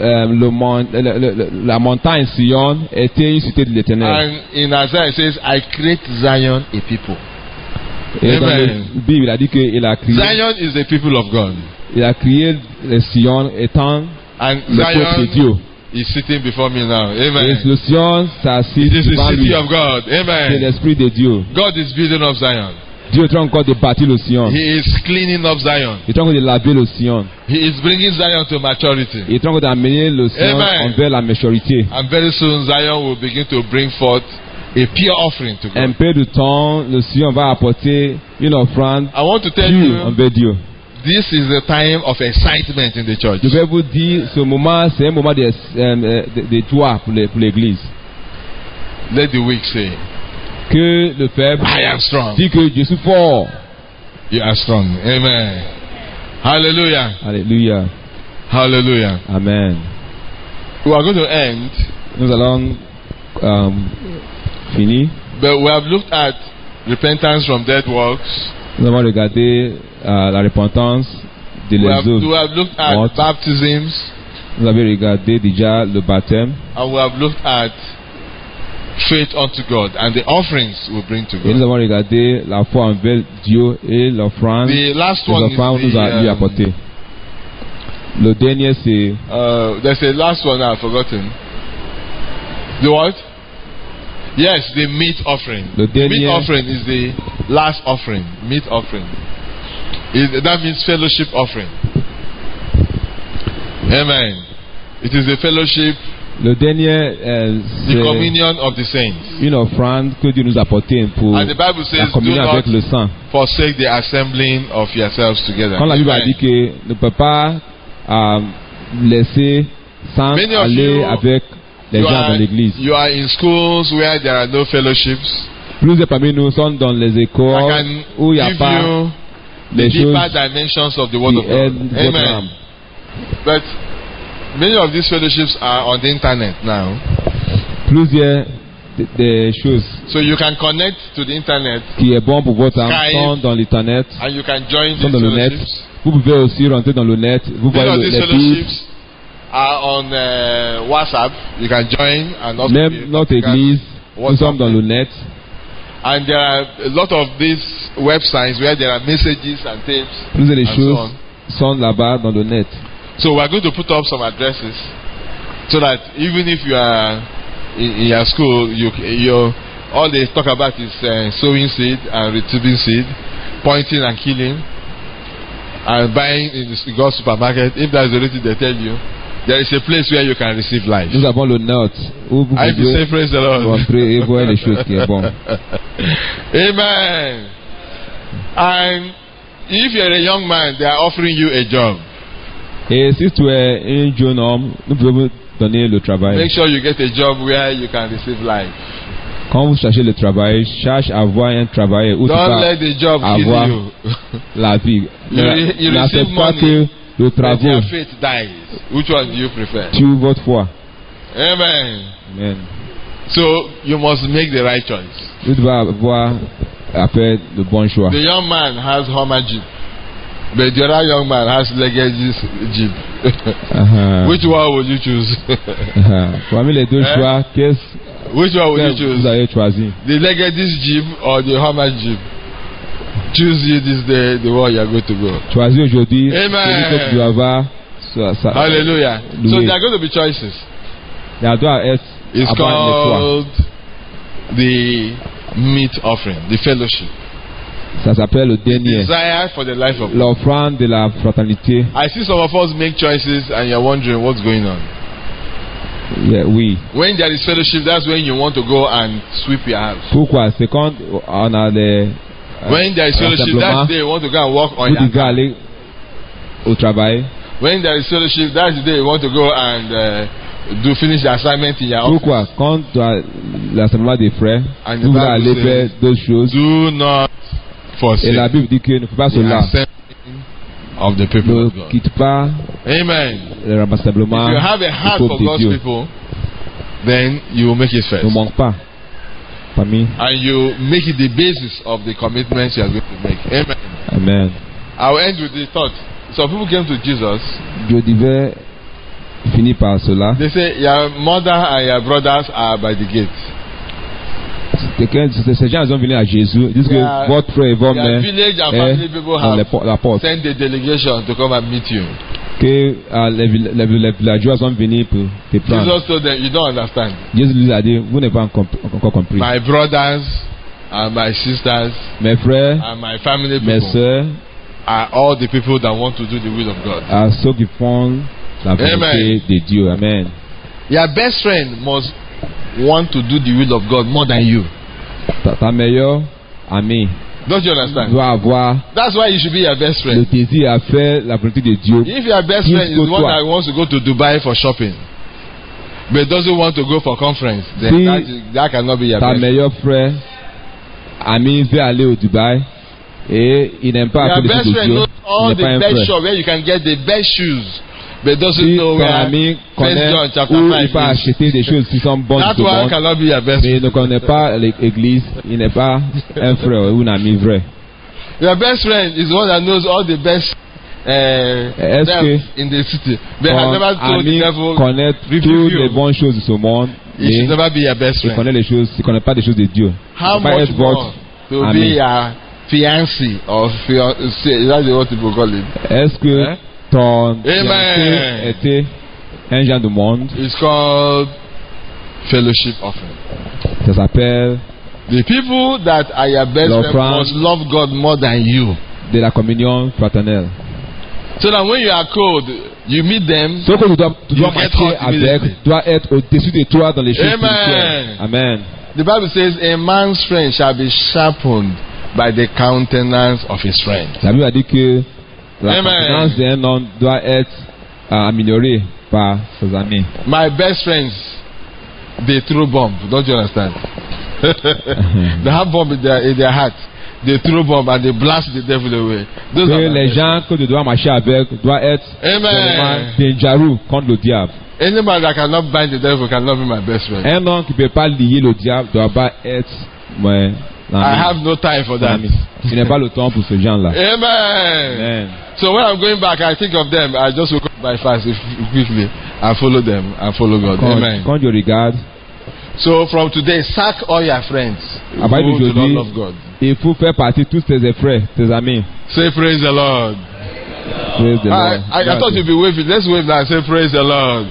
la montagne Sion était une cité de l'Éternel. And in Isaiah it says, I create Zion a people. Et dans la Bible, il a dit qu'il a créé. Zion is the people of God. Il a créé le Sion étant le peuple de Dieu. Is sitting before me now. Amen. Et le Sion s'assied devant lui. Of God. Amen. C'est l'esprit de Dieu. God is building up Zion. Dieu est encore de bâtir le Sion. He is cleaning up Zion. Il est encore de laver le Sion. He is bringing Zion to maturity. Il est encore d'amener le Sion envers la maturité. And very soon Zion will begin to bring forth a pure offering to God. Un peu de temps, le Sion va apporter une offrande pure envers Dieu. This is the time of excitement in the church. Je vais vous dire, ce moment, c'est un moment de joie pour l'Église. Let the weak say, que le faible dit que je suis fort. You are strong. Amen. Hallelujah. Hallelujah. Hallelujah. Amen. We are going to end. Nous allons finir. But we have looked at repentance from dead works. Nous avons regardé la repentance de les œuvres. We have looked at baptisms. Vous avez regardé déjà le baptême. And we have looked at faith unto God and the offerings we bring to God. Et nous avons regardé la foi envers Dieu et l'offrande. The last one nous a lui apporté. Le dernier c'est. There's a last one I've forgotten. The what? Yes, the meat offering. Le dernier. Meat offering is the last offering. Meat offering. That means fellowship offering. Amen. It is the fellowship. Le dernier, the communion of the saints. Une offrande que Dieu nous a apportée pour and the Bible says, la communion avec le sang. Forsake the assembling of yourselves together. Quand la Bible a dit que ne peut pas laisser sans aller avec les gens dans l'église. You are in schools where there are no fellowships. Plusieurs parmi nous sont dans les écoles où il n'y a pas les choses dimensions of the word of God. Amen. But many of these fellowships are on the internet now. Plusieurs des choses. So you can connect to the internet. Qui est bon pour votre âme sont dans l'internet. And you can join these dans le net. Vous pouvez aussi rentrer dans le net. Vous voyez les fellowships are on WhatsApp. You can join and also même notre église, nous sommes dans le net. And there are a lot of these websites where there are messages and tapes. Vous avez des choses sont là-bas dans le net. So we are going to put up some addresses so that even if you are in your school, you all they talk about is sowing seed and retrieving seed, pointing and killing, and buying in the God's supermarket. If that's the only thing they tell you, there is a place where you can receive life. Nous avons le net où vous I say praise the Lord. rentrer et voir les choses qui est bon. Amen. And if you're a young man, they are offering you a job. Et si tu es un jeune homme, nous pouvons vous donner le travail. Make sure you get a job where you can receive life. Quand vous cherchez le travail, cherche à avoir un travail où tu Don't vas let the job avoir kill you. la vie. You N'accepte receive pas money, que le but travail your faith dies. Which one do you prefer? tue votre foi. Amen. Amen. So you must make the right choice. Tu dois avoir à faire le bon choix. The young man has Hummer Jeep, but the other young man has Legacy Jeep. Which one will you choose? Parmi les deux choix, Which one will you vous choose? avez choisi? The Legacy Jeep or the Hummer Jeep? Choose you this day the one you are going to go. Choisis aujourd'hui Amen. celui que tu dois avoir. Hallelujah. So there are going to be choices. Il doit être It's avoir le choix. called the meat offering, the fellowship. Ça s'appelle le dernier. Desire for the life of God. L'offrande de la fraternité. I see some of us make choices and you're wondering what's going on. Yeah, oui. When there is fellowship, that's when you want to go and sweep your house. Pourquoi? C'est quand on a des. When there is fellowship, that's the day you want to go and walk on Vous your devez car. aller au travail. When there is fellowship, that's the day you want to go and finish the assignment in your office. Pourquoi? Quand tu as l'assemblement des frères, And the vous voulez Bible aller says, faire d'autres choses. Do not forsake Et la Bible dit que ne fais pas the cela. assembling of the people Ne of God. quitte pas Amen. le rassemblement If you have a du heart for peuple de God's Dieu. people, then you will make it first. Ne manque pas. Famille. And you make it the basis of the commitments you are going to make. Amen. Amen. I will end with the thought. Some people came to Jesus. Je devais finir par cela. They say, your mother and your brothers are by the gate. Ces gens sont venus à Jésus. Ils disent Yeah. que votre frère et votre Your mère village and est family people dans have la porte. sent a delegation to come and meet you. Que les villageois sont venus pour te prendre. Jesus told them, you don't understand. Jésus lui a dit, vous n'avez pas encore compris. My brothers and my sisters Mes frères, and my family mes people soeurs, are all the people that want to do the will of God. à ceux qui font la volonté de Dieu. Amen. Your best friend must want to do the will of God more than you. Ta meilleure amie Don't you understand? doit avoir That's why you should be your best le friend. désir à faire la volonté de Dieu. If your best Plus friend is que the one toi. that wants to go to Dubai for shopping, but doesn't want to go for conference, then Si that cannot be your Ta best friend. meilleure frère, ami, veut aller au Dubai et il n'aime pas Your faire les best choses de friend Dieu. knows Il all n'est the pas un best frère. shop where you can get the best shoes, but doesn't Si know ton where ami First connaît John chapter où 5 il peut is. acheter des choses qui sont bonnes That pour le one monde, cannot be your best mais il friend. ne connaît pas l'église, il n'est pas un frère ou un ami vrai. Your best friend is the one that knows all the best Est-ce devils in the city, but has Ton never told the ami devil connaît rebuke toutes you. les bonnes choses de ce monde, He mais should never be your best il friend. connaît les choses, il connaît pas des choses de Dieu. How Il peut pas much être more votre to ami. be your fiancé or fiancé? That's what people call it. Est-ce que Hein? ton Amen. fiancé était un genre de monde? It's called fellowship offering. Ça s'appelle The people that are your best friend L'offrande. must love God more than you. de la communion fraternelle. So that when you are cold, you meet them. Ce que tu dois You get marcher hot avec immediately. doit être au-dessus de toi dans les choses Amen. spirituelles. Amen. The Bible says, a man's friend shall be sharpened by the countenance of his friend. La Bible a dit que la Amen. conscience d'un homme doit être améliorée par ses amis. My best friends, they throw bomb. Don't you understand? They have bomb in their heart. They throw bomb and they blast the devil away. Those are Que my les best gens que tu dois marcher avec doivent être Amen. dangereux contre le diable. Any man that cannot bind the devil cannot be my best friend. Un homme qui ne peut pas lier le diable ne doit pas être mon I ami. have no time for Mon that. ami. Je n'ai pas le temps pour ce genre-là. Amen. Amen. So when I'm going back, I think of them. I just woke up by fast quickly and follow them and follow God. Amen. Quand je regarde, So from today, sack all your friends à partir who do not d'aujourd'hui, love God. il faut faire partie de tous tes frères, tes amis. Say praise the Lord. Praise the Lord. I thought you'd be waving. Let's wave now and say, praise the Lord.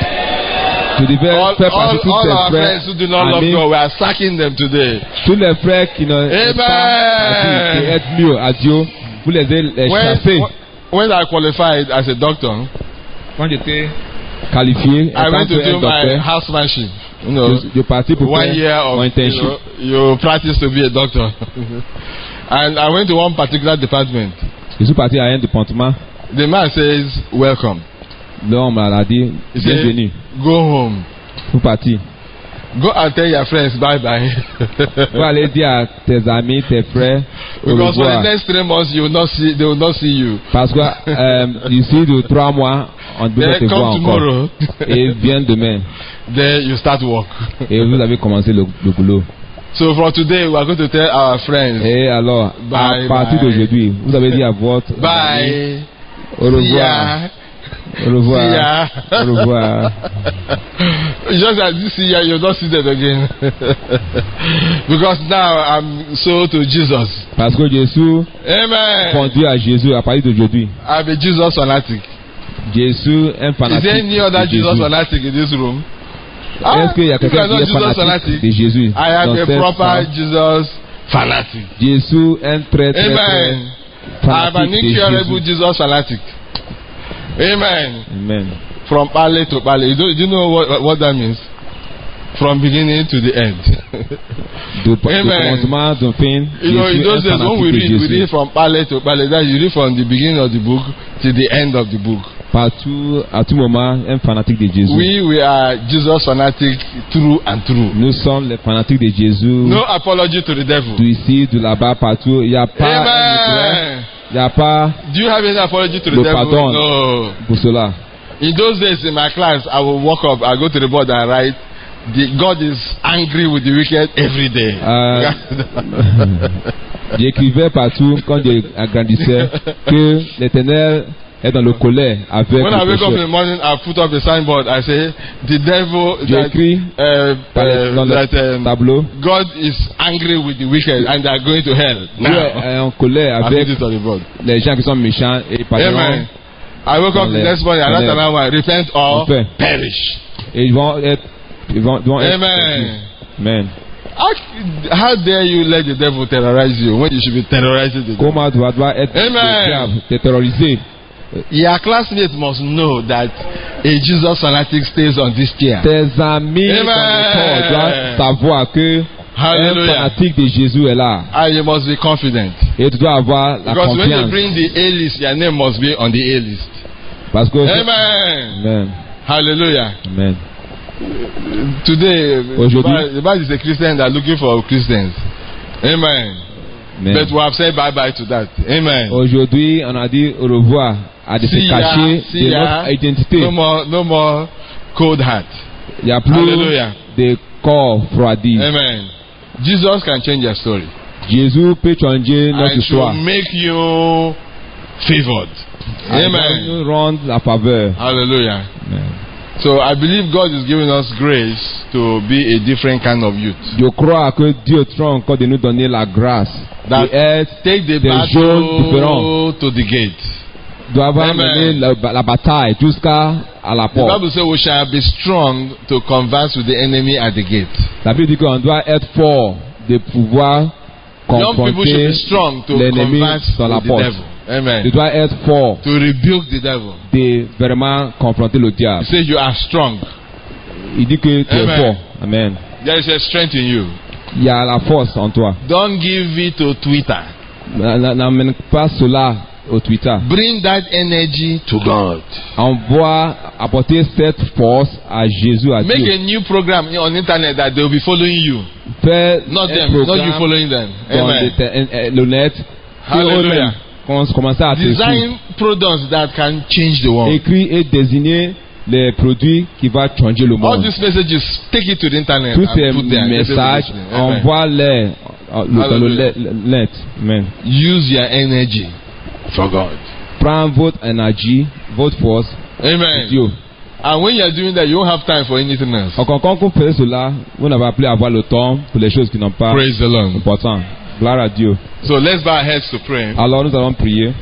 To the very All our friends who do not love God, we are sacking them today. Tous les frères qui ne Amen. mieux à Dieu, vous les chassez. When I qualified as a doctor, Quand j'étais qualifié, I went to do my housemanship. You know, je partis pour 1 year of internship. you practice to be a doctor. And I went to one particular department. Je suis parti à un département. The man says, welcome. L'homme a dit, bienvenue. Go home. Vous partir. Go and tell your friends bye-bye. Vous allez dire à tes amis, tes frères, au Because for the revoir. next 3 months, they will not see you. Parce que d'ici de 3 mois, on ne peut pas te Then voir come encore. tomorrow. Et viens demain. Then you start work. Et vous avez commencé le boulot. So from today, we are going to tell our friends Et alors, Bye, à partir bye. d'aujourd'hui, vous avez dit à votre ami, bye. au See revoir. ya. Au revoir. See ya. Au revoir. Just as you see ya, you'll not see them again. Because now I'm sold to Jesus. Parce que Jésus Amen. conduit à Jésus à partir d'aujourd'hui. I'm a Jesus fanatic. Jésus, un Is fanatique there any other de Jesus Jésus. fanatic in this room? Est-ce qu'il y a if you quelqu'un are not qui est Jesus fanatique de Jésus? I am dans a cette proper salle? Jesus fanatic. Jésus, un très très Amen. très I am an fanatique de incurable Jésus. Jesus fanatic. Amen. Amen. From Pale to Pale. Do you know what that means? From beginning to the end. Du Amen. commencement, du fin, You know, in Jésus those est days when fanatique de we Jésus. read from Pale to Pale, that you read from the beginning of the book to the end of the book. Partout, à tout moment, un fanatique de Jésus. We are Jesus fanatic through and through. Nous sommes les fanatiques de Jésus. No apology to the devil. D'ici, de là-bas, partout. Il n'y a pas un regret. Amen. Il n'y a pas Do you have any apology to the Le devil? pardon. No. pour cela. In those days in my class, I will walk up, I go to the board and write, God is angry with the wicked every day. J'écrivais partout quand j'agrandissais que l'Éternel est dans le colère avec When I le wake up in pécheur. the morning, I put up a signboard. I say, the devil, J'écris dans le tableau. God is angry with the wicked and they are going to hell. Dieu Now, est en colère I avec put it on the board. les gens qui sont méchants et partiront. Amen. I woke up the next morning, I write another one, repent or Enfin. perish. Et ils vont être. Ils vont être. Amen. Amen. How dare you let the devil terrorize you when you should be terrorizing the devil? Comment tu dois être Amen. le diable, t'es terrorisé? Your classmates must know that a Jesus fanatic stays on this chair. Tes amis Amen. dans le corps doivent savoir que un Hallelujah. fanatique de Jésus est là. And you must be confident. Et tu dois avoir la Because when you confiance. bring the A list, your name must be on the A list. Parce que. Amen. Amen. Hallelujah. Amen. Today, Aujourd'hui. the Bible is a Christian that are looking for Christians. Amen. Amen. But we have said bye bye to that. Amen. Aujourd'hui, on a dit au revoir à de se See ya, cacher see de ya. notre identité. No more cold heart. Il n'y a plus Hallelujah. de corps froidis. Amen. Jesus can change your story. Jésus peut changer notre And to histoire. make you favored. Il Amen. nous rendre la faveur. Hallelujah. Amen. So I believe God is giving us grace to be a different kind of youth. Je crois que Dieu est encore de nous donner la grâce That d'être take the des jeunes différents. battle to the gate. doivent Amen. mener la bataille jusqu'à la The porte. Bible says we shall be strong to converse with the enemy at the gate. La Bible dit qu'on doit être fort de pouvoir Young people should confronter be strong to l'ennemi converse dans la with the porte. devil. Amen. Tu dois être fort To rebuke the devil. de vraiment confronter le He diable. says you are strong. Il dit que tu es Amen. fort. Amen. There is a strength in you. Il y a la force en toi. Don't give it to Twitter. N'amène pas cela au Twitter. Bring that energy to God. Envoie apporter cette force à Jésus, à Make Dieu. a new program on internet that they will be following you. Fais Not un them, not you programme following them. dans Amen. le net. Hallelujah. Commencer à te suivre. Design products that can change the world. Écris et désigner les produits qui vont changer le All monde. these messages, take it to the internet Tous and ces put there. messages, Amen. envoie-les dans le Hallelujah. net. Amen. Use your energy for God. Prends votre énergie, votre force, Amen. Dieu. And when you are doing that, you won't have time for anything else. Encore quand vous faites cela, vous n'avez plus à avoir le temps pour les choses qui n'ont pas Praise the Lord. d'importance. Gloire à Dieu. So let's bow our heads to pray. Alors nous allons prier.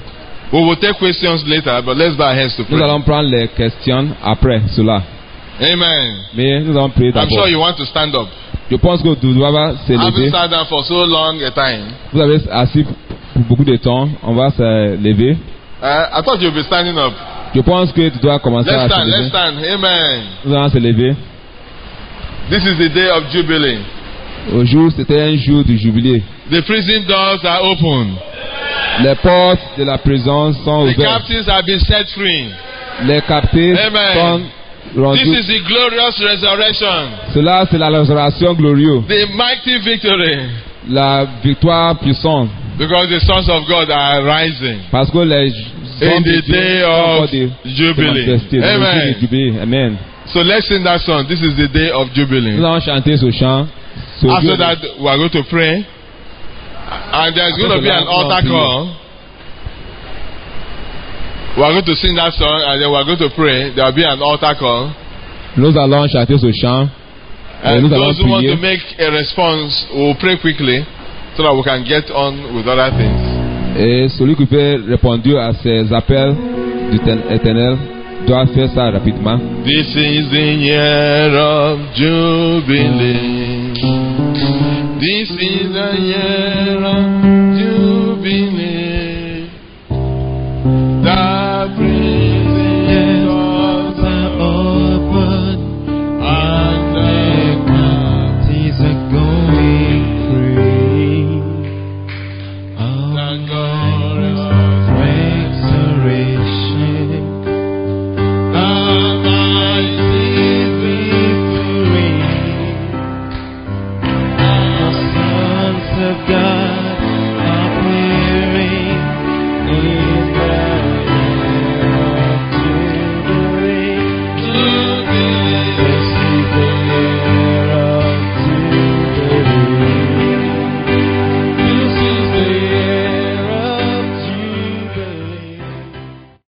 We will take questions later, but let's bow our heads to pray. Nous allons prendre les questions après cela. Amen. Mais nous allons prier I'm d'abord. sure you want to stand up. Je pense que tu dois se I've been lever. sat down for so long a time. Vous avez assis pour beaucoup de temps. On va se lever. I thought you'd be standing up. Je pense que tu dois commencer Let's à se stand, let's lever. stand. Amen. Nous allons se lever. This is the day of Jubilee. Au jour, c'était un jour du jubilé. The prison doors are open. Les portes de la prison sont The ouvertes. captives have been set free. Les captifs Amen. sont This rendus. is the glorious resurrection. Cela, c'est la résurrection glorieuse. The mighty victory. La victoire puissante. Because the sons of God are rising Parce que les in hommes de the Dieu day sont encore of de Jubilee. manifester dans le jour Amen. du jubilé. Amen. So let's sing that song. This is the day of Jubilee. Nous allons chanter ce chant. Ce After jour- that, we are going to pray. And there's going to be an altar call. We are going to sing that song and then we are going to pray. There will be an altar call. Nous allons chanter ce chant. Et And nous allons those who want prier. to make a response will pray quickly so that we can get on with other things. Et celui qui peut répondre à ces appels du Éternel doit faire ça rapidement. This is the year of Jubilee. This is the year of